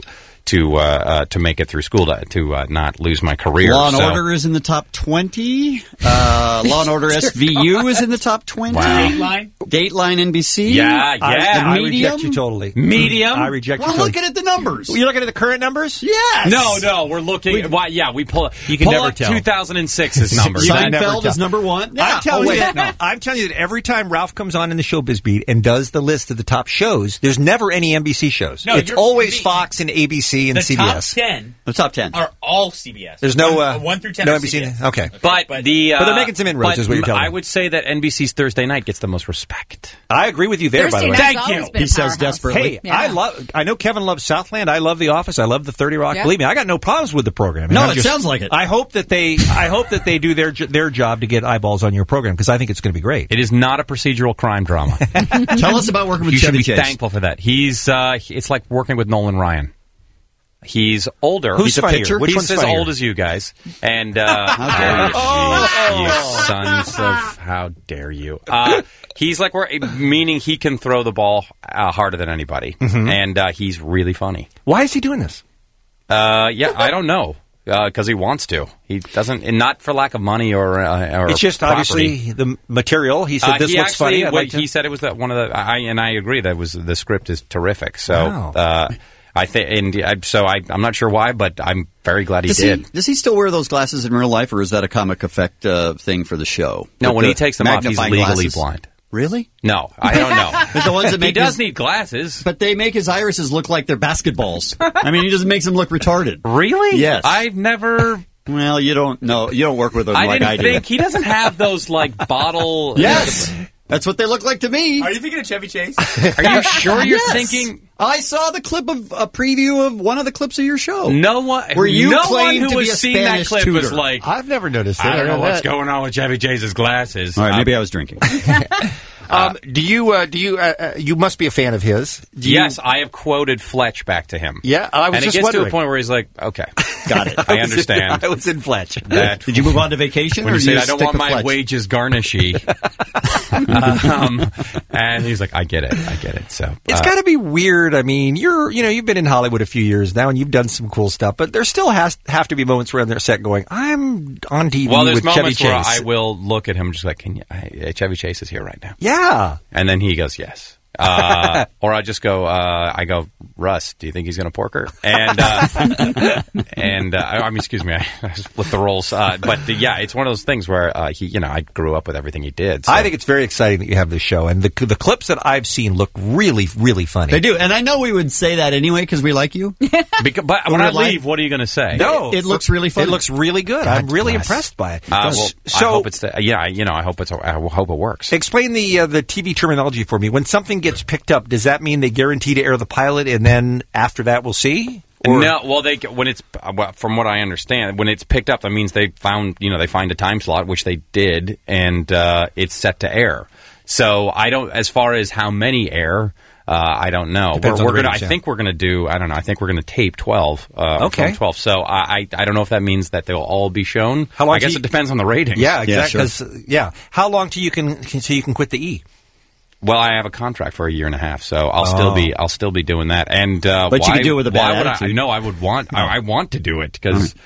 to make it through school to not lose my career.
Law and Order is in the top 20. Law and Order SVU is in the top 20.
Wow.
Dateline NBC.
Yeah.
I reject you totally.
Medium.
I reject you
We're
totally.
looking at the numbers.
You're looking at the current numbers?
Yes.
No, we're looking. We pull.
You can
pull
never
up
tell.
2006's numbers.
Seinfeld is number one. Yeah.
I'm telling you that every time Ralph comes on in the Showbiz Beat and does the list of the top shows, there's never any NBC shows.
No,
it's
you're
always
being-
Fox and ABC and
The
CBS.
top 10
The top 10
are all CBS.
There's no
1 through 10
no
are
NBC.
CBS.
Okay,
But
they're making some inroads, is what you're telling me.
I would say that NBC's Thursday night gets the most respect.
I agree with you there. By the way,
Thursday night's always been a
He says
powerhouse.
desperately.
Hey, I know Kevin loves Southland. I love The Office. I love the 30 Rock.
Yeah.
Believe me, I got no problems with the program.
No,
I'm
it sounds like it.
I hope that they do their job to get eyeballs on your program because I think it's going to be great.
It is not a procedural crime drama.
Tell us about working with
You should
Chevy
be
Chase.
thankful for that. He's it's like working with Nolan Ryan. He's older.
Who's
He's
funnier?
a pitcher.
Which
He's
one's
as
funnier?
old as you guys. And
How
you sons of how dare you? He's like meaning he can throw the ball harder than anybody, and he's really funny.
Why is he doing this?
I don't know. Because he wants to. He doesn't, and not for lack of money or
It's just
property.
obviously the material. He said this
he
looks
actually,
funny. I'd like to-
He said it was one of the. I agree that the script is terrific. So
Wow.
I think, I'm not sure why, but I'm very glad he did.
Does he still wear those glasses in real life, or is that a comic effect thing for the show?
No,
With
when
the
he takes them off, he's
magnifying
legally
glasses?
blind.
Really?
No, I don't know.
But the ones that
he
make
does
his-
need glasses.
But they make his irises look like they're basketballs. I mean, he just makes them look retarded.
Really?
Yes.
I've never.
Well, you don't know. You don't work with them
I
like
didn't
I do.
think he doesn't have those like bottle.
Yes. That's what they look like to me.
Are you thinking of Chevy Chase?
Are you sure you're
Yes.
thinking?
I saw the clip of a preview of one of the clips of your show.
No one.
Where you
no
claim
one
to
who
be
has
a
seen
Spanish
that clip was
tutor.
like,
I've never noticed it.
I don't know what's
that.
going on with Chevy Chase's glasses.
All right, maybe I was drinking.
Do you must be a fan of his?
Yes, I have quoted Fletch back to him.
Yeah, I was
and
just
it gets
wondering.
to a point where he's like, okay,
Got it.
I understand.
I was in Fletch.
That
Did you move on to vacation,
when
or
you
do you
said I don't
stick
want
with
my
Fletch?
wages garnishy, and he's like, I get it. So
It's got to be weird. I mean, you've been in Hollywood a few years now, and you've done some cool stuff. But there still have to be moments where on their set going, "I'm on TV
well, there's
with Chevy
moments where
Chase."
I will look at him just like, Chevy Chase is here right now,
Yeah.
and then he goes, yes. Or I just go, Russ, do you think he's going to pork her? And, I mean, excuse me, I just flipped the roles. Yeah, it's one of those things where, I grew up with everything he did. So.
I think it's very exciting that you have this show, and the clips that I've seen look really, really funny.
They do, and I know we would say that anyway because we like you.
But when I leave, what are you going to say?
No,
It looks really funny.
It looks really good. I'm really impressed by it.
I hope it's, I hope it works.
Explain the TV terminology for me. When something gets picked up, does that mean they guarantee to air the pilot, and then after that we'll see? Or?
No, well, from what I understand, when it's picked up, that means they find a time slot, which they did, and it's set to air. So as far as how many air, I don't know. I think we're going to tape 12.
Okay.
From 12. So I don't know if that means that they'll all be shown.
How long
I guess it depends on the ratings.
Yeah, exactly.
Yeah, sure.
How long till you can quit the E?
Well, I have a contract for a year and a half, so I'll still be doing that. And
But you can do it with a bad attitude.
I would want. I want to do it because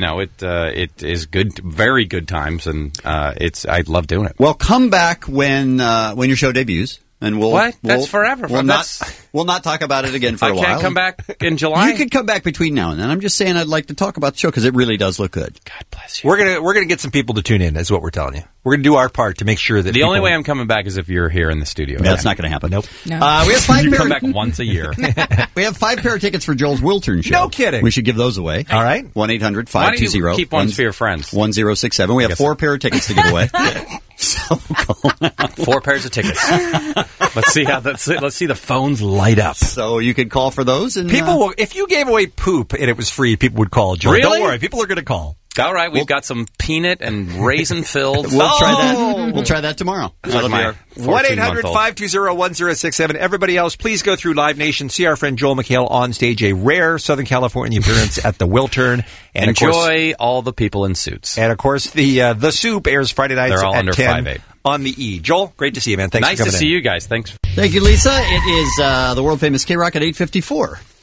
it is good, very good times, and I love doing it.
Well, come back when your show debuts, and
That's forever.
We'll not talk about it again for a while.
I can't come back in July.
You can come back between now and then. I'm just saying I'd like to talk about the show because it really does look good.
God bless you.
We're gonna get some people to tune in. Is what we're telling you. We're gonna do our part to make sure that
the only way I'm coming back is if you're here in the studio.
That's not going to happen.
Nope.
No.
We have 5
You come back once a year.
We have 5 pair of tickets for Joel's Wiltern show.
No kidding.
We should give those away.
All right.
1-800-520.
Why don't you keep one for your friends?
1067. We have 4 pair of tickets to give away. So call now.
4 pairs of tickets. Let's see the phones light up.
So you could call for those. And
People will, if you gave away poop and it was free, people would call. Joe.
Really?
Don't worry, people are going to call.
All right, we've got some peanut and raisin filled.
We'll try that. We'll try that tomorrow. That'll be our
1-800-520-1067. Everybody else, please go through Live Nation. See our friend Joel McHale on stage. A rare Southern California appearance at the Wiltern. And
enjoy all the people in suits.
And of course, the Soup airs Friday nights
They're all
at
under
10
5'8".
on the E. Joel, great to see you, man. Thanks
nice
for coming
to see
in.
you guys. Thanks.
Thank you, Lisa. It is the world famous K-Rock at 8:54.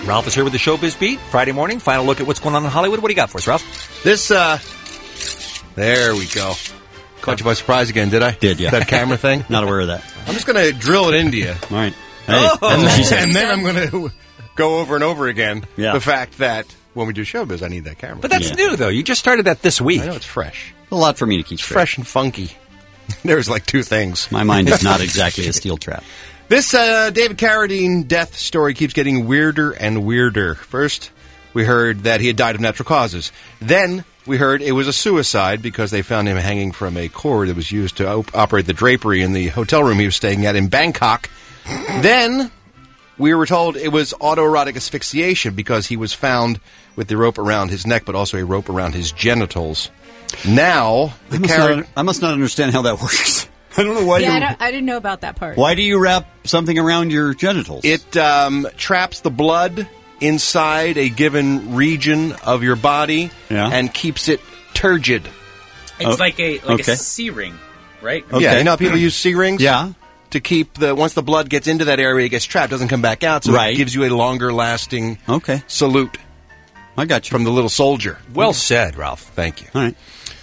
Ralph is here with the Showbiz Beat. Friday morning, final look at what's going on in Hollywood. What do you got for us, Ralph?
This, there we go. Caught you by surprise again, did I?
Did, yeah.
That camera thing?
Not aware of that.
I'm just going to drill it into you.
All right.
And then I'm going to go over and over again
Yeah.
the fact that when we do Showbiz, I need that camera.
But that's new, though. You just started that this week.
I know, it's fresh.
A lot for me to keep straight.
Fresh and funky. There's like two things.
My mind is not exactly a steel trap.
This David Carradine death story keeps getting weirder and weirder. First, we heard that he had died of natural causes. Then, we heard it was a suicide because they found him hanging from a cord that was used to operate the drapery in the hotel room he was staying at in Bangkok. Then, we were told it was autoerotic asphyxiation because he was found with the rope around his neck, but also a rope around his genitals. Now,
I must not understand how that works. I don't know why
I didn't know about that part.
Why do you wrap something around your genitals?
It traps the blood inside a given region of your body and keeps it turgid.
It's like a C-ring, right?
Okay. Yeah, you know how people use C-rings?
Yeah.
To keep once the blood gets into that area, it gets trapped, doesn't come back out, so it gives you a longer lasting salute.
I got you.
From the little soldier.
Well said, Ralph.
Thank you.
All right.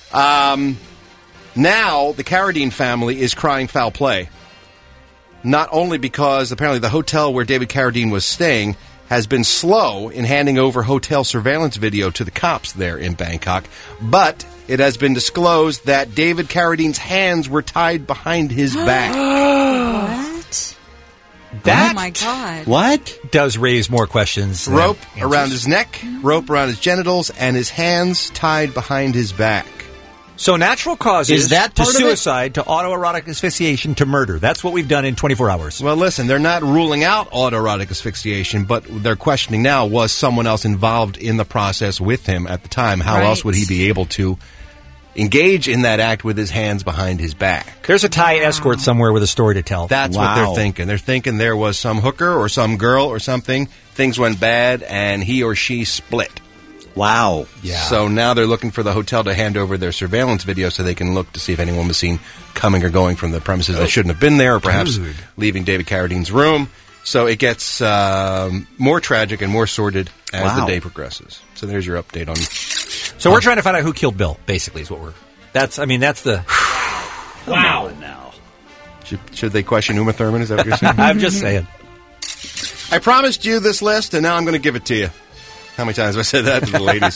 Now, the Carradine family is crying foul play. Not only because apparently the hotel where David Carradine was staying has been slow in handing over hotel surveillance video to the cops there in Bangkok, but it has been disclosed that David Carradine's hands were tied behind his back.
What?
That
oh my God.
What?
Does raise more questions.
Rope around his neck, rope around his genitals, and his hands tied behind his back.
So natural causes
Is that
to
part of it?
suicide, to autoerotic asphyxiation, to murder. That's what we've done in 24 hours.
Well, listen, they're not ruling out autoerotic asphyxiation, but they're questioning now, was someone else involved in the process with him at the time? How else would he be able to engage in that act with his hands behind his back?
There's a Thai escort somewhere with a story to tell.
That's what they're thinking. They're thinking there was some hooker or some girl or something. Things went bad, and he or she split.
Wow.
Yeah. So now they're looking for the hotel to hand over their surveillance video so they can look to see if anyone was seen coming or going from the premises that shouldn't have been there, or perhaps leaving David Carradine's room. So it gets more tragic and more sordid as the day progresses. So there's your update on.
So we're trying to find out who killed Bill. Basically, is what we're. That's the.
Wow.
Now.
Should they question Uma Thurman? Is that what you're saying?
I'm just saying.
I promised you this list, and now I'm going to give it to you. How many times have I said that to the ladies?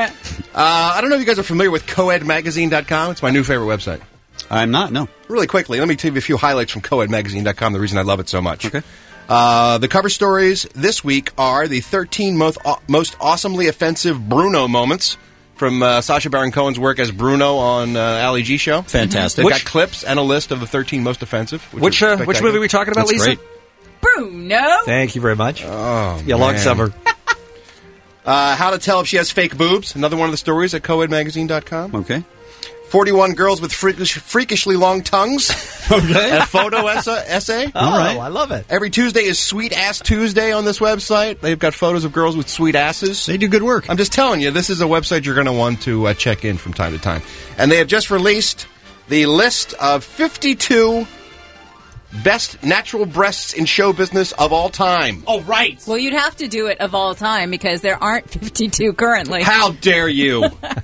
I don't know if you guys are familiar with coedmagazine.com. It's my new favorite website.
I'm not, no.
Really quickly, let me tell you a few highlights from coedmagazine.com, the reason I love it so much. Okay. The cover stories this week are the 13 most awesomely offensive Bruno moments from Sacha Baron Cohen's work as Bruno on Ali G Show.
Fantastic.
They've got clips and a list of the 13 most offensive.
Which movie are we talking about,
That's
Lisa?
great.
Bruno.
Thank you very much.
Oh,
yeah, long
man.
summer.
How to tell if she has fake boobs. Another one of the stories at coedmagazine.com.
Okay.
41 girls with freakishly long tongues.
Okay.
A photo essay.
All right. I love it.
Every Tuesday is Sweet Ass Tuesday on this website. They've got photos of girls with sweet asses.
They do good work.
I'm just telling you, this is a website you're going to want to check in from time to time. And they have just released the list of 52 best natural breasts in show business of all time.
Oh, right.
Well, you'd have to do it of all time because there aren't 52 currently.
How dare you?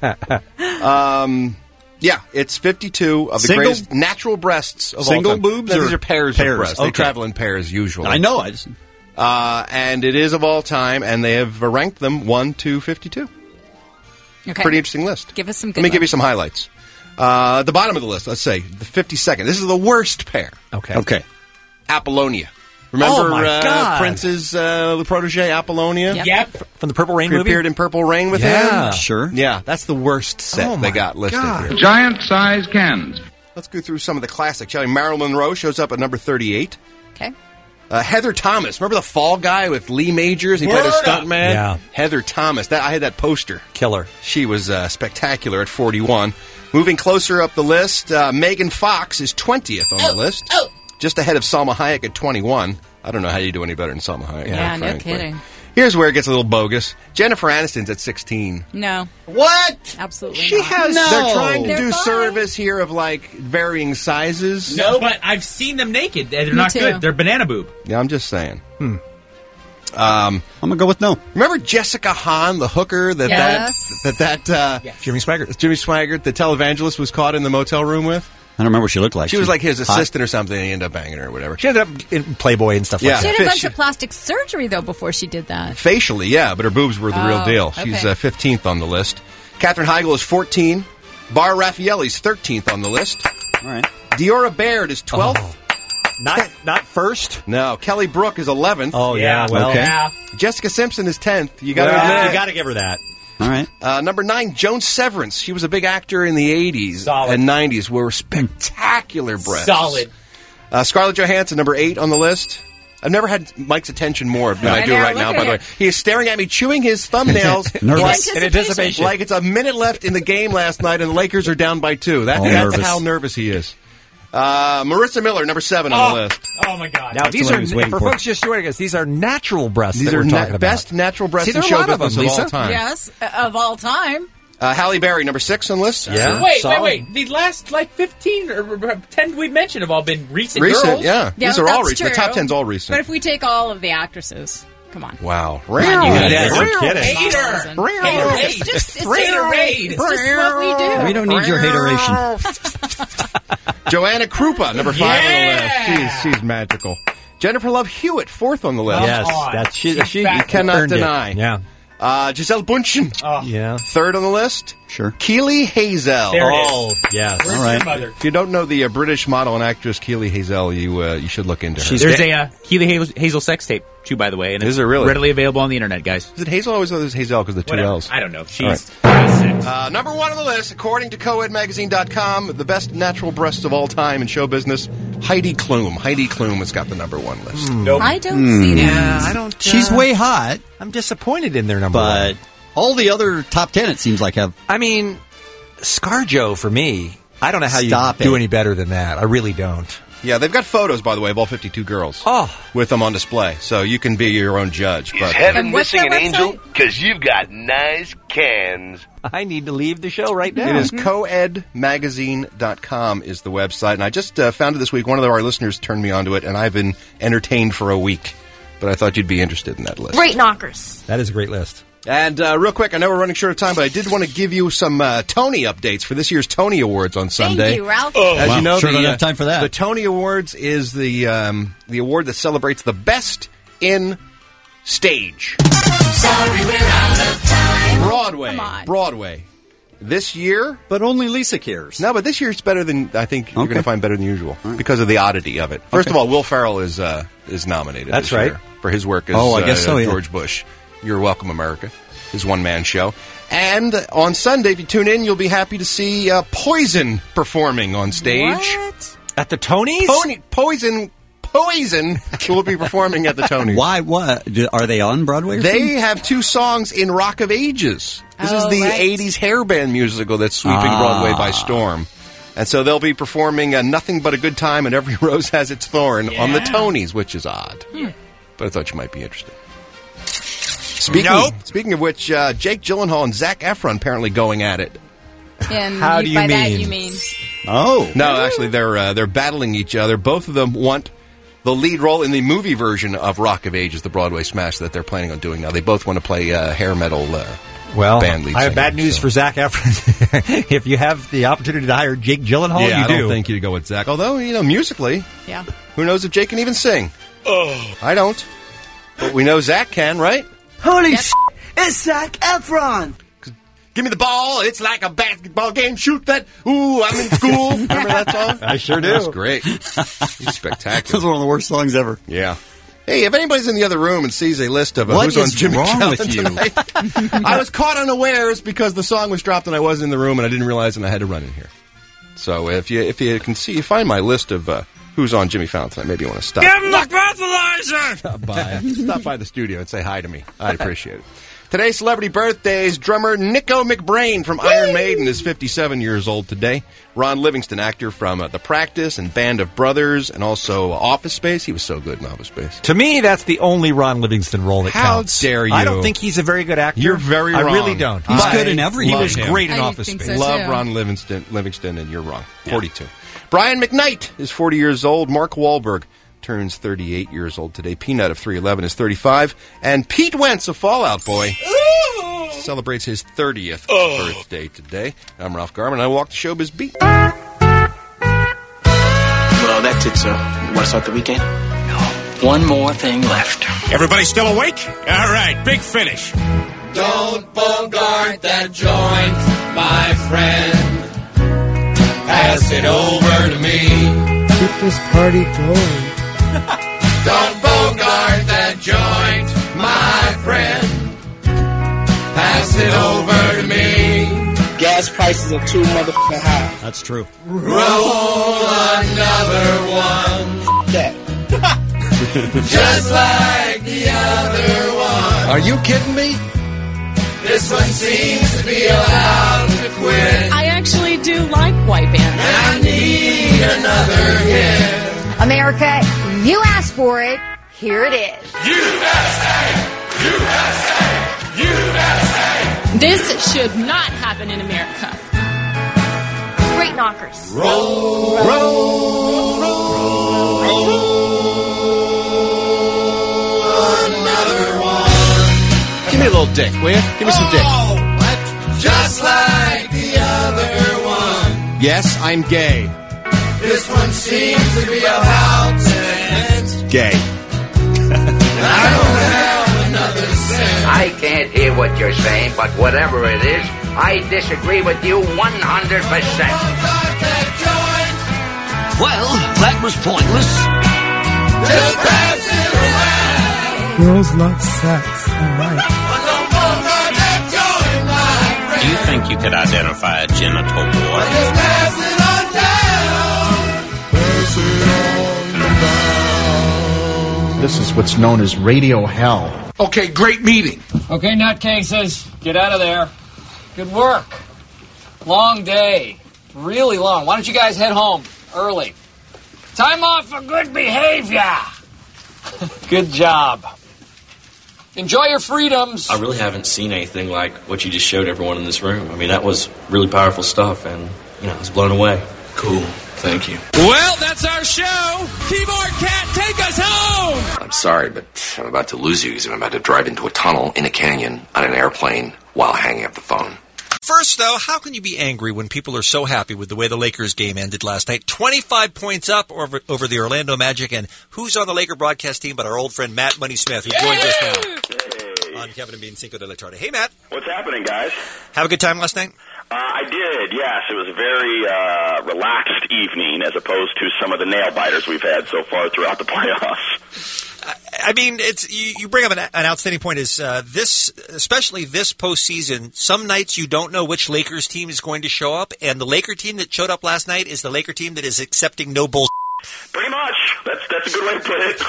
Yeah, it's 52 of the greatest natural breasts of all time.
Single boobs
No,
or
these are pairs
pairs?
of breasts.
Okay.
They travel in pairs usually.
I know.
And it is of all time, and they have ranked them 1 to 52.
Okay.
Pretty interesting list.
Give us some good
Let me give you
ones.
some highlights. The bottom of the list, let's say, the 52nd. This is the worst pair.
Okay.
Apollonia. Remember
Oh, my God.
Prince's protege, Apollonia?
Yep.
From the Purple Rain
Who
movie?
appeared in Purple Rain with
Yeah.
him?
Sure.
Yeah, that's the worst set
Oh,
they
my
got listed
God.
here.
Giant-sized cans.
Let's go through some of the classics, shall we? Marilyn Monroe shows up at number 38.
Okay.
Heather Thomas. Remember the Fall Guy with Lee Majors? He played a stuntman?
Yeah.
Heather Thomas. I had that poster.
Killer.
She was spectacular at 41. Moving closer up the list, Megan Fox is 20th on the list. Just ahead of Salma Hayek at 21. I don't know how you do any better than Salma Hayek.
Yeah, no
frankly.
kidding.
Here's where it gets a little bogus. Jennifer Aniston's at 16.
No.
What?
Absolutely
She
not.
has.
No.
They're trying to
They're
do
fine.
service here of like varying sizes.
No, but I've seen them naked. They're
Me
not
too.
good. They're banana boob.
Yeah, I'm just saying.
I'm gonna go with no.
Remember Jessica Hahn, the hooker that Jimmy Swaggart, the televangelist, was caught in the motel room with?
I don't remember what she looked like.
She was like his assistant or something, and he ended up banging her or whatever.
She ended up in Playboy and stuff like
She
that.
had a bunch of plastic surgery, though, before she did that.
Facially, yeah, but her boobs were the real deal.
okay.
She's 15th on the list. Katherine Heigl is 14. Bar Raffaelli's 13th on the list.
All right.
Diora Baird is 12th.
Oh. Not first?
No. Kelly Brook is 11th.
Oh, yeah. Well,
okay.
Jessica Simpson is 10th. You got to admit.
You got to give her that.
All right.
Number 9, Joan Severance. She was a big actor in the 80s and 90s. Were spectacular breasts.
Solid.
Scarlett Johansson, number 8 on the list. I've never had Mike's attention more than I do right now, by the way. He is staring at me, chewing his thumbnails
Nervous.
in anticipation. Like it's a minute left in the game last night and the Lakers are down by 2. That's
nervous.
how nervous he is. Marissa Miller, number 7 on the list.
Oh, my God.
Now, these are, for folks just joining us, these are natural breasts
These
that
are
we're talking about.
best natural breasts
See,
in
there are
show
a lot of
business
them,
of all
Lisa.
time.
Yes, of all time.
Halle Berry, number 6 on the list.
Yeah.
Wait. The last, 15 or 10 we mentioned have all been recent
Recent,
girls.
yeah. These are all
that's
recent. The top
true.
10's all recent.
But if we take all of the actresses, come on.
Wow.
Come on, you guys.
You're kidding.
Hater.
It's just haterade. It's just what we do.
We don't need your hateration.
Joanna Krupa, number 5 on the list. She's magical. Jennifer Love Hewitt, 4th on the list.
Yes, that's she
You cannot
earned it.
deny.
Yeah.
Giselle Bundchen,
Yeah.
3rd on the list.
Sure.
Keely Hazel.
There it is.
Oh, yes.
Where's
All right.
your mother?
If you don't know the British model and actress Keely Hazel, you should look into her.
There's a Keely Hazel sex tape, too, by the way. And
Is
it's
there really?
readily available on the internet, guys.
Is it Hazel? I always thought it was Hazel because the 2
Whatever.
L's.
I don't know.
All
She's
right. Number 1 on the list, according to coedmagazine.com, the best natural breasts of all time in show business, Heidi Klum. Heidi Klum has got the number 1 list.
Nope.
I don't see that.
Yeah, I don't.
She's way hot,
I'm disappointed in their number
but
1.
all the other top 10, it seems like, have.
I mean, ScarJo for me. I don't know how
Stop
you do
it.
any better than that. I really don't.
Yeah, they've got photos, by the way, of all 52 girls with them on display, so you can be your own judge. But
Is heaven
And what's
missing
their
an angel?
website?
Because you've got nice cans.
I need to leave the show right now.
it is coedmagazine.com is the website, and I just found it this week. One of our listeners turned me onto it, and I've been entertained for a week. But I thought you'd be interested in that list.
Great knockers.
That is a great list.
And real quick, I know we're running short of time, but I did want to give you some Tony updates for this year's Tony Awards on Sunday.
Thank you, Ralph.
As
Wow,
you know,
sure don't have time for that.
The Tony Awards is the award that celebrates the best in stage.
Sorry, we're out of time.
Broadway.
Come on.
Broadway. This year,
But only Lisa cares.
no, but this year it's better than I think you're
Okay.
going to find better than usual because of the oddity of it. First of all, Will Ferrell is nominated.
That's
this
right.
year for his work as
Oh, I guess so, yeah.
George Bush. You're Welcome, America. His one-man show. And on Sunday, if you tune in, you'll be happy to see Poison performing on stage.
What?
At the Tonys?
Poison will be performing at the Tonys.
Why? What? Are they on Broadway? Or
They
something?
have 2 songs in Rock of Ages. This is
Oh,
the
right.
80s hair band musical that's sweeping Broadway by storm. And so they'll be performing Nothing But a Good Time and Every Rose Has Its Thorn on the Tonys, which is odd. But I thought you might be interested. Speaking of which, Jake Gyllenhaal and Zac Efron apparently going at it.
And
How do you
by that
mean?
you mean
Oh.
No, actually, they're battling each other. Both of them want the lead role in the movie version of Rock of Ages, the Broadway smash that they're planning on doing now. They both want to play hair metal band lead
I have
singer,
bad news
so.
for Zac Efron. If you have the opportunity to hire Jake Gyllenhaal,
Yeah,
you
I
do.
don't think you'd go with Zach. Although, musically,
yeah.
who knows if Jake can even sing? Oh, I don't. But we know Zach can, right?
Holy shit, it's Zac Efron.
Give me the ball. It's like a basketball game. Shoot that. Ooh, I'm in school. Remember that song?
I sure do.
That's great. He's spectacular.
That was one of the worst songs ever.
Yeah. Hey, if anybody's in the other room and sees a list of
What
who's on
is
Jimmy
wrong
Fallon
with you?
tonight, I was caught unawares because the song was dropped and I wasn't in the room and I didn't realize and I had to run in here. So if you can see, find my list of who's on Jimmy Fallon tonight, maybe you want to stop.
Give him the breathalyzer!
Stop by the studio and say hi to me. I'd appreciate it. Today's celebrity birthdays, drummer Nico McBrain from Iron Maiden is 57 years old today. Ron Livingston, actor from The Practice and Band of Brothers and also Office Space. He was so good in Office Space.
To me, that's the only Ron Livingston role that
How
counts.
dare you.
I don't think he's a very good actor.
You're very wrong.
I really don't.
He's
I
good in everything.
love
He was
him.
great in
I
Office
think
Space.
so,
Love
too.
Ron Livingston, and you're wrong. 42. Brian McKnight is 40 years old. Mark Wahlberg, turns 38 years old today. Peanut of 311 is 35. And Pete Wentz, a Fallout Boy, celebrates his 30th birthday today. I'm Ralph Garman. I walk the Showbiz Beat.
Well, that's it, sir. You want to start the weekend? No. One more thing left.
Everybody still awake? All right, big finish.
Don't bogart that joint, my friend. Pass it over to me.
Keep this party going.
Don't bogart that joint, my friend. Pass it over to me.
Gas prices are too motherfucking high.
That's true.
Roll another one.
That.
Just like the other one.
Are you kidding me?
This one seems to be allowed to quit.
I actually do like white bands.
And I need another hit.
America, you asked for it. Here it is.
USA! USA! USA!
This should not happen in America.
Great knockers.
Roll, roll, roll, roll. Another one.
Give me a little dick, will you? Give me some dick.
Just like the other one.
Yes, I'm gay.
This one seems to be about to end.
Gay.
I don't have another cent.
I can't hear what you're saying, but whatever it is, I disagree with you 100%.
Well, that was pointless. Just pass it around.
Girls love sex. All right.
Do you think you could identify a genital boy?
Just pass it on down. Pass it on down.
This is what's known as radio hell.
Okay, great meeting.
Okay, nutcases, get out of there. Good work. Long day. Really long. Why don't you guys head home early? Time off for good behavior. Good job. Enjoy your freedoms.
I really haven't seen anything like what you just showed everyone in this room. I mean, that was really powerful stuff, and, I was blown away. Cool. Thank you.
Well, that's our show. Keyboard Cat, take us home.
I'm sorry, but I'm about to lose you because I'm about to drive into a tunnel in a canyon on an airplane while hanging up the phone.
First, though, how can you be angry when people are so happy with the way the Lakers game ended last night? 25 points up over the Orlando Magic, and who's on the Laker broadcast team but our old friend Matt Money Smith, who joins us now on Kevin and Bean Cinco de la Tarde. Hey, Matt.
What's happening, guys?
Have a good time last night?
I did, yes. It was a very relaxed evening as opposed to some of the nail-biters we've had so far throughout the playoffs.
I mean, you bring up an outstanding point. Is especially this postseason? Some nights you don't know which Lakers team is going to show up, and the Laker team that showed up last night is the Laker team that is accepting no bullshit.
Pretty much. That's a good way to put it.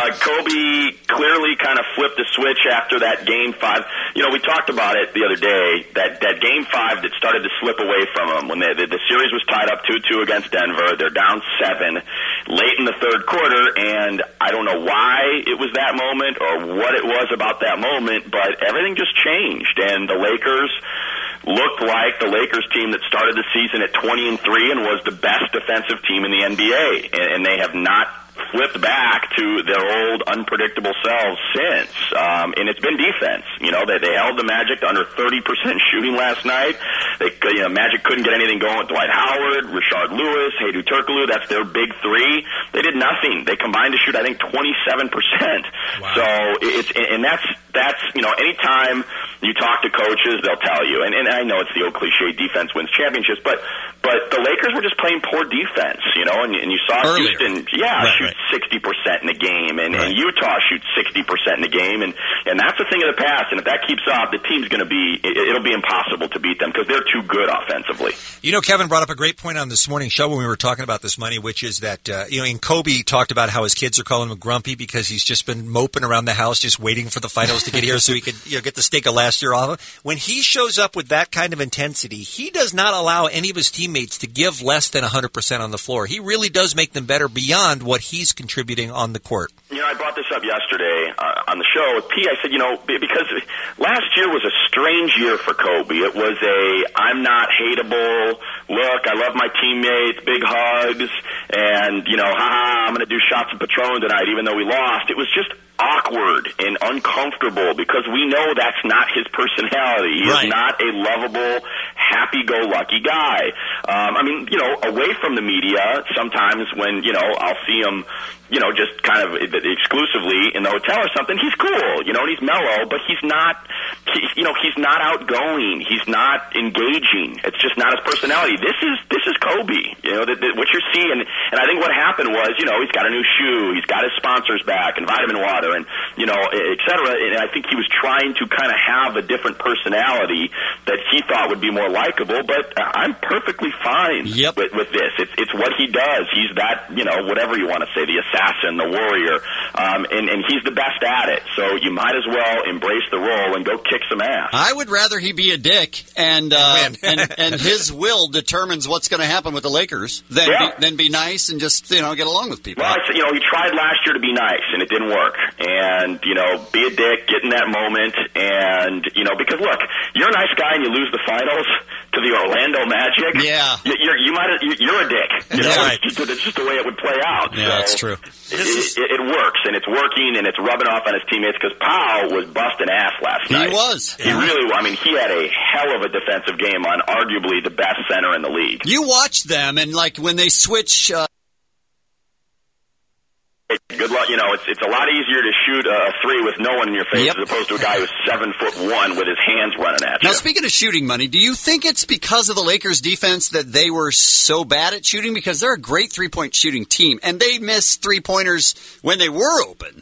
Kobe clearly kind of flipped the switch after that Game 5. We talked about it the other day, that Game 5 that started to slip away from them. When the series was tied up 2-2 against Denver, they're down 7 late in the third quarter, and I don't know why it was that moment or what it was about that moment, but everything just changed, and the Lakers looked like the Lakers team that started the season at 20-3 and was the best defensive team in the NBA, and they have not flipped back to their old unpredictable selves since. And it's been defense. They held the Magic to under 30% shooting last night. Magic couldn't get anything going with Dwight Howard, Rashard Lewis, Hedo Turkoglu. That's their big three. They did nothing. They combined to shoot, I think, 27%. Wow. So that's anytime you talk to coaches, they'll tell you. And I know it's the old cliche, defense wins championships, but the Lakers were just playing poor defense, and you saw earlier. Houston, shoot 60% in the game, and Utah shoots 60% in the game, and that's a thing of the past. And if that keeps up, the team's going to it'll be impossible to beat them because they're too good offensively.
Kevin brought up a great point on this morning's show when we were talking about this money, which is that and Kobe talked about how his kids are calling him grumpy because he's just been moping around the house, just waiting for the finals to get here so he could get the steak of last roster off him. When he shows up with that kind of intensity, he does not allow any of his teammates to give less than 100% on the floor. He really does make them better beyond what he's contributing on the court.
I brought this up yesterday on the show with P. I said, because last year was a strange year for Kobe. It was I'm not hateable. Look, I love my teammates, big hugs, and, I'm going to do shots of Patron tonight even though we lost. It was just awkward and uncomfortable because we know that's not his personality. He is not a lovable, happy-go-lucky guy. Away from the media, sometimes when, I'll see him, just kind of exclusively in the hotel or something, he's cool, and he's mellow, but he's not outgoing. He's not engaging. It's just not his personality. This is Kobe, what you're seeing. And I think what happened was, he's got a new shoe, he's got his sponsors back and vitamin water and, et cetera. And I think he was trying to kind of have a different personality that he thought would be more likable, but I'm perfectly fine with this. It's what he does. He's that, whatever you want to say, the assassin, the warrior, and he's the best at it. So you might as well embrace the role and go kick some ass.
I would rather he be a dick and his will determines what's going to happen with the Lakers than be nice and just get along with people.
Well, he tried last year to be nice and it didn't work. And be a dick, get in that moment, and because look, you're a nice guy and you lose the finals to the Orlando Magic.
Yeah,
you're a dick.
Right.
It's just the way it would play out.
Yeah, that's true.
It works, and it's working, and it's rubbing off on his teammates because Powell was busting ass last night.
He was.
He really. He had a hell of a defensive game on arguably the best center in the league.
You watch them, and when they switch.
Good luck. It's a lot easier to shoot a three with no one in your face as opposed to a guy who's 7'1" with his hands running at you.
Now, speaking of shooting money, do you think it's because of the Lakers' defense that they were so bad at shooting? Because they're a great three-point shooting team, and they missed three-pointers when they were open.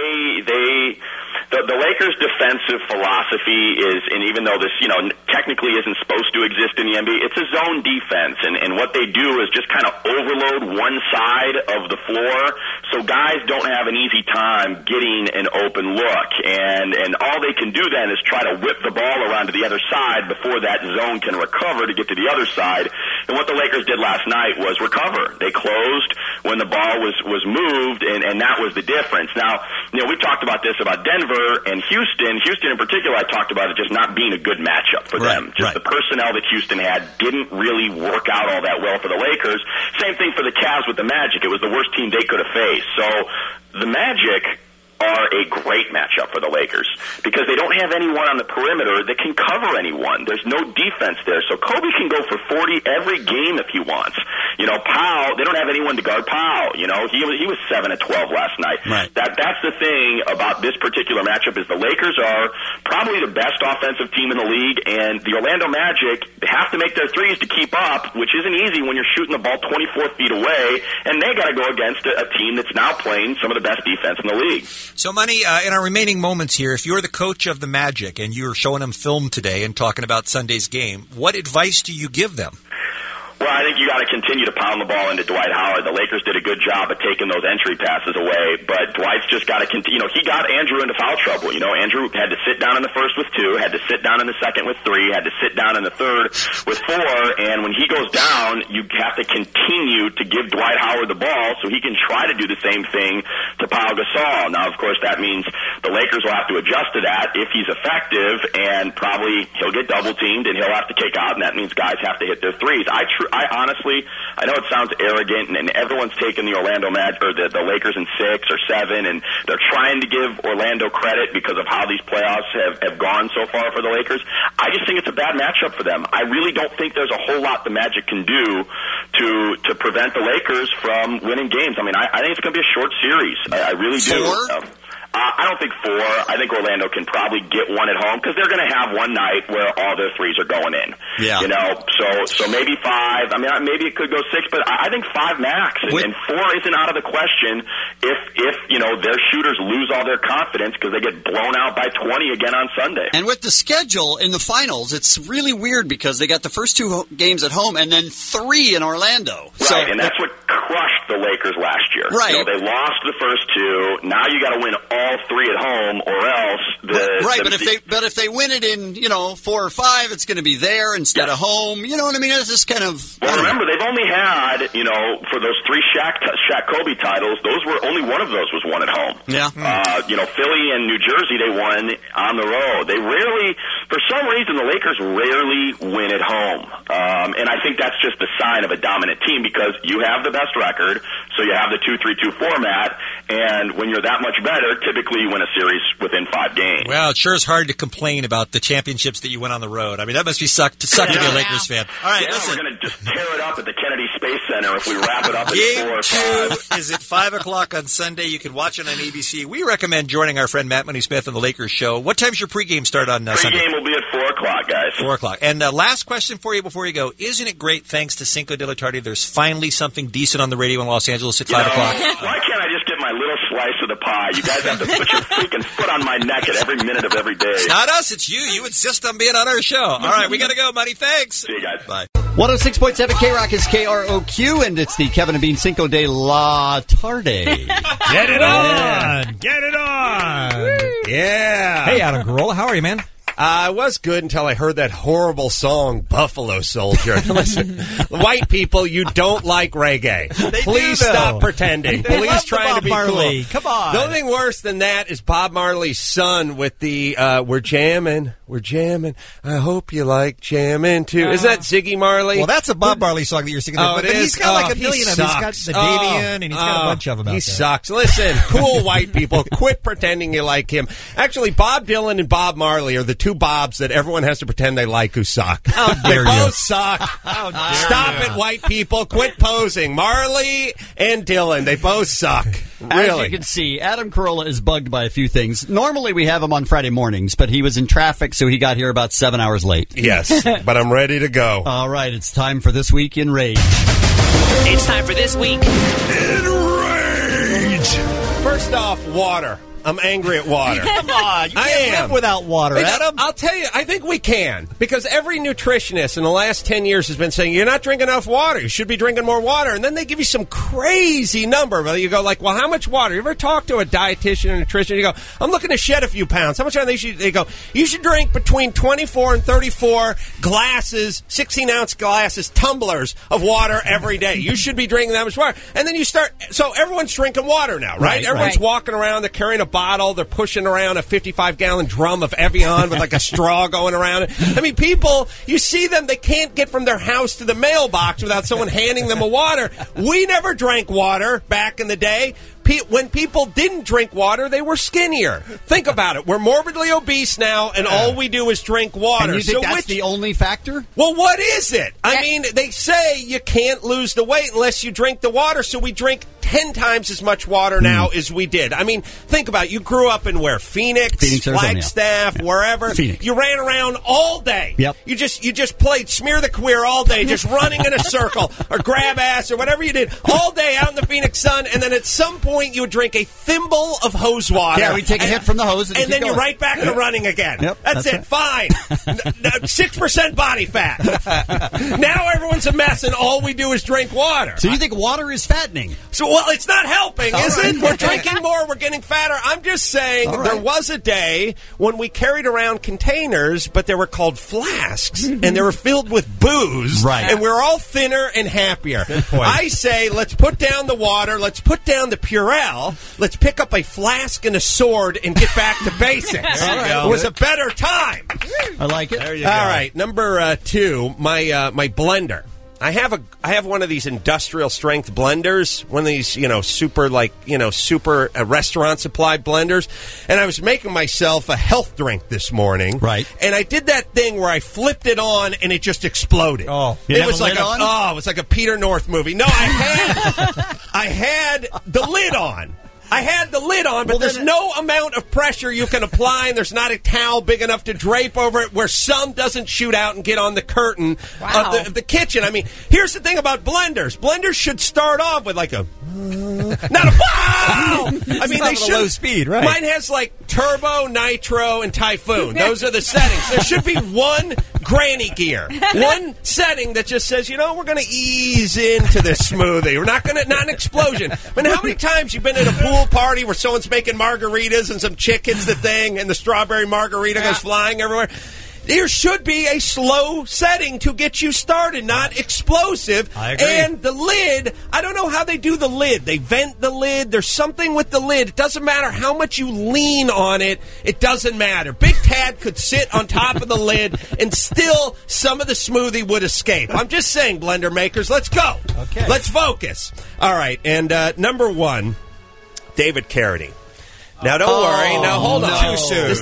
The Lakers' defensive philosophy is, and even though this, technically isn't supposed to exist in the NBA, it's a zone defense, and what they do is just kind of overload one side of the floor, so guys don't have an easy time getting an open look, and all they can do then is try to whip the ball around to the other side before that zone can recover to get to the other side. And what the Lakers did last night was recover. They closed when the ball was moved, and that was the difference. Now, we talked about this about Denver and Houston. Houston in particular, I talked about it just not being a good matchup for them. Just the personnel that Houston had didn't really work out all that well for the Lakers. Same thing for the Cavs with the Magic. It was the worst team they could have faced. So the Magic are a great matchup for the Lakers because they don't have anyone on the perimeter that can cover anyone. There's no defense there. So Kobe can go for 40 every game if he wants. Powell, they don't have anyone to guard Powell. He was 7 of 12 last night.
Right.
That's the thing about this particular matchup is the Lakers are probably the best offensive team in the league, and the Orlando Magic have to make their threes to keep up, which isn't easy when you're shooting the ball 24 feet away, and they got to go against a team that's now playing some of the best defense in the league.
So, Money, in our remaining moments here, if you're the coach of the Magic and you're showing them film today and talking about Sunday's game, what advice do you give them?
Well, I think you got to continue to pound the ball into Dwight Howard. The Lakers did a good job of taking those entry passes away, but Dwight's just got to continue. He got Andrew into foul trouble. Andrew had to sit down in the first with 2, had to sit down in the second with 3, had to sit down in the third with 4, and when he goes down, you have to continue to give Dwight Howard the ball so he can try to do the same thing to Pau Gasol. Now, of course, that means the Lakers will have to adjust to that if he's effective, and probably he'll get double-teamed and he'll have to kick out, and that means guys have to hit their threes. I honestly, I know it sounds arrogant, and everyone's taking the Orlando Magic or the Lakers in 6 or 7, and they're trying to give Orlando credit because of how these playoffs have gone so far for the Lakers. I just think it's a bad matchup for them. I really don't think there's a whole lot the Magic can do to prevent the Lakers from winning games. I think it's going to be a short series. I really do. I don't think 4. I think Orlando can probably get one at home because they're going to have one night where all their threes are going in.
Yeah.
So maybe 5. Maybe it could go 6, but I think 5 max. And 4 isn't out of the question if their shooters lose all their confidence because they get blown out by 20 again on Sunday.
And with the schedule in the finals, it's really weird because they got the first 2 games at home and then 3 in Orlando.
Right, and that's what crushed lost the Lakers last year.
Right.
They lost the first two. Now you got to win all three at home, or else
but if they win it in 4 or 5, it's going to be there instead of home. You know what I mean? It's just kind of.
Well, remember they've only had for those 3 Shaq Kobe titles. Only one of those was won at home.
Yeah.
Philly and New Jersey they won on the road. They rarely, for some reason, the Lakers rarely win at home, and I think that's just a sign of a dominant team because you have the best record, so you have the 2-3-2 format, and when you're that much better, typically you win a series within 5 games.
Well, it sure is hard to complain about the championships that you win on the road. I mean, that must be suck to be a Lakers fan. All right, listen.
We're going to just tear it up at the Kennedy Space Center if we wrap it up at 4 or 5.
Game 2 is at 5 o'clock on Sunday. You can watch it on ABC. We recommend joining our friend Matt Money Smith on the Lakers show. What time's your pregame start on Sunday?
Pregame will be at 4 o'clock, guys.
4 o'clock. And last question for you before you go. Isn't it great, thanks to Cinco de la Tarde, there's finally something decent on the radio in Los Angeles at 5 o'clock?
Why can't I just get my little slice of the pie? You guys have to put your freaking foot on my neck at every minute of every day.
It's not us, it's you. You insist on being on our show. All right, we got to go, Money. Thanks.
See you guys.
Bye.
106.7 K-Rock is KROQ, and it's the Kevin and Bean Cinco de la Tarde.
Get it on! Get it on!
Yeah.
Hey, Adam Carolla, how are you, man?
I was good until I heard that horrible song, Buffalo Soldier. Listen, white people, you don't like reggae. Please stop pretending. Please try to be
Marley.
cool.
Come on.
The only thing worse than that is Bob Marley's son with the, we're jamming. I hope you like jamming, too. Isn't that Ziggy Marley?
Well, that's a Bob Marley song that you're singing.
Oh,
but
it is?
he's got like a
He
million of them. He's got
sucks.
the Davian, and he's got a bunch of them out
He
there.
sucks. Listen, cool white people, quit pretending you like him. Actually, Bob Dylan and Bob Marley are the two Bobs that everyone has to pretend they like who suck.
How
They
dare you.
both suck. Stop it, white people. Quit posing. Marley and Dylan, they both suck.
As
Really.
you can see, Adam Carolla is bugged by a few things. Normally we have him on Friday mornings, but he was in traffic, so he got here about 7 hours late.
Yes, but I'm ready to go.
All right, it's time for This Week in Rage.
It's time for This Week in
Rage. First off, water. I'm angry at water.
Come on, you can't live without water, Adam.
I'll tell you, I think we can. Because every nutritionist in the last 10 years has been saying, you're not drinking enough water. You should be drinking more water. And then they give you some crazy number. You go like, well, how much water? You ever talk to a dietitian or nutrition? You go, I'm looking to shed a few pounds. How much are they? They go, you should drink between 24 and 34 glasses, 16-ounce glasses, tumblers of water every day. You should be drinking that much water. And then you start, so everyone's drinking water now, right? Everyone's walking around, they're carrying a bottle, they're pushing around a 55-gallon drum of Evian with like a straw going around it. I mean, people, you see them, they can't get from their house to the mailbox without someone handing them a water. We never drank water back in the day. When people didn't drink water, they were skinnier. Think about it. We're morbidly obese now, and all we do is drink water.
And you think that's the only factor?
Well, what is it? I mean, they say you can't lose the weight unless you drink the water, so we drink 10 times as much water now as we did. I mean, think about it. You grew up in where? Phoenix Flagstaff, wherever.
Phoenix.
You ran around all day.
Yep.
You just played smear the queer all day, just running in a circle or grab ass or whatever you did all day out in the Phoenix sun, and then at some point you would drink a thimble of hose water.
Yeah, we take a hit from the hose and
then
keep
you're
going.
right back to running again.
Yep,
that's it.
right.
Fine. 6% body fat. Now everyone's a mess, and all we do is drink water.
So you think water is fattening?
So, well, it's not helping, is
right.
it? We're drinking more, we're getting fatter. I'm just saying there was a day when we carried around containers, but they were called flasks, and they were filled with booze,
Right.
and we were all thinner and happier. I say, let's put down the water, let's put down the Purell, let's pick up a flask and a sword and get back to basics.
There you go.
It was a better time.
I like it.
There you
All
go.
right, number 2, my blender. I have one of these industrial strength blenders, one of these, super restaurant supply blenders, and I was making myself a health drink this morning.
Right.
And I did that thing where I flipped it on and it just exploded.
Oh.
You
it
have
was
a
like
lid on?
it was like a Peter North movie. No, I had the lid on. I had the lid on, but there's no amount of pressure you can apply, and there's not a towel big enough to drape over it where some doesn't shoot out and get on the curtain of the kitchen. I mean, here's the thing about blenders. Blenders should start off with like a... not a wow! I mean, they should...
low speed, right?
Mine has like turbo, nitro, and typhoon. Those are the settings. There should be one granny gear. One setting that just says, we're going to ease into this smoothie. We're not an explosion. I mean, how many times you've been at a pool party where someone's making margaritas and some chick hits the thing and the strawberry margarita goes flying everywhere? There should be a slow setting to get you started, not explosive.
I agree.
And the lid, I don't know how they do the lid. They vent the lid. There's something with the lid. It doesn't matter how much you lean on it. It doesn't matter. Big Tad could sit on top of the lid and still some of the smoothie would escape. I'm just saying, blender makers, let's go.
Okay.
Let's focus. All right, and number one, David Carradine. Now, don't worry. Now, hold on.
Too soon.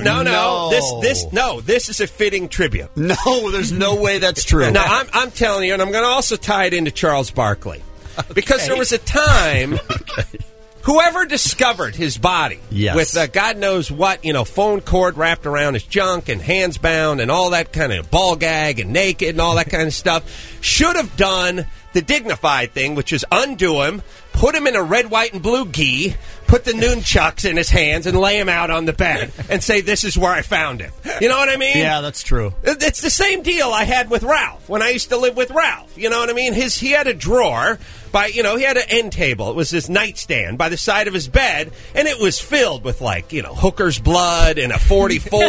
This is a fitting tribute.
No, there's no way that's true.
Now, I'm telling you, and I'm going to also tie it into Charles Barkley. Because there was a time, whoever discovered his body with God knows what, phone cord wrapped around his junk and hands bound and all that kind of ball gag and naked and all that kind of stuff, should have done the dignified thing, which is undo him, put him in a red, white, and blue gi, put the nunchucks in his hands, and lay him out on the bed and say, this is where I found him. You know what I mean?
Yeah, that's true.
It's the same deal I had with Ralph when I used to live with Ralph. You know what I mean? He had a drawer he had an end table. It was his nightstand by the side of his bed, and it was filled with hooker's blood and a 44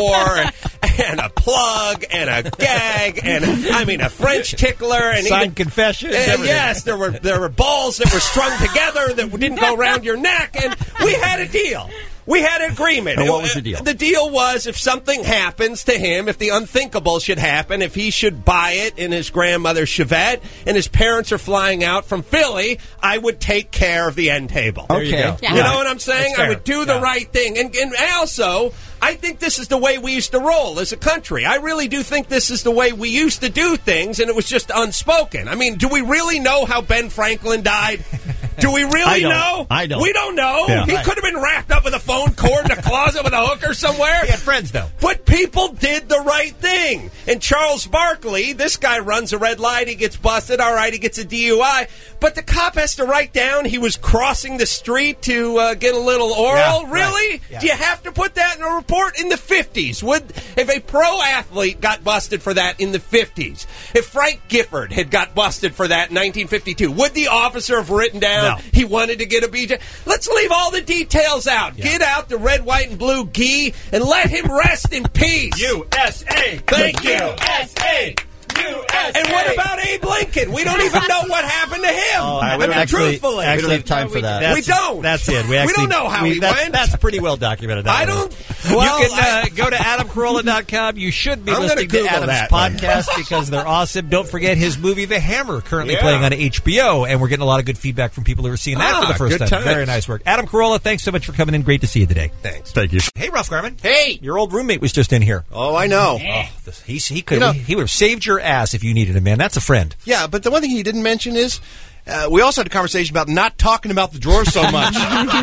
and a plug and a gag and a French tickler and
signed confession.
Yes, there were balls that were strung together that didn't go around your neck, and we had a deal. We had an agreement.
And what was the deal?
The deal was if something happens to him, if the unthinkable should happen, if he should buy it in his grandmother's Chevette and his parents are flying out from Philly, I would take care of the end table.
There you go.
You know what I'm saying? I would do the right thing. And also, I think this is the way we used to roll as a country. I really do think this is the way we used to do things, and it was just unspoken. I mean, do we really know how Ben Franklin died? Do we really know?
I don't.
We don't know.
Yeah.
He could have been wrapped up with a phone cord in a closet with a hooker somewhere.
He had friends, though.
But people did the right thing. And Charles Barkley, this guy runs a red light. He gets busted. All right, he gets a DUI. But the cop has to write down he was crossing the street to get a little oral.
Yeah,
really?
Right. Yeah.
Do you have to put that in a report? In the 50s, if a pro athlete got busted for that in the 50s, if Frank Gifford had got busted for that in 1952, would the officer have written down he wanted to get a BJ? Let's leave all the details out. Yeah. Get out the red, white, and blue gi and let him rest in peace.
USA.
Thank you.
USA.
And what about Abe Lincoln? We don't even know what happened to him. Truthfully.
We don't have time for that.
We don't.
That's it.
We don't know how he went.
That's pretty well documented.
I don't.
Well, you can go to AdamCarolla.com. You should be listening to Adam's podcast because they're awesome. Don't forget his movie, The Hammer, currently playing on HBO, and we're getting a lot of good feedback from people who are seeing that for the first time.
Times.
Very nice work. Adam Carolla, thanks so much for coming in. Great to see you today.
Thanks.
Thank you.
Hey, Ralph Garman.
Hey.
Your old roommate was just in here.
Oh, I know.
He would have saved your ass if you needed him, man. That's a friend.
Yeah, but the one thing he didn't mention is we also had a conversation about not talking about the drawer so much.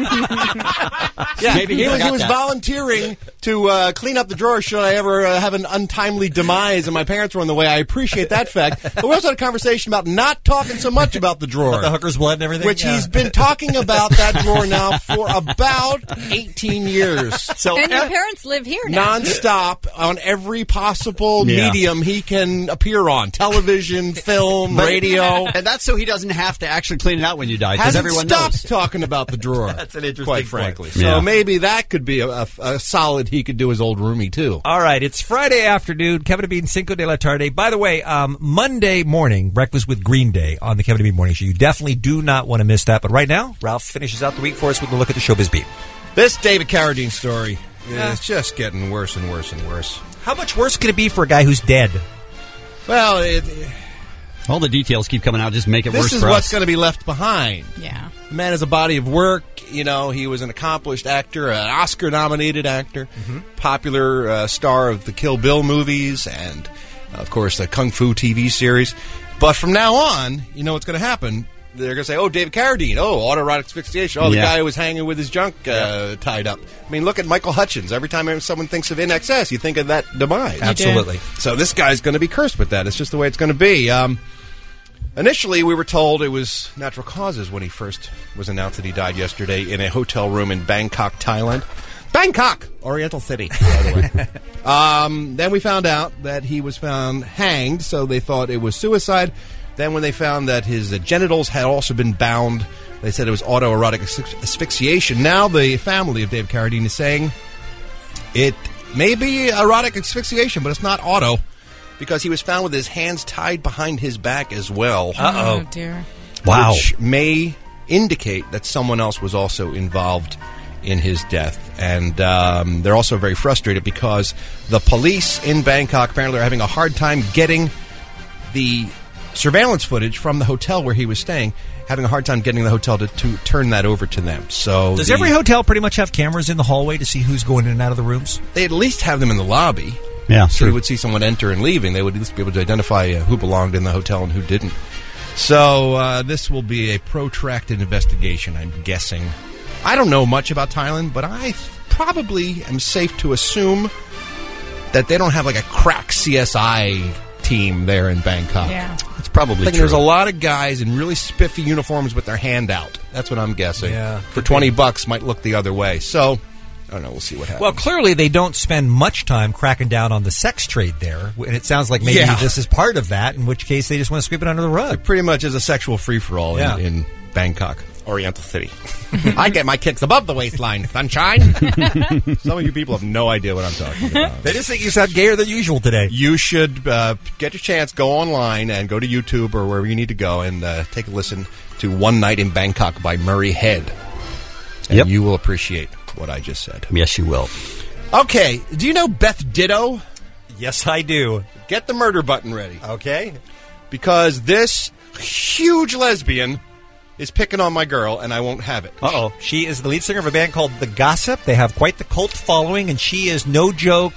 Maybe he
was volunteering to clean up the drawer should I ever have an untimely demise and my parents were in the way. I appreciate that fact. But we also had a conversation about not talking so much about the drawer.
About the hooker's blood and everything?
Which he's been talking about that drawer now for about 18 years.
And your parents live here now.
Nonstop on every possible medium he can appear on. Television, film, radio.
And that's so he doesn't have to actually clean it out when you die, because everyone knows.
Talking about the drawer.
That's an interesting
quite frankly. So maybe that could be a solid he could do his old roomie, too.
All right, it's Friday afternoon, Kevin and Bean, Cinco de la Tarde. By the way, Monday morning, Breakfast with Green Day on the Kevin and Bean Morning Show. You definitely do not want to miss that. But right now, Ralph finishes out the week for us with a look at the Showbiz Beat.
This David Carradine story is just getting worse and worse and worse.
How much worse could it be for a guy who's dead?
Well,
all the details keep coming out, just make it worse for us.
This is what's going to be left behind.
Yeah.
The man has a body of work. You know, he was an accomplished actor, an Oscar-nominated actor, popular star of the Kill Bill movies and, of course, the Kung Fu TV series. But from now on, you know what's going to happen. They're going to say, oh, David Carradine, oh, autoerotic asphyxiation, oh, the guy who was hanging with his junk tied up. I mean, look at Michael Hutchins. Every time someone thinks of INXS, you think of that demise.
Absolutely.
So this guy's going to be cursed with that. It's just the way it's going to be. Initially, we were told it was natural causes when he first was announced that he died yesterday in a hotel room in Bangkok, Thailand. Bangkok, Oriental City, by the way. Then we found out that he was found hanged, so they thought it was suicide. Then when they found that his genitals had also been bound, they said it was autoerotic asphyxiation. Now the family of Dave Carradine is saying it may be erotic asphyxiation, but it's not auto, because he was found with his hands tied behind his back as well.
Oh, dear.
Wow.
Which may indicate that someone else was also involved in his death. And they're also very frustrated because the police in Bangkok apparently are having a hard time getting the surveillance footage from the hotel where he was staying, having a hard time getting the hotel to turn that over to them. So
does every hotel pretty much have cameras in the hallway to see who's going in and out of the rooms?
They at least have them in the lobby.
Yeah,
so you would see someone enter and leaving. They would at least be able to identify who belonged in the hotel and who didn't. So this will be a protracted investigation, I'm guessing. I don't know much about Thailand, but I probably am safe to assume that they don't have like a crack CSI team there in Bangkok.
Yeah.
It's probably
true.
There's a lot of guys in really spiffy uniforms with their hand out. That's what I'm guessing.
Yeah.
For $20 might look the other way. So, I don't know. We'll see what happens.
Well, clearly they don't spend much time cracking down on the sex trade there. And it sounds like maybe this is part of that, in which case they just want to sweep it under the rug.
It pretty much is a sexual free-for-all in Bangkok. Oriental City. I get my kicks above the waistline, sunshine. Some of you people have no idea what I'm talking about.
They just think you sound gayer than usual today.
You should get your chance, go online and go to YouTube or wherever you need to go and take a listen to One Night in Bangkok by Murray Head. And you will appreciate what I just said.
Yes, you will.
Okay, do you know Beth Ditto?
Yes, I do.
Get the murder button ready.
Okay.
Because this huge lesbian is picking on my girl, and I won't have it.
Uh-oh. She is the lead singer of a band called The Gossip. They have quite the cult following, and she is, no joke,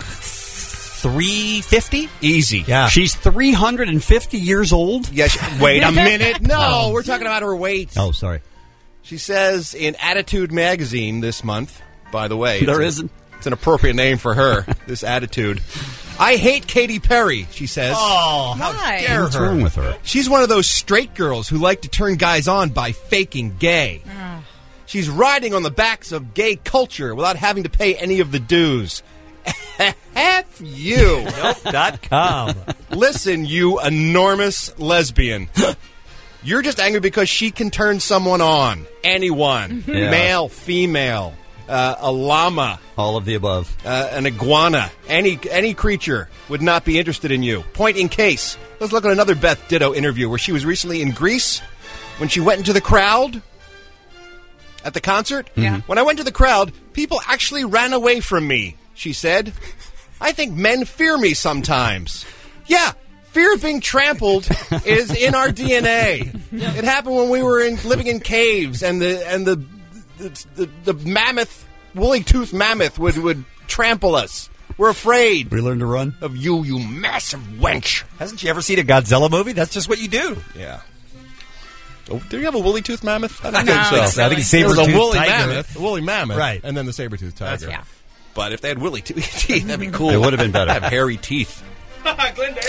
350?
Easy.
Yeah.
She's 350 years old?
Yes. Wait a minute. No, we're talking about her weight.
Oh, sorry.
She says in Attitude magazine this month, by the way.
There isn't.
It's an appropriate name for her, this Attitude. I hate Katy Perry, she says.
Oh, how dare
What's
her.
wrong with her?
She's one of those straight girls who like to turn guys on by faking gay. She's riding on the backs of gay culture without having to pay any of the dues. F you.
Nope.com.
Listen, you enormous lesbian. You're just angry because she can turn someone on. Anyone.
Yeah.
Male, female, a llama.
All of the above.
An iguana. Any creature would not be interested in you. Point in case. Let's look at another Beth Ditto interview where she was recently in Greece when she went into the crowd at the concert.
Yeah.
When I went to the crowd, people actually ran away from me, she said. I think men fear me sometimes. Yeah. Fear of being trampled is in our DNA. It happened when we were living in caves, and the mammoth, woolly-toothed mammoth would trample us. We're afraid.
We learned to run?
Of you massive wench.
Hasn't she ever seen a Godzilla movie? That's just what you do.
Yeah. Oh, do you have a woolly-toothed mammoth? I don't
No,
think so.
it's
I think it's
There was
saber-toothed
a woolly
tiger.
mammoth. A woolly mammoth.
Right.
And then the saber-toothed tiger.
That's right.
But if they had woolly teeth, that'd be cool.
It would have been better.
Have hairy teeth.
Glendale.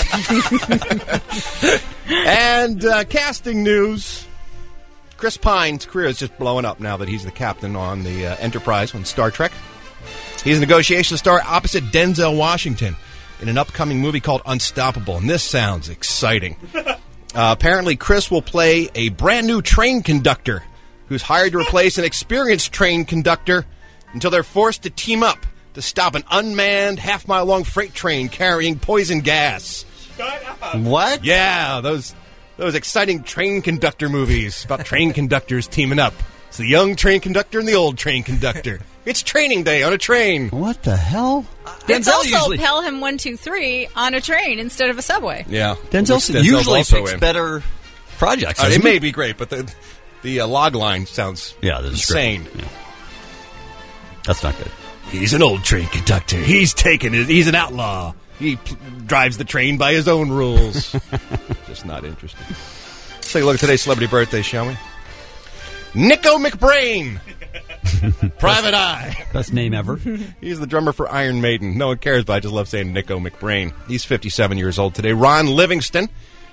And casting news. Chris Pine's career is just blowing up now that he's the captain on the Enterprise on Star Trek. He's a negotiation star opposite Denzel Washington in an upcoming movie called Unstoppable. And this sounds exciting. Apparently, Chris will play a brand new train conductor who's hired to replace an experienced train conductor until they're forced to team up to stop an unmanned half-mile-long freight train carrying poison gas.
What?
Yeah, those exciting train conductor movies about train conductors teaming up. It's the young train conductor and the old train conductor. It's training day on a train.
What the hell?
It's
Denzel
also
usually
Pelham 123 on a train instead of a subway.
Yeah,
Denzel
Denzel's
usually
also
picks
in.
better projects.
It
doesn't
may
he?
be great, but the log line sounds insane.
Yeah. That's not good.
He's an old train conductor. He's an outlaw. He drives the train by his own rules. Just not interesting. Let's take a look at today's celebrity birthday, shall we? Nico McBrain. Private Eye.
Best name ever.
He's the drummer for Iron Maiden. No one cares, but I just love saying Nico McBrain. He's 57 years old today. Ron Livingston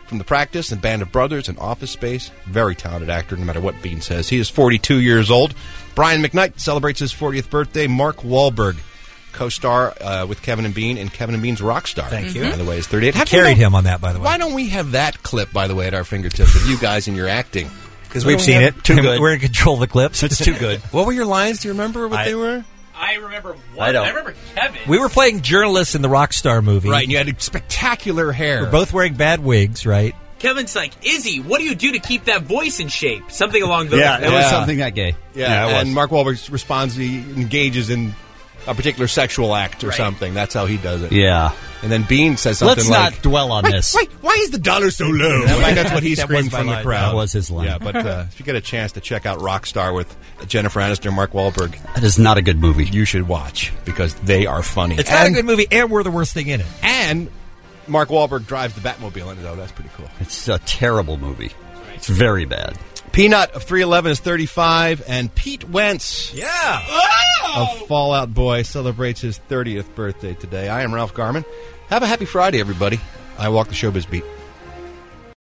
from The Practice and Band of Brothers and Office Space. Very talented actor, no matter what Bean says. He is 42 years old. Brian McKnight celebrates his 40th birthday. Mark Wahlberg, co-star with Kevin and Bean in Kevin and Bean's Rockstar.
Thank you.
By the way, is 38.
Carried him on that, by the way.
Why don't we have that clip, by the way, at our fingertips of you guys and your acting?
Because we've seen it. Too good. We're in control of the clips.
It's too good.
What were your lines? Do you remember what they were?
I remember one.
I don't.
I remember Kevin.
We were playing journalists in the Rockstar movie.
Right, and you had spectacular hair.
We're both wearing bad wigs, right?
Kevin's like, Izzy, what do you do to keep that voice in shape? Something along those lines.
It was something that gay.
Yeah,
it was.
and Mark Wahlberg responds, he engages in a particular sexual act or something. That's how he does it.
Yeah.
And then Bean says something
Let's
like...
not dwell on this.
Why is the dollar so low? That's what he
That
screamed
was my
from the
line.
crowd.
That was his line.
Yeah, but if you get a chance to check out Rockstar with Jennifer Aniston and Mark Wahlberg,
That is not a good movie.
you should watch because they are funny.
It's not a good movie, and we're the worst thing in it.
And Mark Wahlberg drives the Batmobile in it, though. That's pretty cool.
It's a terrible movie. It's very bad.
Peanut of 311 is 35, and Pete Wentz of Fall Out Boy celebrates his 30th birthday today. I am Ralph Garman. Have a happy Friday, everybody. I walk the showbiz beat.